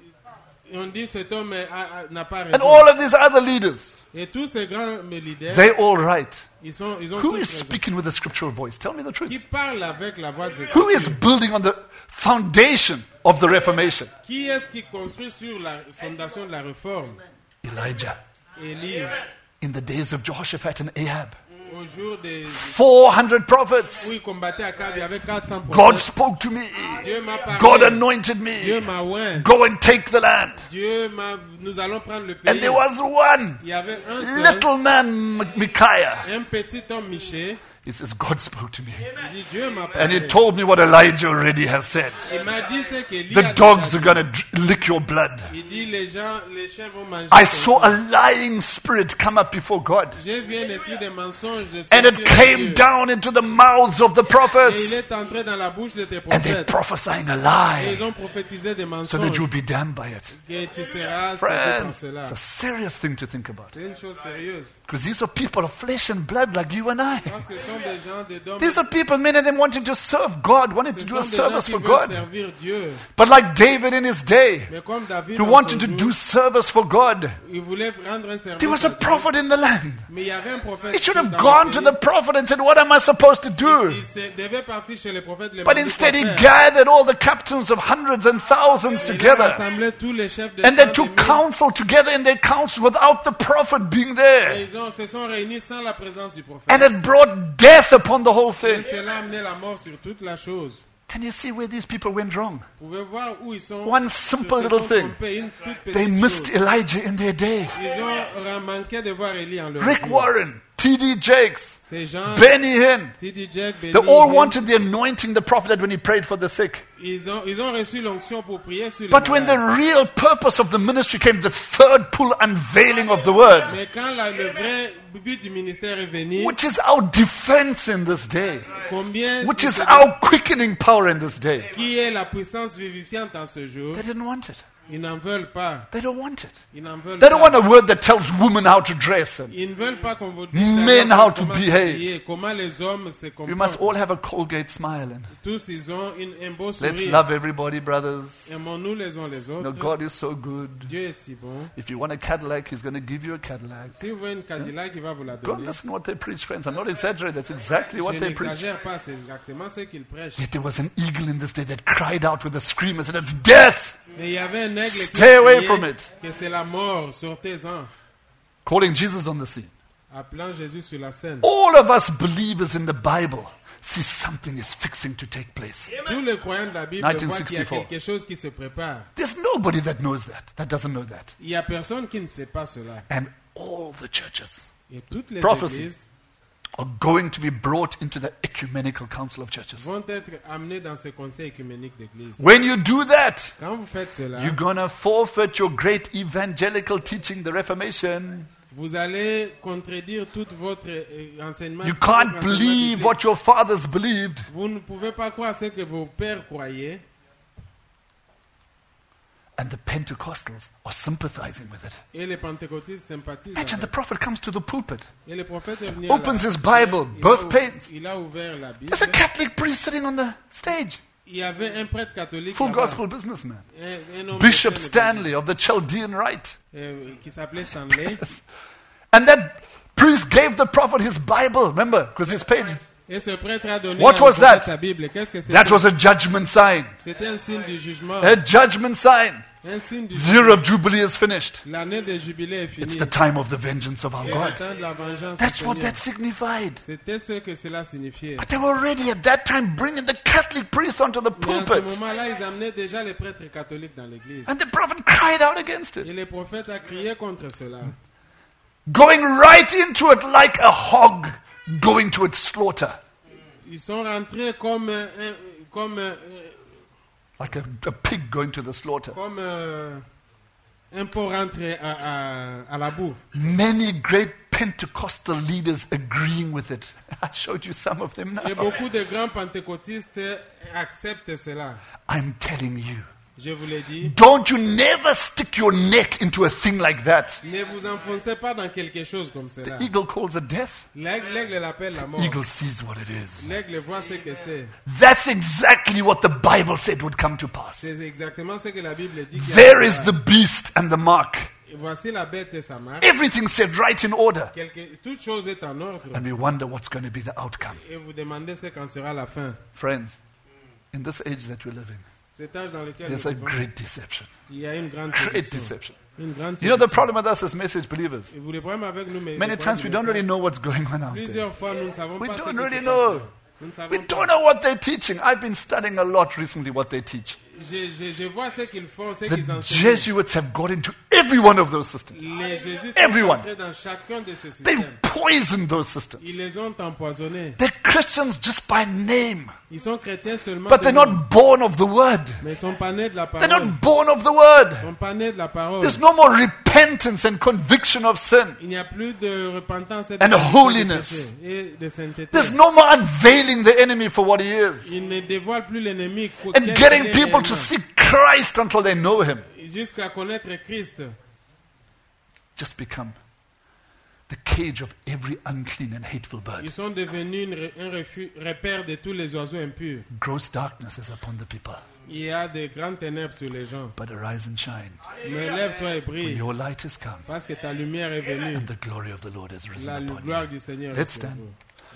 Et on dit cet homme n'a pas And raison. all of these other leaders, Et tous ces grands leaders, they're all right. ils ont Who tous is raison. speaking with a scriptural voice? Tell me the truth. Qui parle avec la voix des Who is building on the foundation of the Reformation? Qui est-ce qui construit sur la fondation de la réforme? Elijah. Élie, In the days of Jehoshaphat and Ahab. au jour des 400 prophets. où il combattait Akab, il y avait 400 God prophètes. spoke to me. Dieu m'a parlé. God anointed Dieu me. m'a oint. Go and take the land. Nous allons prendre le And pays. there was one Il y avait un seul, little man, Micaiah. un petit homme Miché. He says, God spoke to me. Il dit Dieu m'a And he parlé. told me what Elijah already has said. Il m'a dit ce qu'Élie The a dogs déjà are dit. going to lick your blood. Il dit les chiens vont manger. I ton saw sang. a lying spirit come up before God. J'ai vu un esprit de mensonge de And it sortir de came Dieu. down into the mouths of the Et il prophets. est entré dans la bouche de tes And they're prophètes. prophesying a Et lie ils ont prophétisé des so that mensonges. you'll be damned by it. Que tu seras sauvé par Friends, cela. it's a serious thing to think about. C'est une chose sérieuse. Because these are people of flesh and blood like you and I. Parce que ce sont des gens, des hommes. These are people, many of them wanting to serve God, wanting to Ce do sont a des gens service qui for veulent God. servir Dieu. But like David in his day, Mais comme David, who dans wanted son to jour, do service for God, il voulait rendre un service. there was a à Dieu. prophet in the land. Mais il y avait un prophète. He should dans have le gone to pays. the prophet and said, what am I supposed to do? Devait partir chez les prophètes. But instead he gathered all the captains of hundreds and thousands together. rassemblé tous les chefs de And they cent, took de mille. counsel together in their council without the prophet being Et there. ils se sont réunis sans la présence du prophète. And it brought death upon the whole Et thing. cela a amené la mort sur toute la chose. Can you see where these people went wrong? Vous pouvez voir où ils sont. One se simple sont little thing. trompés, une toute petite They missed chose. Elijah in their day. Ils ont manqué de voir Élie en leur Rick jour. Warren, T.D. Jakes, Ces gens, Benny Hinn, T.D. Jack, Benny they all Hinn, wanted the anointing the prophet had when he prayed for the sick. ils ont reçu l'onction pour prier sur les But when the malades. real purpose of the ministry came, the third pull unveiling of the word, Mais quand le vrai but du ministère est venu, which is our defense in this day, combien which is our quickening power in this day, qui est la puissance vivifiante en ce jour, they didn't want it. ils n'en veulent pas. They don't want it. Ils n'en veulent They don't pas. want a word that tells women how to dress. And Ils ne veulent pas qu'on vous dise Men how to comment behave. s'habiller, comment les hommes se we must comportent. all have a Colgate smile. And Tous, ils ont un beau let's sourire. love everybody, brothers. Aimons-nous les uns les autres. No, God is so good. Dieu est si bon. If you want a Cadillac, He's going to give you a Cadillac. Si vous voulez une Cadillac, il va vous la Go and donner. listen to what they preach, friends. I'm not exaggerating. That's exactly what Je they preach. n'exagère pas, c'est exactement ce qu'ils prêchent. Yet there was an eagle in this day that cried out with a scream and said, it's death! Mais il y avait un aigle qui Stay away criait from it. que c'est la mort, sortez-en. Calling Jesus on the scene. Appelant Jésus sur la scène. All of us believers in the Bible see something is fixing to take place. Tous les croyants de la Bible voient qu'il y a 1964. quelque chose qui se prépare. There's nobody that knows that doesn't know that. Il n'y a personne qui ne sait pas cela. And all the churches Et toutes les Prophecy. églises are going to be brought into the ecumenical council of churches. vont être amenées dans ce conseil œcuménique d'église. When you do that, Quand vous faites cela, you're going to forfeit your great evangelical teaching, the Reformation. vous allez contredire tout votre enseignement. You tout votre can't enseignement believe biblique. what your fathers believed. Vous ne pouvez pas croire ce que vos pères croyaient. And the Pentecostals are sympathizing with it. Et les pentecôtistes sympathisent Imagine the avec. prophet comes to the pulpit, Et le prophète est venu opens à la- his Bible, il both a ou- pages. Il a ouvert la Bible. There's a Catholic priest sitting on the stage. Il y avait un prêtre catholique full là-bas, gospel businessman. un homme Bishop de Stanley of the Chaldean Rite. qui s'appelait Stanley. And that priest gave the prophet his Bible, remember, because he's paid. Et ce prêtre a donné What à was that? sa Bible. Qu'est-ce que c'était? That was a judgment sign. C'était un signe du jugement. A judgment sign. Un signe du The year of Jubilee is finished. L'année de jubilé est It's finie. the time of the vengeance of our C'est le God. temps de la vengeance du That's what Seigneur. that signified. C'était ce que cela signifiait. But they were already at that time bringing the Catholic priests onto the Mais à ce pulpit. moment-là, ils amenaient déjà les prêtres catholiques dans l'église. And the prophet cried out against it, Et les prophètes ont crié contre cela. going right into it like a hog going to its slaughter. Ils sont rentrés comme Like a pig going to the slaughter. un pot rentré à la boue. Many great Pentecostal leaders agreeing with it. I showed you some of them Et now. beaucoup de grands pentecôtistes acceptent cela. I'm telling you, Je vous l'ai dit. don't you never stick your neck into a thing like that. Ne vous enfoncez pas dans quelque chose comme The cela. eagle calls it death. L'aigle l'appelle la mort. Eagle sees what it is. L'aigle voit ce que c'est. That's exactly what the Bible said would come to pass. C'est exactement ce que la Bible dit. qu'il There is arrivera. the beast and the mark. Et voici la bête et sa marque. Everything said right in order. Toute chose est en ordre. And we wonder what's going to be the outcome. Et vous demandez ce qu'en sera la fin. Friends, in this age that we live in, Cet âge dans lequel there's nous a vivons, great deception. il y a une grande Great séduction. deception. Une grande You know the séduction. problem with us as message believers? Et vous le problème avec nous, mais Many times we don't really know what's going on out there. plusieurs fois nous ne savons We pas ce don't qui really se know. passe. Nous ne savons We pas. don't know what they're teaching. I've been studying a lot recently what they teach. Je vois ce qu'ils font, ce The qu'ils enseignent. Jesuits have got into every one of those systems. Les jésuites Everyone. sont entrés dans chacun de ces They've systèmes. poisoned those systems. Ils les ont empoisonnés. They're Christians just by name, Ils sont chrétiens seulement, but de they're nom, not born of the word. mais ils sont pas nés de la They're parole. not born of the word. Ils sont pas nés de la parole. There's no more repentance and conviction of sin. Il n'y a plus de repentance et And de holiness. péché et de sainteté. There's no more unveiling the enemy for what he is Il ne dévoile plus l'ennemi. and quel getting il est people to réellement. see Christ until they know him. Jusqu'à connaître Christ. Just become the cage of every unclean and hateful bird. Ils sont devenus un repère de tous les oiseaux impurs. Gross darkness is upon the people. Il y a de grandes ténèbres sur les gens. But arise and shine, Mais lève-toi et for brille, your light has come, parce que ta lumière est venue. and the glory of the Lord has risen La upon gloire you. du Seigneur est Let's sur stand. vous.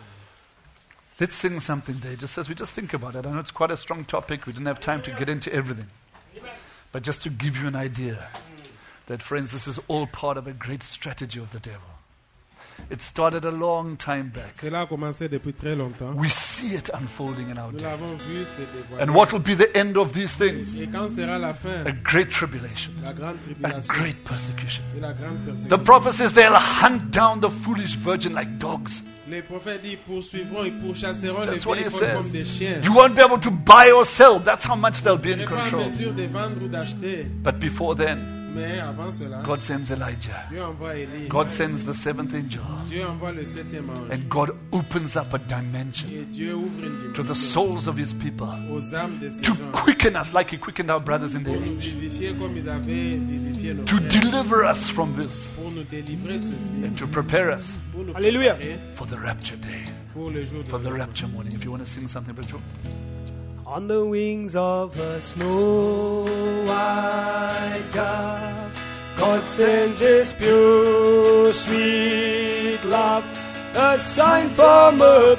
Let's sing something there, just as we just think about it. I know it's quite a strong topic. We didn't have time to get into everything. But just to give you an idea that, friends, this is all part of a great strategy of the devil. It started a long time back. Cela a commencé depuis très longtemps. We see it unfolding in our Nous day. l'avons vu se dévoiler. And what will be the end of these things? Et quand sera la fin? A great tribulation, La grande a tribulation great persecution. et la grande The persécution. prophet says they'll hunt down the foolish virgin like dogs. Les prophètes disent poursuivront et pourchasseront les That's what vieilles he folles comme says. des chiens. You won't be able to buy or sell. That's how much they'll be Ils in ne sont pas en control. mesure de vendre ou d'acheter. But before then, Mais avant cela, God sends Elijah. Dieu envoie Élie. God sends the seventh angel. Dieu envoie le septième ange. And God opens up a dimension Et Dieu ouvre une to the dimension souls of his people aux âmes de ces to gens. quicken us like he quickened our brothers in their Pour nous age, vivifier comme ils avaient vivifié nos to frères. deliver us from this, Pour nous délivrer de ceci. and to prepare us Pour nous Alléluia. préparer for the rapture day, pour le jour de for the Dieu. rapture morning. If you want to sing something, Brother Joe. On the wings of a snow white dove, God sends his pure, sweet love, a sign from above.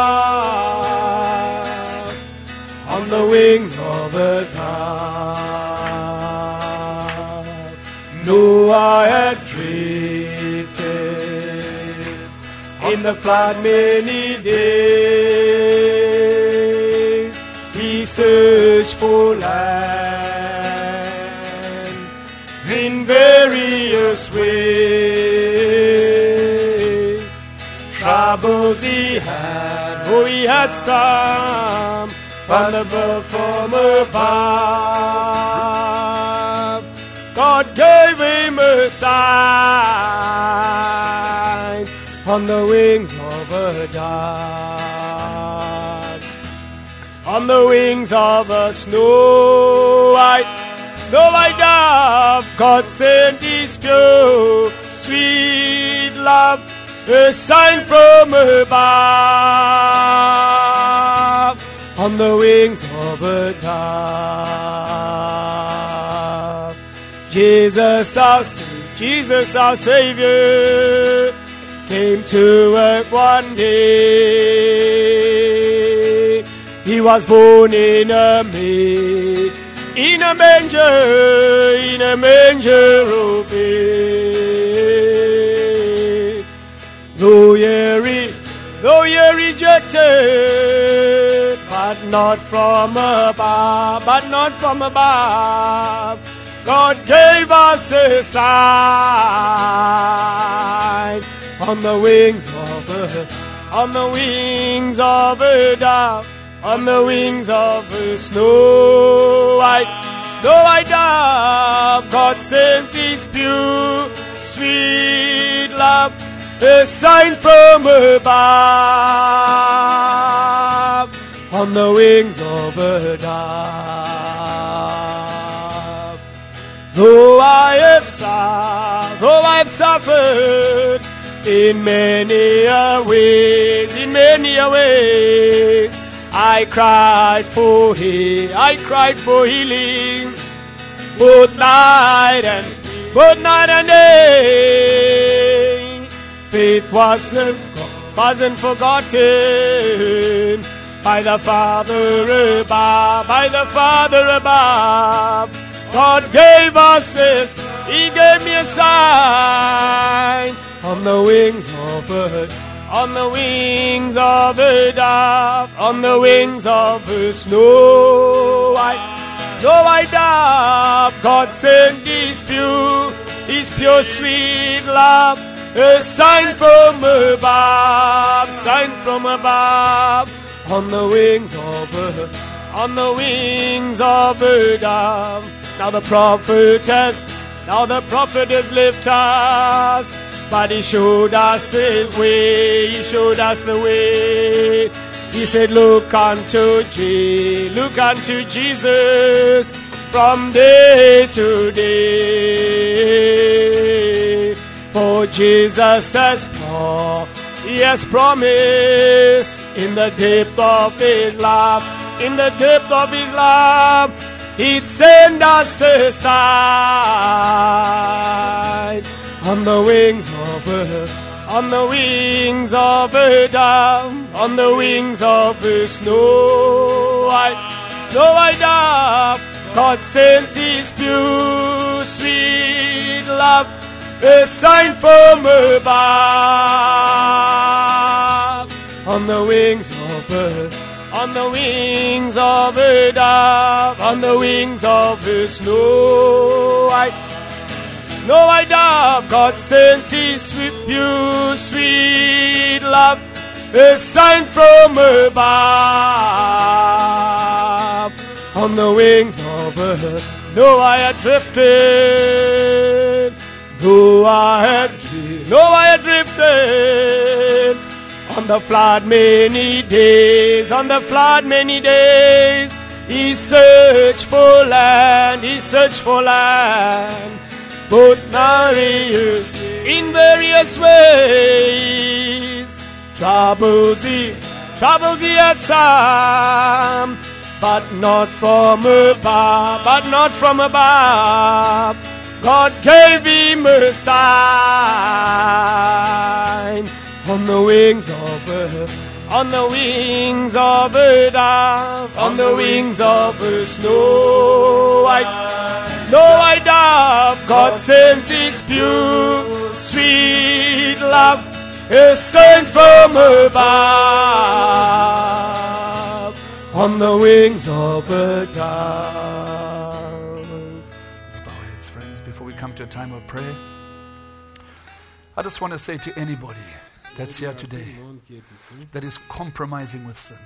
On the wings of a dove, Noah had drifted in the flood many days. He searched for land in various ways. Troubles he had, oh, he had some, thunderbolt from above. God gave him a sign on the wings of a dove. On the wings of a snow white dove, God sent his pure, sweet love, a sign from above. On the wings of a dove. Jesus our Savior, came to earth one day. He was born in a manger of hay. Though ye rejected, but not from above, God gave us a sign. On the wings of a dove, on the wings of a snow white dove, God sent His pure, sweet love, a sign from above. On the wings of a dove. Though I have suffered in many a ways, I cried for healing, both night and day. Faith wasn't forgotten by the Father above. God gave us this, He gave me a sign. On the wings of a dove, on the wings of a snow white dove, God sent His pure, sweet love, a sign from above, on the wings of a dove. Now the prophet has left us, but he showed us his way, he showed us the way. He said, look unto Jesus from day to day. For Jesus has promised in the depth of his love, he'd send us a sign. On the wings of a dove, on the wings of a snow white dove, God sent His pure, sweet love, a sign from above. On the wings of a dove, on the wings of a snow white dove, God sent His pure, sweet love, a sign from above. On the wings of a dove, though I had drifted, on the flood many days, He searched for land, both in various ways. Troubles he had some, but not from above, God gave him a sign. On the wings of a dove, on the wings of a snow white dove, God sent His pure, sweet love, a sign from above. On the wings of a dove. Let's bow our heads, friends, before we come to a time of prayer. I just want to say to anybody that's here today that is compromising with sin,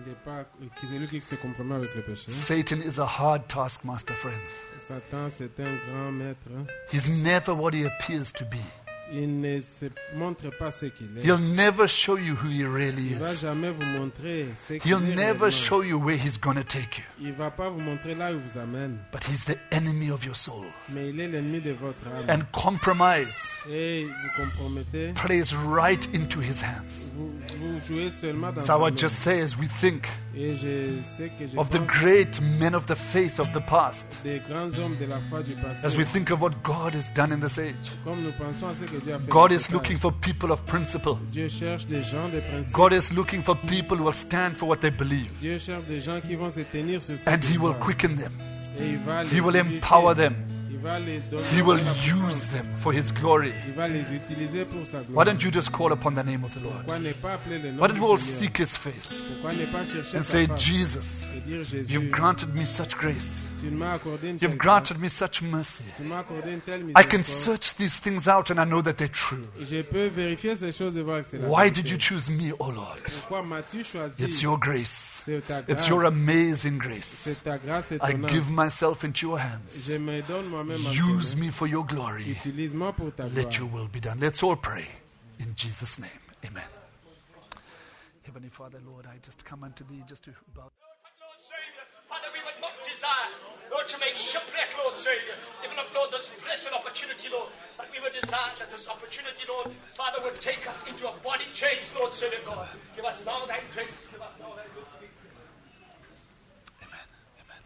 Satan is a hard taskmaster, friends. Satan, c'est un grand maître. He's never what he appears to be. Il ne se montre pas ce qu'il est. He'll never show you who he really Il va is. jamais vous montrer ce qu'il He'll est never réellement. show you where he's going to take you. Il va pas vous montrer là où il vous amène. But he's the enemy of your soul. Mais il est l'ennemi de votre âme. And compromise Et vous compromettez. plays right into his hands. Vous jouez seulement dans So I sa would main. just say, as we think Et je sais que je of the pense great men of the faith of the past, des grands hommes de la foi du passé. as we think of what God has done in this age. Comme nous pensons à ce que Dieu a fait God dans is cet looking âge. for people of principle. Dieu cherche des gens de principe. God is looking for people who will stand for what they believe. Dieu cherche des gens qui vont se tenir sur ce And He qu'ils will croient. quicken them. Et il va He les will vivifier. empower them. Il va les donner He will la puissance. use them for His glory. Il va les utiliser pour sa Why gloire. don't you just call upon the name of the Lord? Pourquoi ne pas appeler le nom Why du don't we all Seigneur? seek His face Pourquoi ne pas chercher and sa say, face Jesus, et dire Jésus, you've granted me such grace. tu m'as accordé une You've telle granted grâce, me such mercy. tu m'as accordé une telle I can miséricorde. search these things out and I know that they're true. Et je peux vérifier ces choses et voir que c'est la Why vérité. did you choose me, O Lord? Pourquoi m'as-tu choisi? It's your grace. C'est ta grâce. It's your amazing grace. C'est ta grâce I étonnante. give myself into your hands. Je me donne moi-même à Use toi. me for your glory. Utilise-moi pour ta gloire. Let your will be done. Let's all pray. In Jesus' name. Amen. Heavenly Father, Lord, I just come unto thee just to bow. Lord Savior, Father, we would not desire, Lord, to make shipwreck, Lord Savior. Even if, Lord, this blessed opportunity, Lord, but we would desire that this opportunity, Lord, Father, would take us into a body change, Lord Savior God. Give us now thy grace, give us now thy mercy. Amen. Amen.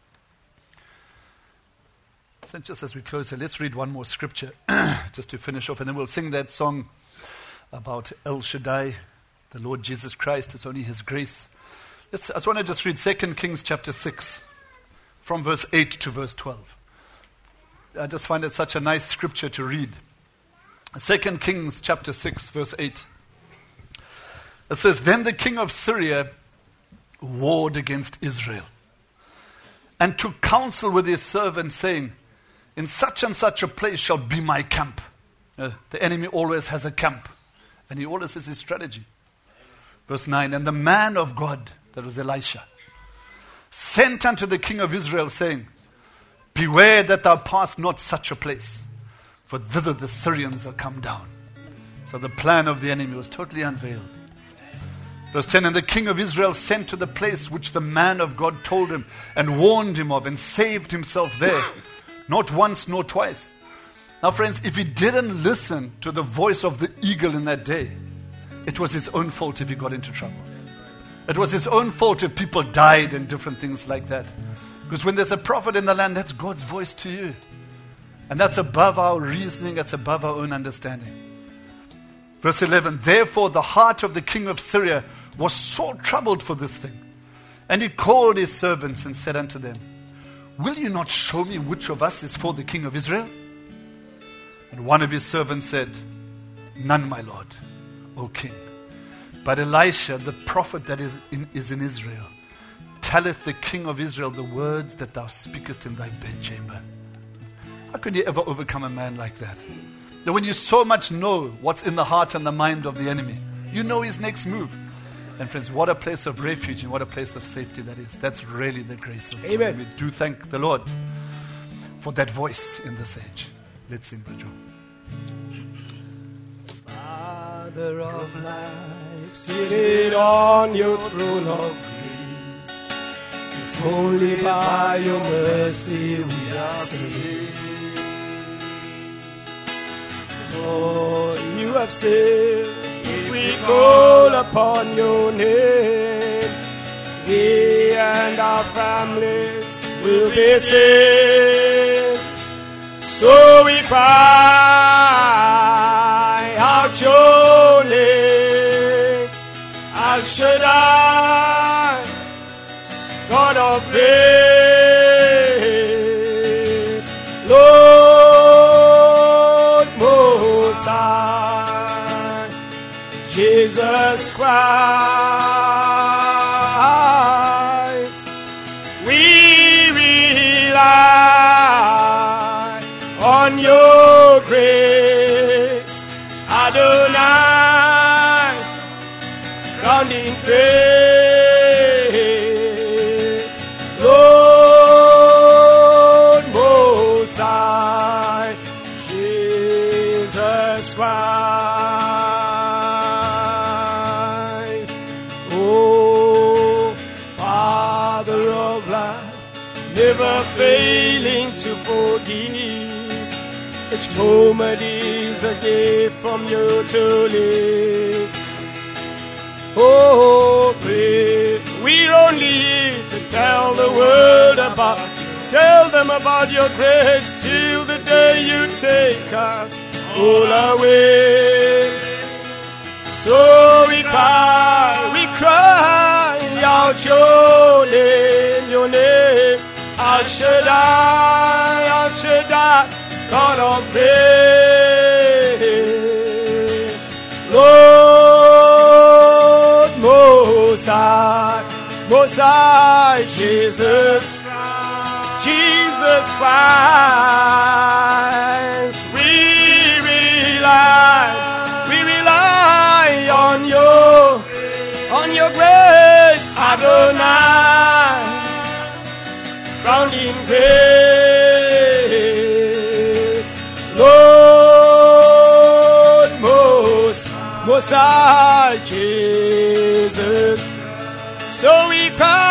So just as we close here, let's read one more scripture just to finish off, and then we'll sing that song about El Shaddai, the Lord Jesus Christ. It's only His grace. I just want to just read 2 Kings chapter 6, from verse 8 to verse 12. I just find it such a nice scripture to read. 2 Kings chapter 6, verse 8. It says, Then the king of Syria warred against Israel, and took counsel with his servants, saying, In such and such a place shall be my camp. The enemy always has a camp, and he always has his strategy. Verse 9, And the man of God, that was Elisha, sent unto the king of Israel, saying, Beware that thou pass not such a place, for thither the Syrians are come down. So the plan of the enemy was totally unveiled. Verse 10, And the king of Israel sent to the place which the man of God told him, and warned him of, and saved himself there, not once nor twice. Now friends, if he didn't listen to the voice of the eagle in that day, it was his own fault if he got into trouble. It was his own fault if people died and different things like that. Because when there's a prophet in the land, that's God's voice to you. And that's above our reasoning, that's above our own understanding. Verse 11, Therefore the heart of the king of Syria was sore troubled for this thing. And he called his servants and said unto them, Will you not show me which of us is for the king of Israel? And one of his servants said, None, my lord, O king. But Elisha, the prophet that is in Israel, telleth the king of Israel the words that thou speakest in thy bedchamber. How could you ever overcome a man like that? Now, when you so much know what's in the heart and the mind of the enemy, you know his next move. And friends, what a place of refuge and what a place of safety that is. That's really the grace of God. Amen. And we do thank the Lord for that voice in this age. Let's sing, Brother Joe. Father of life, seated on your throne of grace, it's only by your mercy we are saved. Lord, you have said, if we call upon your name, we and our families will be saved. So we cry out your name, El Shaddai, God of grace, Lord Most High, Jesus Christ, we rely on your grace, Adonai, crowned in praise, Lord Most High, Jesus Christ. Oh, Father of life, never failing to forgive. Each moment is a gift from you to live. Oh, pray we We're only here to tell the world about you. Tell them about your grace till the day you take us all away. So we cry out your name, Al Shaddai, God of praise. Lord Most High, Jesus Christ, we rely on your grace, Adonai, crowned in grace. Lord Most High, Jesus, so we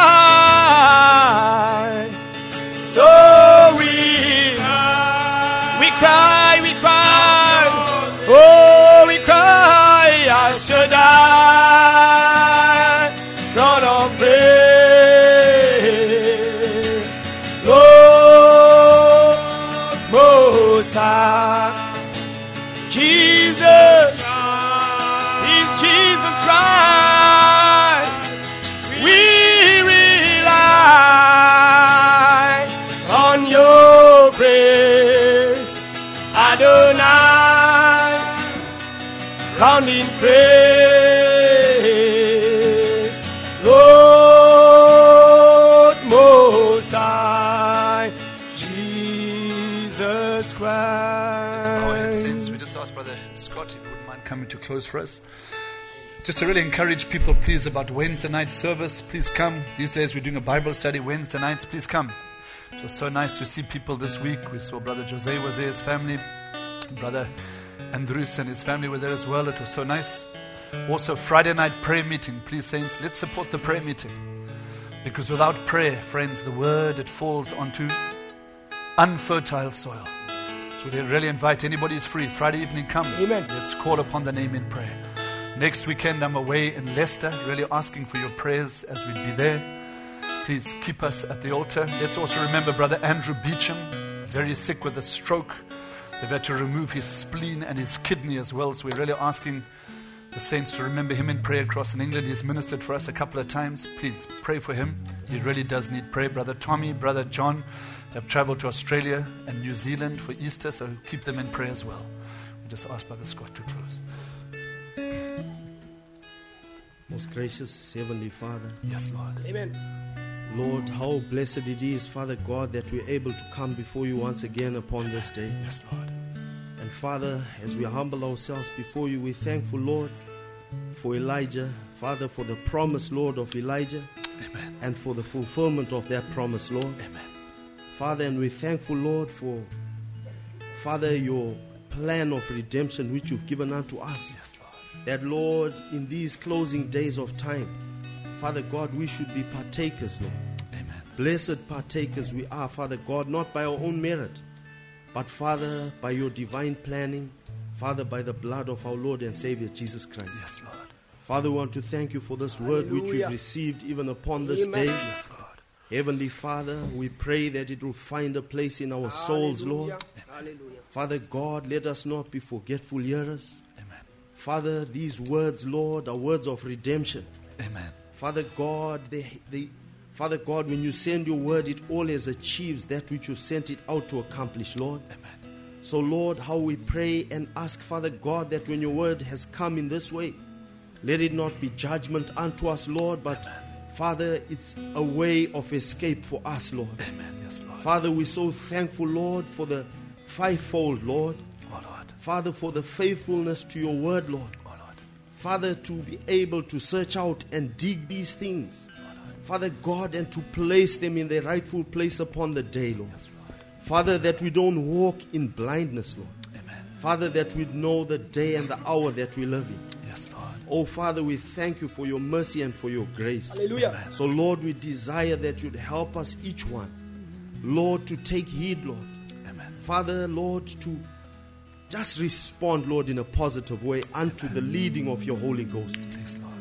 cry, oh, we cry, Al Shaddai, God of praise. Lord Most High, Jesus Christ, we rely on your grace, Adonai, found in praise. Lord Most High, Jesus Christ. Our heads, saints, we just ask Brother Scott if he wouldn't mind coming to close for us. Just to really encourage people, please, about Wednesday night service. Please come. These days we're doing a Bible study Wednesday nights. Please come. It was so nice to see people this week. We saw Brother Jose was there, his family. Brother Andrus and his family were there as well. It was so nice. Also, Friday night prayer meeting. Please, saints, let's support the prayer meeting. Because without prayer, friends, the word, it falls onto unfertile soil. So we really invite anybody who's free. Friday evening, come. Amen. Let's call upon the name in prayer. Next weekend, I'm away in Leicester, really asking for your prayers as we'd be there. Please keep us at the altar. Let's also remember Brother Andrew Beecham, very sick with a stroke. They've had to remove his spleen and his kidney as well. So we're really asking the saints to remember him in prayer across in England. He's ministered for us a couple of times. Please pray for him. He really does need prayer. Brother Tommy, Brother John have traveled to Australia and New Zealand for Easter, so keep them in prayer as well. We just ask Brother Scott to close. Most gracious Heavenly Father. Yes, Lord. Amen. Lord, how blessed it is, Father God, that we're able to come before you once again upon this day. Yes, Lord. And Father, as we humble ourselves before you, we're thankful, Lord, for Elijah. Father, for the promise, Lord, of Elijah. Amen. And for the fulfillment of that promise, Lord. Amen. Father, and we're thankful, Lord, for, Father, your plan of redemption which you've given unto us. Yes, Lord. That, Lord, in these closing days of time, Father God, we should be partakers, Lord. Amen. Blessed partakers we are, Father God, not by our own merit, but, Father, by your divine planning, Father, by the blood of our Lord and Savior, Jesus Christ. Yes, Lord. Father, we want to thank you for this word which we've received even upon this day. Yes, Lord. Heavenly Father, we pray that it will find a place in our souls, Lord. Father God, let us not be forgetful hearers. Amen. Father, these words, Lord, are words of redemption. Amen. Father God, Father God, when you send your word, it always achieves that which you sent it out to accomplish, Lord. Amen. So, Lord, how we pray and ask, Father God, that when your word has come in this way, let it not be judgment unto us, Lord, but, Father, it's a way of escape for us, Lord. Amen. Yes, Lord. Father, we're so thankful, Lord, for the fivefold, Lord. Oh, Lord. Father, for the faithfulness to your word, Lord. Oh, Lord. Father, to be able to search out and dig these things, Father God, and to place them in their rightful place upon the day, Lord. Yes, Lord. Father, that we don't walk in blindness, Lord. Amen. Father, that we know the day and the hour that we live in. Yes, Lord. Oh, Father, we thank you for your mercy and for your grace. Hallelujah. So, Lord, we desire that you'd help us, each one, Lord, to take heed, Lord. Amen. Father, Lord, to just respond, Lord, in a positive way unto the leading of your Holy Ghost. Please, Lord.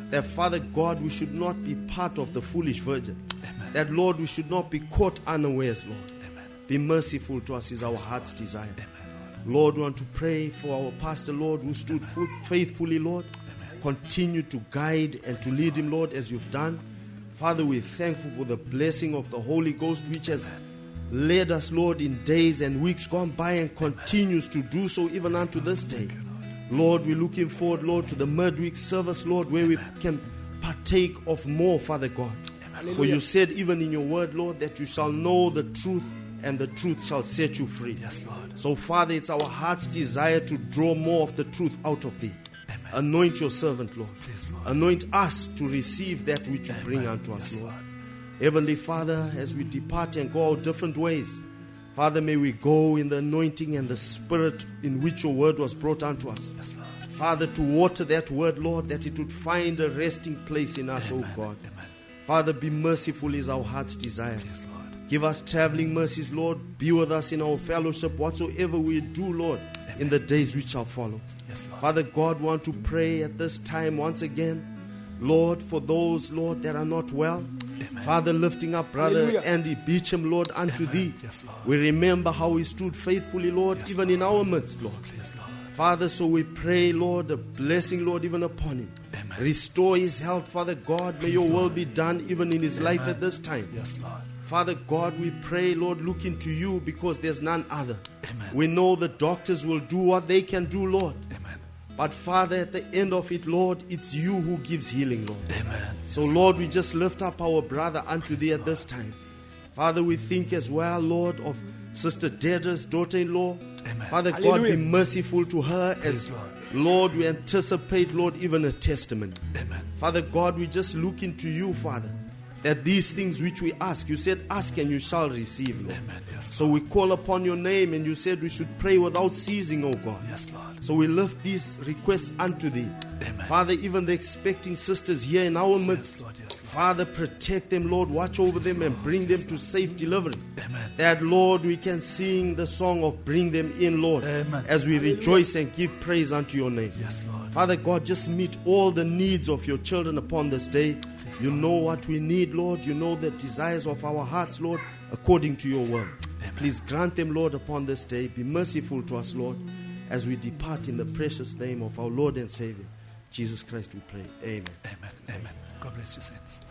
that, Father God, we should not be part of the foolish virgin. Amen. That, Lord, we should not be caught unawares, Lord. Amen. Be merciful to us is our heart's desire. Amen. Lord, we want to pray for our pastor, Lord, who stood faithfully, Lord. Amen. Continue to guide and to lead him, Lord, as you've done. Father, we're thankful for the blessing of the Holy Ghost, which has led us, Lord, in days and weeks gone by and continues to do so even unto this day. Lord, we're looking forward, Lord, to the midweek service, Lord, where we can partake of more, Father God. Hallelujah. For you said even in your word, Lord, that you shall know the truth and the truth shall set you free. Yes, Lord. So, Father, it's our heart's desire to draw more of the truth out of thee. Amen. Anoint your servant, Lord. Please, Lord. Anoint us to receive that which you bring unto us, Yes, Lord. Lord. Heavenly Father, as we depart and go our different ways, Father, may we go in the anointing and the spirit in which your word was brought unto us. Yes, Lord. Father, to water that word, Lord, that it would find a resting place in us, Amen. O God. Amen. Father, be merciful is our heart's desire. Yes, Lord. Give us traveling mercies, Lord. Be with us in our fellowship, whatsoever we do, Lord, in the days which shall follow. Yes, Lord. Father God, want to pray at this time once again, Lord, for those, Lord, that are not well. Amen. Father, lifting up Brother Hallelujah. Andy Beecham, Lord, unto Amen. thee. Yes, Lord. We remember how he stood faithfully, Lord, Yes, even in our midst, Lord. Please, Lord. Father, so we pray, Lord, a blessing, Lord, even upon him. Amen. Restore his health, Father God. May your will be done even in his life Amen. at this time. Yes, Lord. Father God, we pray, Lord, looking to you because there's none other. Amen. We know the doctors will do what they can do, Lord. Amen. But Father, at the end of it, Lord, it's you who gives healing, Lord. Amen. So, Lord, we just lift up our brother unto thee at this time. Father, we think as well, Lord, of Sister Dedra's daughter-in-law. Amen. Father God, Hallelujah. be merciful to her as, Lord. Lord, we anticipate, Lord, even a testimony. Amen. Father God, we just look into you, Father, that these things which we ask, you said, ask and you shall receive, Lord. Amen. Yes, So we call upon your name and you said we should pray without ceasing, O God. Yes, Lord. So we lift these requests unto thee. Amen. Father, even the expecting sisters here in our midst, Lord, yes, Lord. Father, protect them, Lord. Watch over them and bring them to safe delivery. Amen. That, Lord, we can sing the song of bring them in, Lord, Amen. as we rejoice and give praise unto your name. Yes, Lord. Father God, just meet all the needs of your children upon this day. You know what we need, Lord. You know the desires of our hearts, Lord, according to your word. Amen. Please grant them, Lord, upon this day. Be merciful to us, Lord, as we depart in the precious name of our Lord and Savior, Jesus Christ, we pray. Amen. Amen. Amen. God bless you, saints.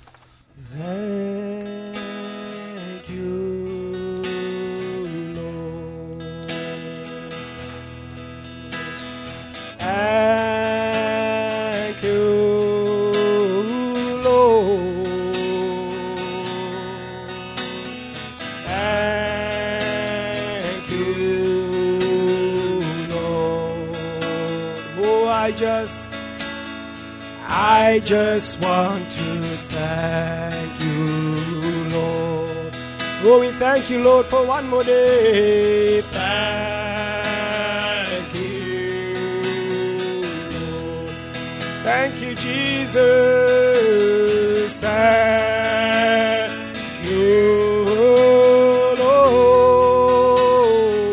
Thank you, Lord. Thank you, Lord. Thank you, Lord. Oh, I just want to thank you, Lord. Oh, we thank you, Lord, for one more day. Thank you, Lord. Thank you, Jesus. Thank you, Lord.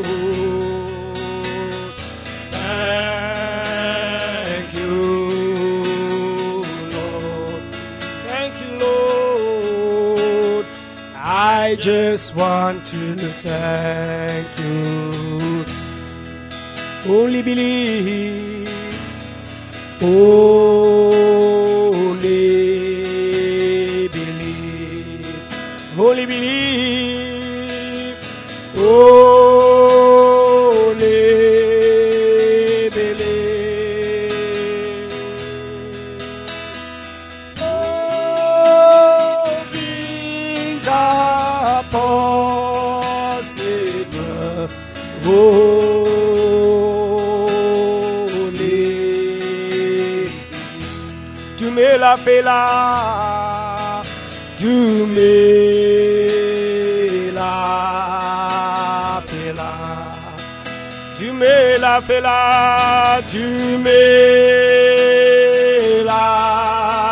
Thank you, Lord. Thank you, Lord. I just want to thank you. Only believe. Only believe. Only believe. Only believe. All things are possible. Only tu me la fais là, tu me la fais là, tu me la fais là, tu me la